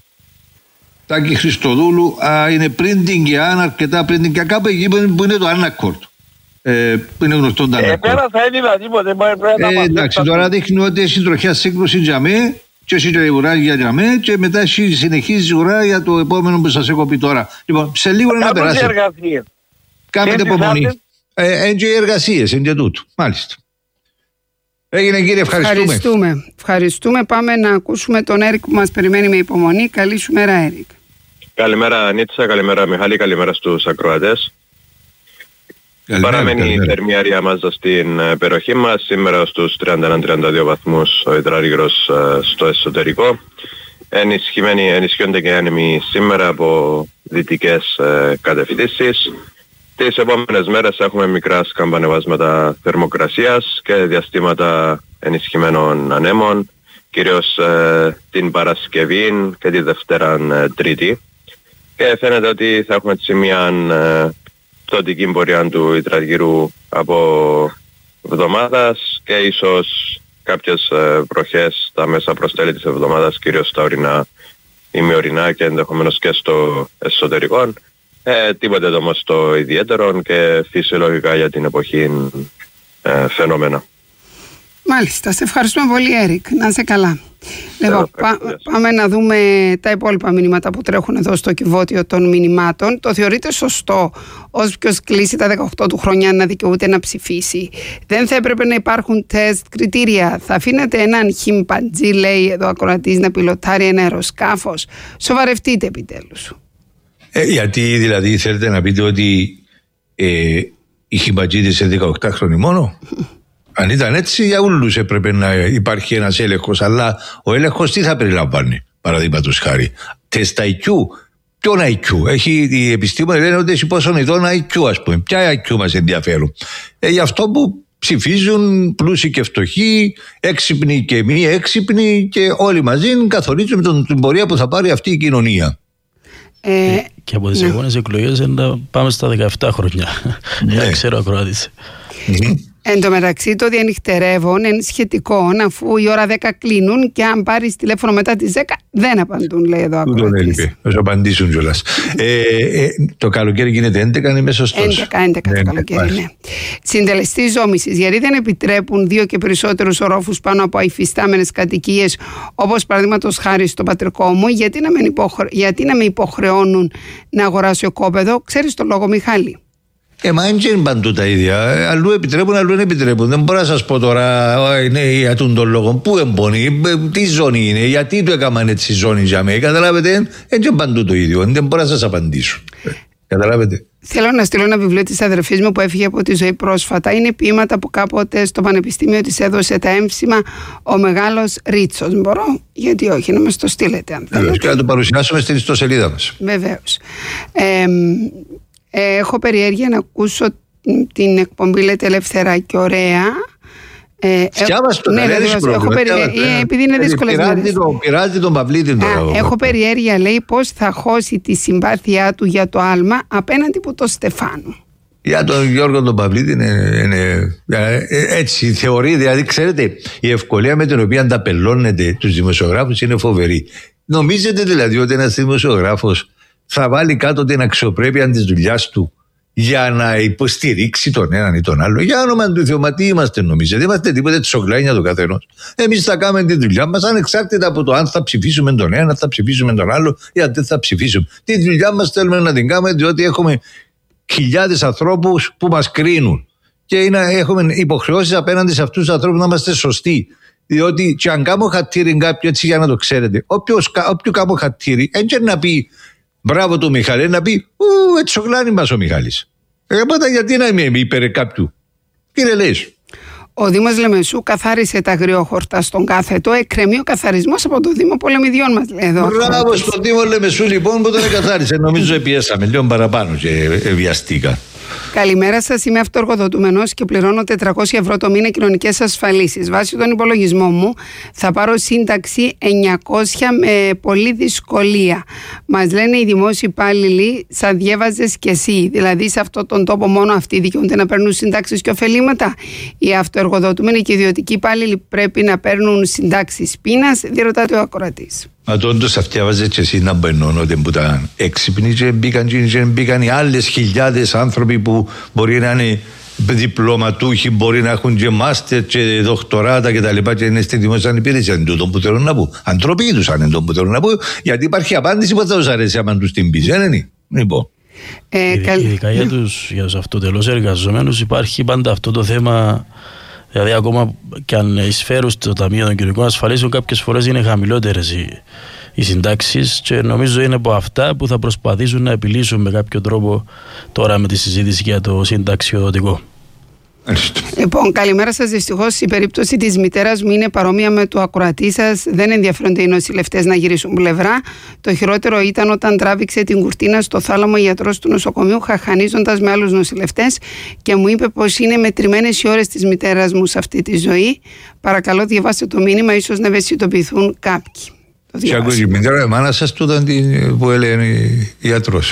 Τάκη Χριστοδούλου, α, είναι πριν την Κιάν, αρκετά πριν την Κιάν, κάπου εκεί που είναι το Άνακορτ, ε, που είναι γνωστό το Άνακορτ. Ε, πέρα θα έδινα τίποτε, πρέπει να ε, εντάξει, τώρα δείχνει ότι έχει τροχιά σύγκρουση για μέ, και έχει και ουράγια για μέ, και μετά έχει συνεχίζει ουρά για το επόμενο που σας έχω πει τώρα. Λοιπόν, σε λίγο να περάσει. Κάνετε υπομονή. Ε, είναι και οι εργασίες, είναι και τούτο. Μάλιστα. Έγινε κύριε, ευχαριστούμε. Ευχαριστούμε. Ευχαριστούμε. Πάμε να ακούσουμε τον Έρικ που μας περιμένει με υπομονή. Καλή σου μέρα, Έρικ. Καλημέρα Νίτσα, καλημέρα Μιχάλη, καλημέρα στους ακροατές. Παραμένει η θερμιάρια μας στην περιοχή μας. Σήμερα στους τριάντα ένα τριάντα δύο βαθμούς ο υδράργυρος στο εσωτερικό. Ενισχυμένοι, ενισχύονται και άνεμοι σήμερα από δυτικές κατευθύνσεις. Τις επόμενες μέρες έχουμε μικρά σκαμπανεβάσματα θερμοκρασίας και διαστήματα ενισχυμένων ανέμων, κυρίως ε, την Παρασκευή και τη Δευτέρα ε, Τρίτη. Και φαίνεται ότι θα έχουμε έτσι μια ε, πτωτική πορεία του υδραργύρου από εβδομάδας και ίσως κάποιες ε, βροχές στα μέσα προς τέλη της εβδομάδας, κυρίως στα ορεινά, ημιορεινά και ενδεχομένως και στο εσωτερικό. Ε, τίποτε όμως το ιδιαίτερο και φυσιολογικά για την εποχή ε, φαινόμενα. Μάλιστα, σε ευχαριστούμε πολύ Έρικ, να είσαι καλά. Λοιπόν, πά, πάμε να δούμε τα υπόλοιπα μηνύματα που τρέχουν εδώ στο κυβότιο των μηνυμάτων. Το θεωρείτε σωστό όποιος κλείσει τα δεκαοκτώ του χρόνια να δικαιούται να ψηφίσει? Δεν θα έπρεπε να υπάρχουν τεστ, κριτήρια? Θα αφήνετε έναν χιμπαντζή, λέει εδώ ακροατής, να πιλοτάρει ένα αεροσκάφος? Σοβαρευτείτε επιτέλους. Ε, γιατί δηλαδή θέλετε να πείτε ότι ε, οι χιμπαντζίδες σε δεκαοκτώ χρόνοι μόνο? Αν ήταν έτσι, για όλους έπρεπε να υπάρχει ένας έλεγχος. Αλλά ο έλεγχος τι θα περιλαμβάνει, παραδείγματος χάρη? Τεστ άι κιου. Ποιον άι κιου? Έχει, οι επιστήμονες λένε ότι έχει πόσον ειδών άι κιου, ας πούμε. Ποια άι κιου μας ενδιαφέρουν? Ε, γι' αυτό που ψηφίζουν πλούσιοι και φτωχοί, έξυπνοι και μη έξυπνοι, και όλοι μαζί καθορίζουν τον, την πορεία που θα πάρει αυτή η κοινωνία. Ε, και από τις ναι. επόμενες εκλογές να πάμε στα δεκαεπτά χρόνια. Ναι. Δεν ξέρω ακροάτης. Mm-hmm. Εν τω μεταξύ, το διανυχτερεύον είναι σχετικό, αφού η ώρα δέκα κλείνουν και αν πάρεις τηλέφωνο μετά τις δέκα δεν απαντούν, λέει εδώ ακροατής. Θα σου απαντήσουν κιόλας. ε, ε, το καλοκαίρι γίνεται έντεκα, είναι μέσα σωστός? έντεκα, έντεκα το καλοκαίρι, ναι. Συντελεστή ζώμησης, γιατί δεν επιτρέπουν δύο και περισσότερους ορόφους πάνω από υφιστάμενες κατοικίες, όπως παραδείγματος χάρη στο πατρικό μου? Γιατί να, με υποχρε... γιατί να με υποχρεώνουν να αγοράσω κόπεδο? Ξέρεις το λόγο, Μιχάλη? Ε, μα δεν είναι παντού τα ίδια. Αλλού επιτρέπουν, αλλού δεν επιτρέπουν. Δεν μπορώ να σας πω τώρα, ναι, για τον λόγο. Πού εμπονεί, τι ζώνη είναι, γιατί το έκαναν έτσι ζώνη για μένα. Καταλάβετε, δεν είναι παντού το ίδιο. Δεν μπορώ να σας απαντήσω. Καταλάβετε. Θέλω να στείλω ένα βιβλίο της αδερφής μου που έφυγε από τη ζωή πρόσφατα. Είναι ποίηματα που κάποτε στο Πανεπιστήμιο της έδωσε τα έμψημα ο μεγάλος Ρίτσος. Μπορώ, γιατί όχι, να μας το στείλετε αν θέλετε. Και να το παρουσιάσουμε στην ιστοσελίδα μας. Βεβαίως. Ε, Έχω περιέργεια να ακούσω την εκπομπή, λέτε, ελευθερά και ωραία. Σκιάβασε το, ναι, έχω περιέργεια, επειδή είναι δύσκολες μέρες. Πειράζει τον Παυλίτη τώρα. Έχω περιέργεια, λέει, πώς θα χώσει τη συμπάθειά του για το άλμα απέναντι από τον Στεφάνου. Για τον Γιώργο τον Παυλίτη είναι, είναι έτσι θεωρεί, δηλαδή ξέρετε, η ευκολία με την οποία ανταπελώνεται τους δημοσιογράφους είναι φοβερή. Νομίζετε δηλαδή ότι ένας δημοσιογράφος θα βάλει κάτω την αξιοπρέπεια της δουλειάς του για να υποστηρίξει τον έναν ή τον άλλο? Για όνομα του Θεού, μα τι είμαστε, νομίζετε? Είμαστε τίποτε τσογλάνια το καθένας. Εμείς θα κάνουμε τη δουλειά μας ανεξάρτητα από το αν θα ψηφίσουμε τον ένα, θα ψηφίσουμε τον άλλο ή αν δεν θα ψηφίσουμε. Τη δουλειά μας θέλουμε να την κάνουμε, διότι έχουμε χιλιάδες ανθρώπους που μας κρίνουν και είναι, έχουμε υποχρεώσεις απέναντι σε αυτούς τους ανθρώπους να είμαστε σωστοί. Διότι και αν κάνω χατήρι κάποιο, έτσι για να το ξέρετε, όποιο κάνω χατήρι, έτσι να πει μπράβο του Μιχάλη, να πει ου, έτσι σογλάνει μας ο Μιχάλης. Ε, πάντα γιατί να είμαι υπέρ κάποιου? Κύριε Λέης. Ο Δήμος Λεμεσού καθάρισε τα αγριόχορτα στον κάθετο. Εκκρεμεί ο καθαρισμός από το Δήμο Πολεμιδιών μας, λέει εδώ. Μπράβο στον Δήμο Λεμεσού, λοιπόν, που τον καθάρισε. Νομίζω επιέσαμε λίγο παραπάνω και βιαστήκα. Καλημέρα σας, είμαι αυτοεργοδοτούμενος και πληρώνω τετρακόσια ευρώ το μήνα κοινωνικές ασφαλίσεις. Βάσει τον υπολογισμό μου θα πάρω σύνταξη εννιακόσια με πολλή δυσκολία. Μας λένε οι δημόσιοι υπάλληλοι, σαν διέβαζες και εσύ. Δηλαδή σε αυτόν τον τόπο μόνο αυτοί δικαιούνται να παίρνουν συντάξεις και ωφελήματα? Οι αυτοεργοδοτούμενοι και οι ιδιωτικοί υπάλληλοι πρέπει να παίρνουν συντάξεις πείνας? Διερωτάται ο ακροατής. Μα όντως αυτοί έβαζε και εσύ να μπαινώνω ότι που ήταν έξυπνοι και μπήκαν, και μπήκαν οι άλλες χιλιάδες άνθρωποι που μπορεί να είναι διπλωματούχοι, μπορεί να έχουν και μάστερ και δοκτοράτα και τα λοιπά και είναι στη δημόσια υπηρεσία. Είναι τούτο που θέλω να πω. Αντροπή τους αν είναι τούτο που θέλω να πω, γιατί υπάρχει απάντηση που θα τους αρέσει άμα τους την πεις, δεν είναι? Λοιπόν. Ε, Ειδικά για τους, για τους αυτοτελώς εργαζομένους υπάρχει πάντα αυτό το θέμα. Δηλαδή, ακόμα και αν εισφέρουν στο Ταμείο των Κοινωνικών Ασφαλίσεων, κάποιες φορές είναι χαμηλότερες οι, οι συντάξεις και νομίζω είναι από αυτά που θα προσπαθήσουν να επιλύσουν με κάποιο τρόπο τώρα με τη συζήτηση για το συνταξιοδοτικό. Λοιπόν, καλημέρα σας. Δυστυχώς η περίπτωση της μητέρας μου είναι παρόμοια με του ακροατή σας. Δεν ενδιαφέρονται οι νοσηλευτές να γυρίσουν πλευρά. Το χειρότερο ήταν όταν τράβηξε την κουρτίνα στο θάλαμο ο ιατρός του νοσοκομείου, χαχανίζοντας με άλλους νοσηλευτές και μου είπε πως είναι μετρημένες οι ώρες της μητέρας μου σε αυτή τη ζωή. Παρακαλώ, διαβάστε το μήνυμα, ίσως να ευαισθητοποιηθούν κάποιοι. Και ακούω η μητέρα, η μάνα σας τούταν που έλεγε η ιατρός.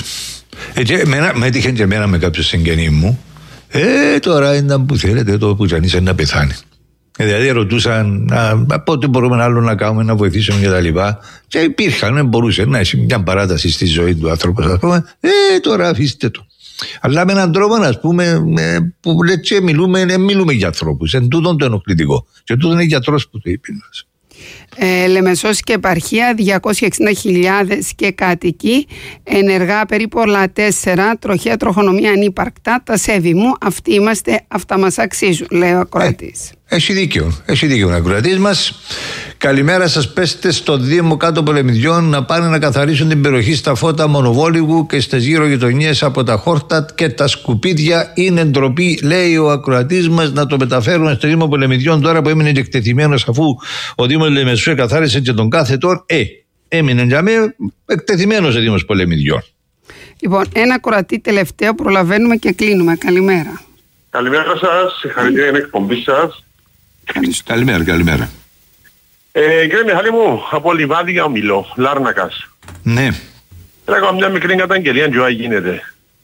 Με έτυχε και εμένα με κάποιο συγγενή μου. Ε, τώρα ήταν που θέλετε, το που τζανίσε να πεθάνει. Δηλαδή ρωτούσαν πότε μπορούμε άλλο να κάνουμε, να βοηθήσουμε και τα λοιπά. Και υπήρχαν, μπορούσε να έχει μια παράταση στη ζωή του άνθρωπου, ας πούμε. Ε, τώρα αφήστε το. Αλλά με έναν τρόπο, ας πούμε, που λέτε, μιλούμε, μιλούμε για ανθρώπους. Εν τούτον το ενοχλητικό. Και τούτον είναι γιατρός που το είπε. Ε, Λεμεσός και επαρχία διακόσιες εξήντα χιλιάδες και κάτοικοι, ενεργά περίπου όλα τέσσερα, τροχαία τροχονομία ανύπαρκτα, τα σέβη μου, αυτοί είμαστε, αυτά μας αξίζουν, λέει ο ακροατής. Ε, έχει δίκιο, έχει δίκιο ο ακροατής μας. Καλημέρα σας, πέστε στο Δήμο Κάτω Πολεμιδιών να πάνε να καθαρίσουν την περιοχή στα φώτα Μονοβόλιγου και στις γύρω γειτονιές από τα χόρτα και τα σκουπίδια. Είναι ντροπή, λέει ο ακροατής μας, να το μεταφέρουν στο Δήμο Πολεμιδιών τώρα που έμεινε εκτεθειμένος, αφού ο Δήμος Λεμεσού εκαθάρισε και τον κάθετον. Ε, έμεινε για μένα εκτεθειμένος ο Δήμος Πολεμιδιών. Λοιπόν, ένα ακροατή τελευταίο, προλαβαίνουμε και κλείνουμε. Καλημέρα. Καλημέρα σας, συγχαρητήρια για την εκπομπή σας. Καλημέρα, καλημέρα. Ε, κύριε Μιχάλη μου, από Λιβάδια ομιλώ, Λάρνακας. Ναι. Θέλω να κάνω μια μικρή καταγγελία και ό,τι γίνεται.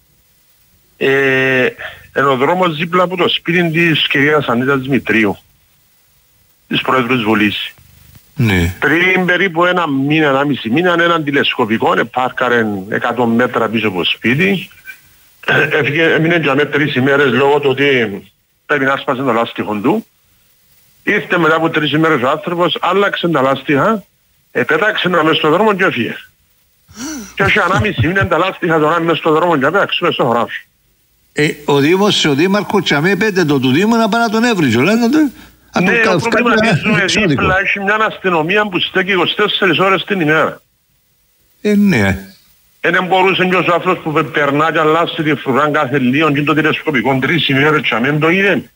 Ε, εν ο δρόμος δίπλα από το σπίτι της κυρίας Ανίτας Δημητρίου, της Πρόεδρου της Βουλής. Ναι. Πριν περίπου ένα μήνα, ένα μισή μήνα, έναν τηλεσκοπικό επάρκαρε εκατό μέτρα πίσω από το σπίτι. Έφυγε, έμεινε για με τρεις ημέρες λόγω του ότι πρέπει να άσπασε το λάστιχο του. Ήρθε μετά από τρεις ημέρες ο άνθρωπος, άλλαξε τα λάστιχα, επέταξε να μες στον δρόμο και έφυγε. Και όχι ανάμιση μήνα τα λάστιχα τώρα μες στον δρόμο και απέξουμε στο χωράφι. Ε, ο Δήμος, ο Δήμαρχος τσαμέ πέντε το του Δήμου να πάει να τον έβρει, λέτε. Ναι, ο προβληματίζουμε δίπλα, έχει μια αστυνομία που στέκει είκοσι τέσσερις ώρες την ημέρα. Ε, ναι. Ε, δεν μπορούσε και ο άνθρωπος που περνά και αλλάζει τη φρουρά κάθε λίγο και το τηλεσκοπικό τρεις ημέρες και αμέν το είδε.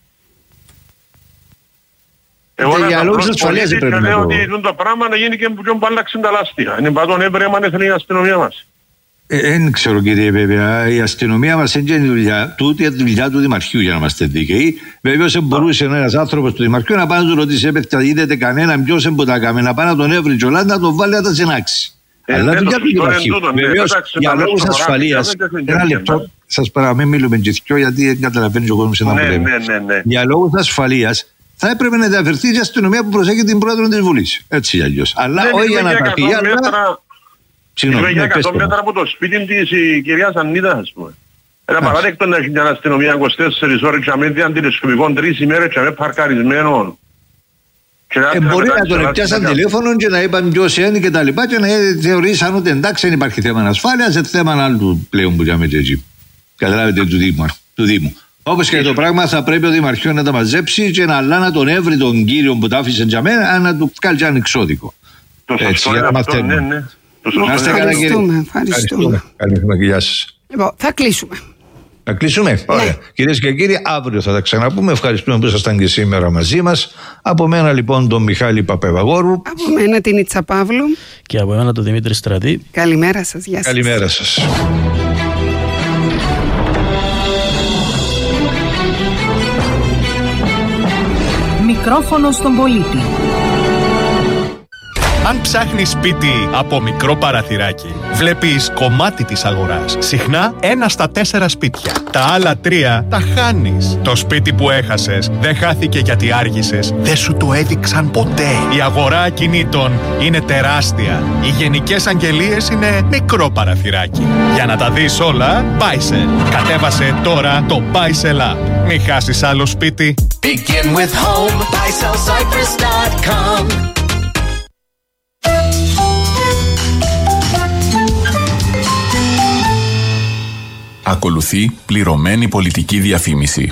Εγώ να τα προσπολίτη και λέω ότι το πράγμα να γίνει και που άλλαξε τα λάστιχα. Είναι πάντων έβρεμα αν έθελε η αστυνομία μας. Δεν ξέρω κύριε, βέβαια, η αστυνομία μας είναι η δουλειά του, η δουλειά του Δημαρχείου, για να είμαστε δίκαιοι. Βεβαίως δεν μπορούσε ένας άνθρωπος του Δημαρχείου να πάει να του ρωτήσει, έπαιξε, είδετε κανέναν, ποιος δεν μπορεί να κάνει, να πάει να τον έβρει και όλα, να τον βάλει να τα συνάξει. Ε, Αλλά ναι, δουλειά του Δημαρχείου. Βεβαίως, για λόγους ασφαλείας, ένα λεπτό, σας παραμείνω, μιλούμε και γιατί δεν καταλαβαίνει ο κόσμος ένα ναι, ναι, ναι, ναι. Για λόγους ασφαλείας, θα έπρεπε να διαφερθεί η αστυνομία που προσέχει την πρόεδρο της Βουλής. Έτσι για αλλιώς. Αλλά όχι για να τα πει. Συγγνώμη, για εκατό μέτρα από το σπίτι της η κυρίας Ανίτας, ας πούμε. Ένα παράδεκτο να έχει μια αστυνομία είκοσι τέσσερις ώρες και αμέσως αντιλησκοπικών τρεις ημέρες και αμέσως παρκαρισμένων. Ε, μπορεί να τον πιάσαν τηλέφωνο και να είπαν ποιος είναι και τα λοιπά και να θεωρήσαν ότι εντάξει δεν υπάρχει θέμα ασφάλειας, είναι θέμα άλλου πλέον που λέμε και εκεί. Καταλάβετε του Δήμου. Του Δήμου. Όπως και το πράγμα θα πρέπει ο Δημαρχιός να τα μαζέψει και να, αλλά να τον έβρει τον κύριο που τα άφησε για μένα να του βγάλει ένα εξώδικο. Έτσι, για να μαθαίνουμε. Ναι, ναι. Ευχαριστούμε, ευχαριστούμε. Καλημέρα, γεια σας. Λοιπόν, θα κλείσουμε. Να κλείσουμε. Ωραία. Ναι. Κυρίες και κύριοι, αύριο θα τα ξαναπούμε. Ευχαριστούμε που ήσασταν και σήμερα μαζί μας. Από μένα λοιπόν τον Μιχάλη Παπαϊβαγόρου. Από μένα την Ιτσα Παύλου. Και από μένα τον Δημήτρη Στρατή. Καλημέρα σας. Γεια σας. Καλημέρα σας. Μικρόφωνο στον πολίτη. Αν ψάχνεις σπίτι από μικρό παραθυράκι, βλέπεις κομμάτι της αγοράς. Συχνά ένα στα τέσσερα σπίτια. Τα άλλα τρία τα χάνεις. Το σπίτι που έχασες δεν χάθηκε γιατί άργησες. Δεν σου το έδειξαν ποτέ. Η αγορά ακινήτων είναι τεράστια. Οι γενικές αγγελίες είναι μικρό παραθυράκι. Για να τα δεις όλα, Buysell. Κατέβασε τώρα το Buysell App. Μην χάσεις άλλο σπίτι. Begin with home, buy sell cypress dot com. Ακολουθεί πληρωμένη πολιτική διαφήμιση.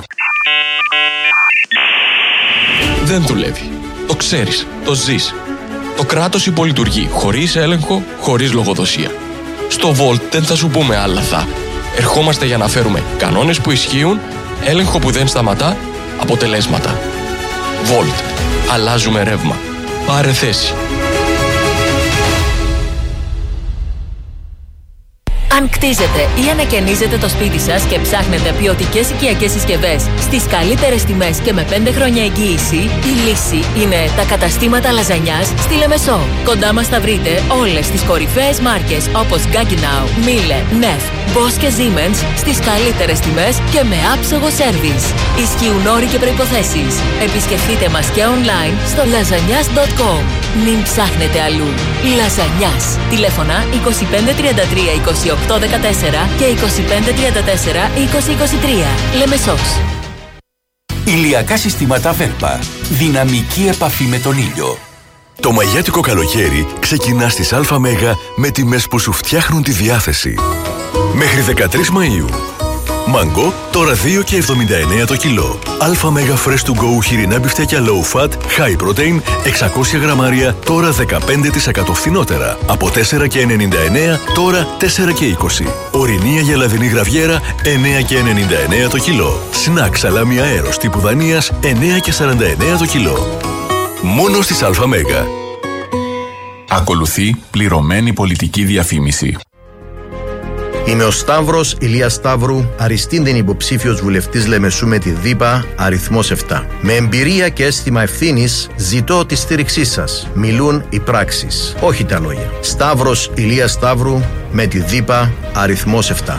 Δεν δουλεύει. Το ξέρεις. Το ζεις. Το κράτος υπολειτουργεί χωρίς έλεγχο, χωρίς λογοδοσία. Στο Volt δεν θα σου πούμε άλλα θα. Ερχόμαστε για να φέρουμε κανόνες που ισχύουν, έλεγχο που δεν σταματά, αποτελέσματα. Volt. Αλλάζουμε ρεύμα. Πάρε θέση. Αν κτίζετε ή ανακαινίζετε το σπίτι σας και ψάχνετε ποιοτικές οικιακές συσκευές στις καλύτερες τιμές και με πέντε χρόνια εγγύηση, η λύση είναι τα καταστήματα Λαζανιάς στη Λεμεσό. Κοντά μας θα βρείτε όλες τις κορυφαίες μάρκες όπως Gaggenau, Miele, Neff, Bosch και Siemens στις καλύτερες τιμές και με άψογο σέρβις. Ισχύουν όροι και προϋποθέσεις. Επισκεφτείτε μας και online στο λαζανιάς τελεία κομ. Μην ψάχνετε αλλού. Λαζανιάς. Τηλέφωνα είκοσι πέντε τριάντα τρία είκοσι οκτώ δεκατέσσερα και είκοσι πέντε τριάντα τέσσερα είκοσι είκοσι τρία. Λεμεσός. Ηλιακά συστήματα Βέλπα. Δυναμική επαφή με τον ήλιο. Το μαγιάτικο καλοκαίρι ξεκινά στις ΑΜΕΓΑ με τιμές που σου φτιάχνουν τη διάθεση. Μέχρι δεκατρείς Μαΐου. Μάγκο τώρα δύο και εβδομήντα εννέα το κιλό. ΑΜΕΓΑ Fresh to Go χοιρινά μπιφτέκια low fat, high protein, εξακόσια γραμμάρια τώρα δεκαπέντε τοις εκατό φθηνότερα. Από τέσσερα και ενενήντα εννέα τώρα τέσσερα και είκοσι. Ορεινή αγελαδινή γραβιέρα εννέα και ενενήντα εννέα το κιλό. Σνακ σαλάμι αέρος τύπου Δανίας εννέα και σαράντα εννέα το κιλό. Μόνο στις ΑΜΕΓΑ. Ακολουθεί πληρωμένη πολιτική διαφήμιση. Είμαι ο Σταύρος Ηλίας Σταύρου, αριστήνδεν υποψήφιος βουλευτής Λεμεσού με τη ΔΥΠΑ, αριθμός επτά. Με εμπειρία και αίσθημα ευθύνης ζητώ τη στήριξή σας. Μιλούν οι πράξεις, όχι τα λόγια. Σταύρος Ηλίας Σταύρου με τη ΔΥΠΑ, αριθμός επτά.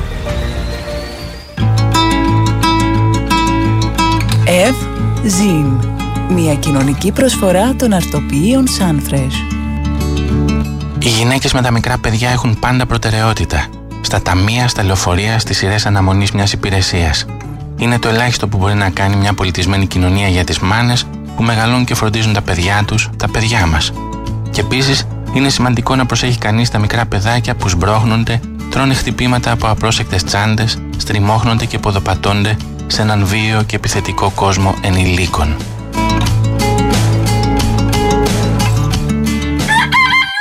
Ευ Ζιν. Μια κοινωνική προσφορά των αρτοποιείων Sunfresh. Οι γυναίκες με τα μικρά παιδιά έχουν πάντα προτεραιότητα. Στα ταμεία, στα λεωφορεία, στις σειρές αναμονής μιας υπηρεσίας. Είναι το ελάχιστο που μπορεί να κάνει μια πολιτισμένη κοινωνία για τις μάνες που μεγαλώνουν και φροντίζουν τα παιδιά τους, τα παιδιά μας. Και επίσης είναι σημαντικό να προσέχει κανείς τα μικρά παιδάκια που σμπρώχνονται, τρώνε χτυπήματα από απρόσεκτες τσάντες, στριμώχνονται και ποδοπατώνται σε έναν βίαιο και επιθετικό κόσμο ενηλίκων.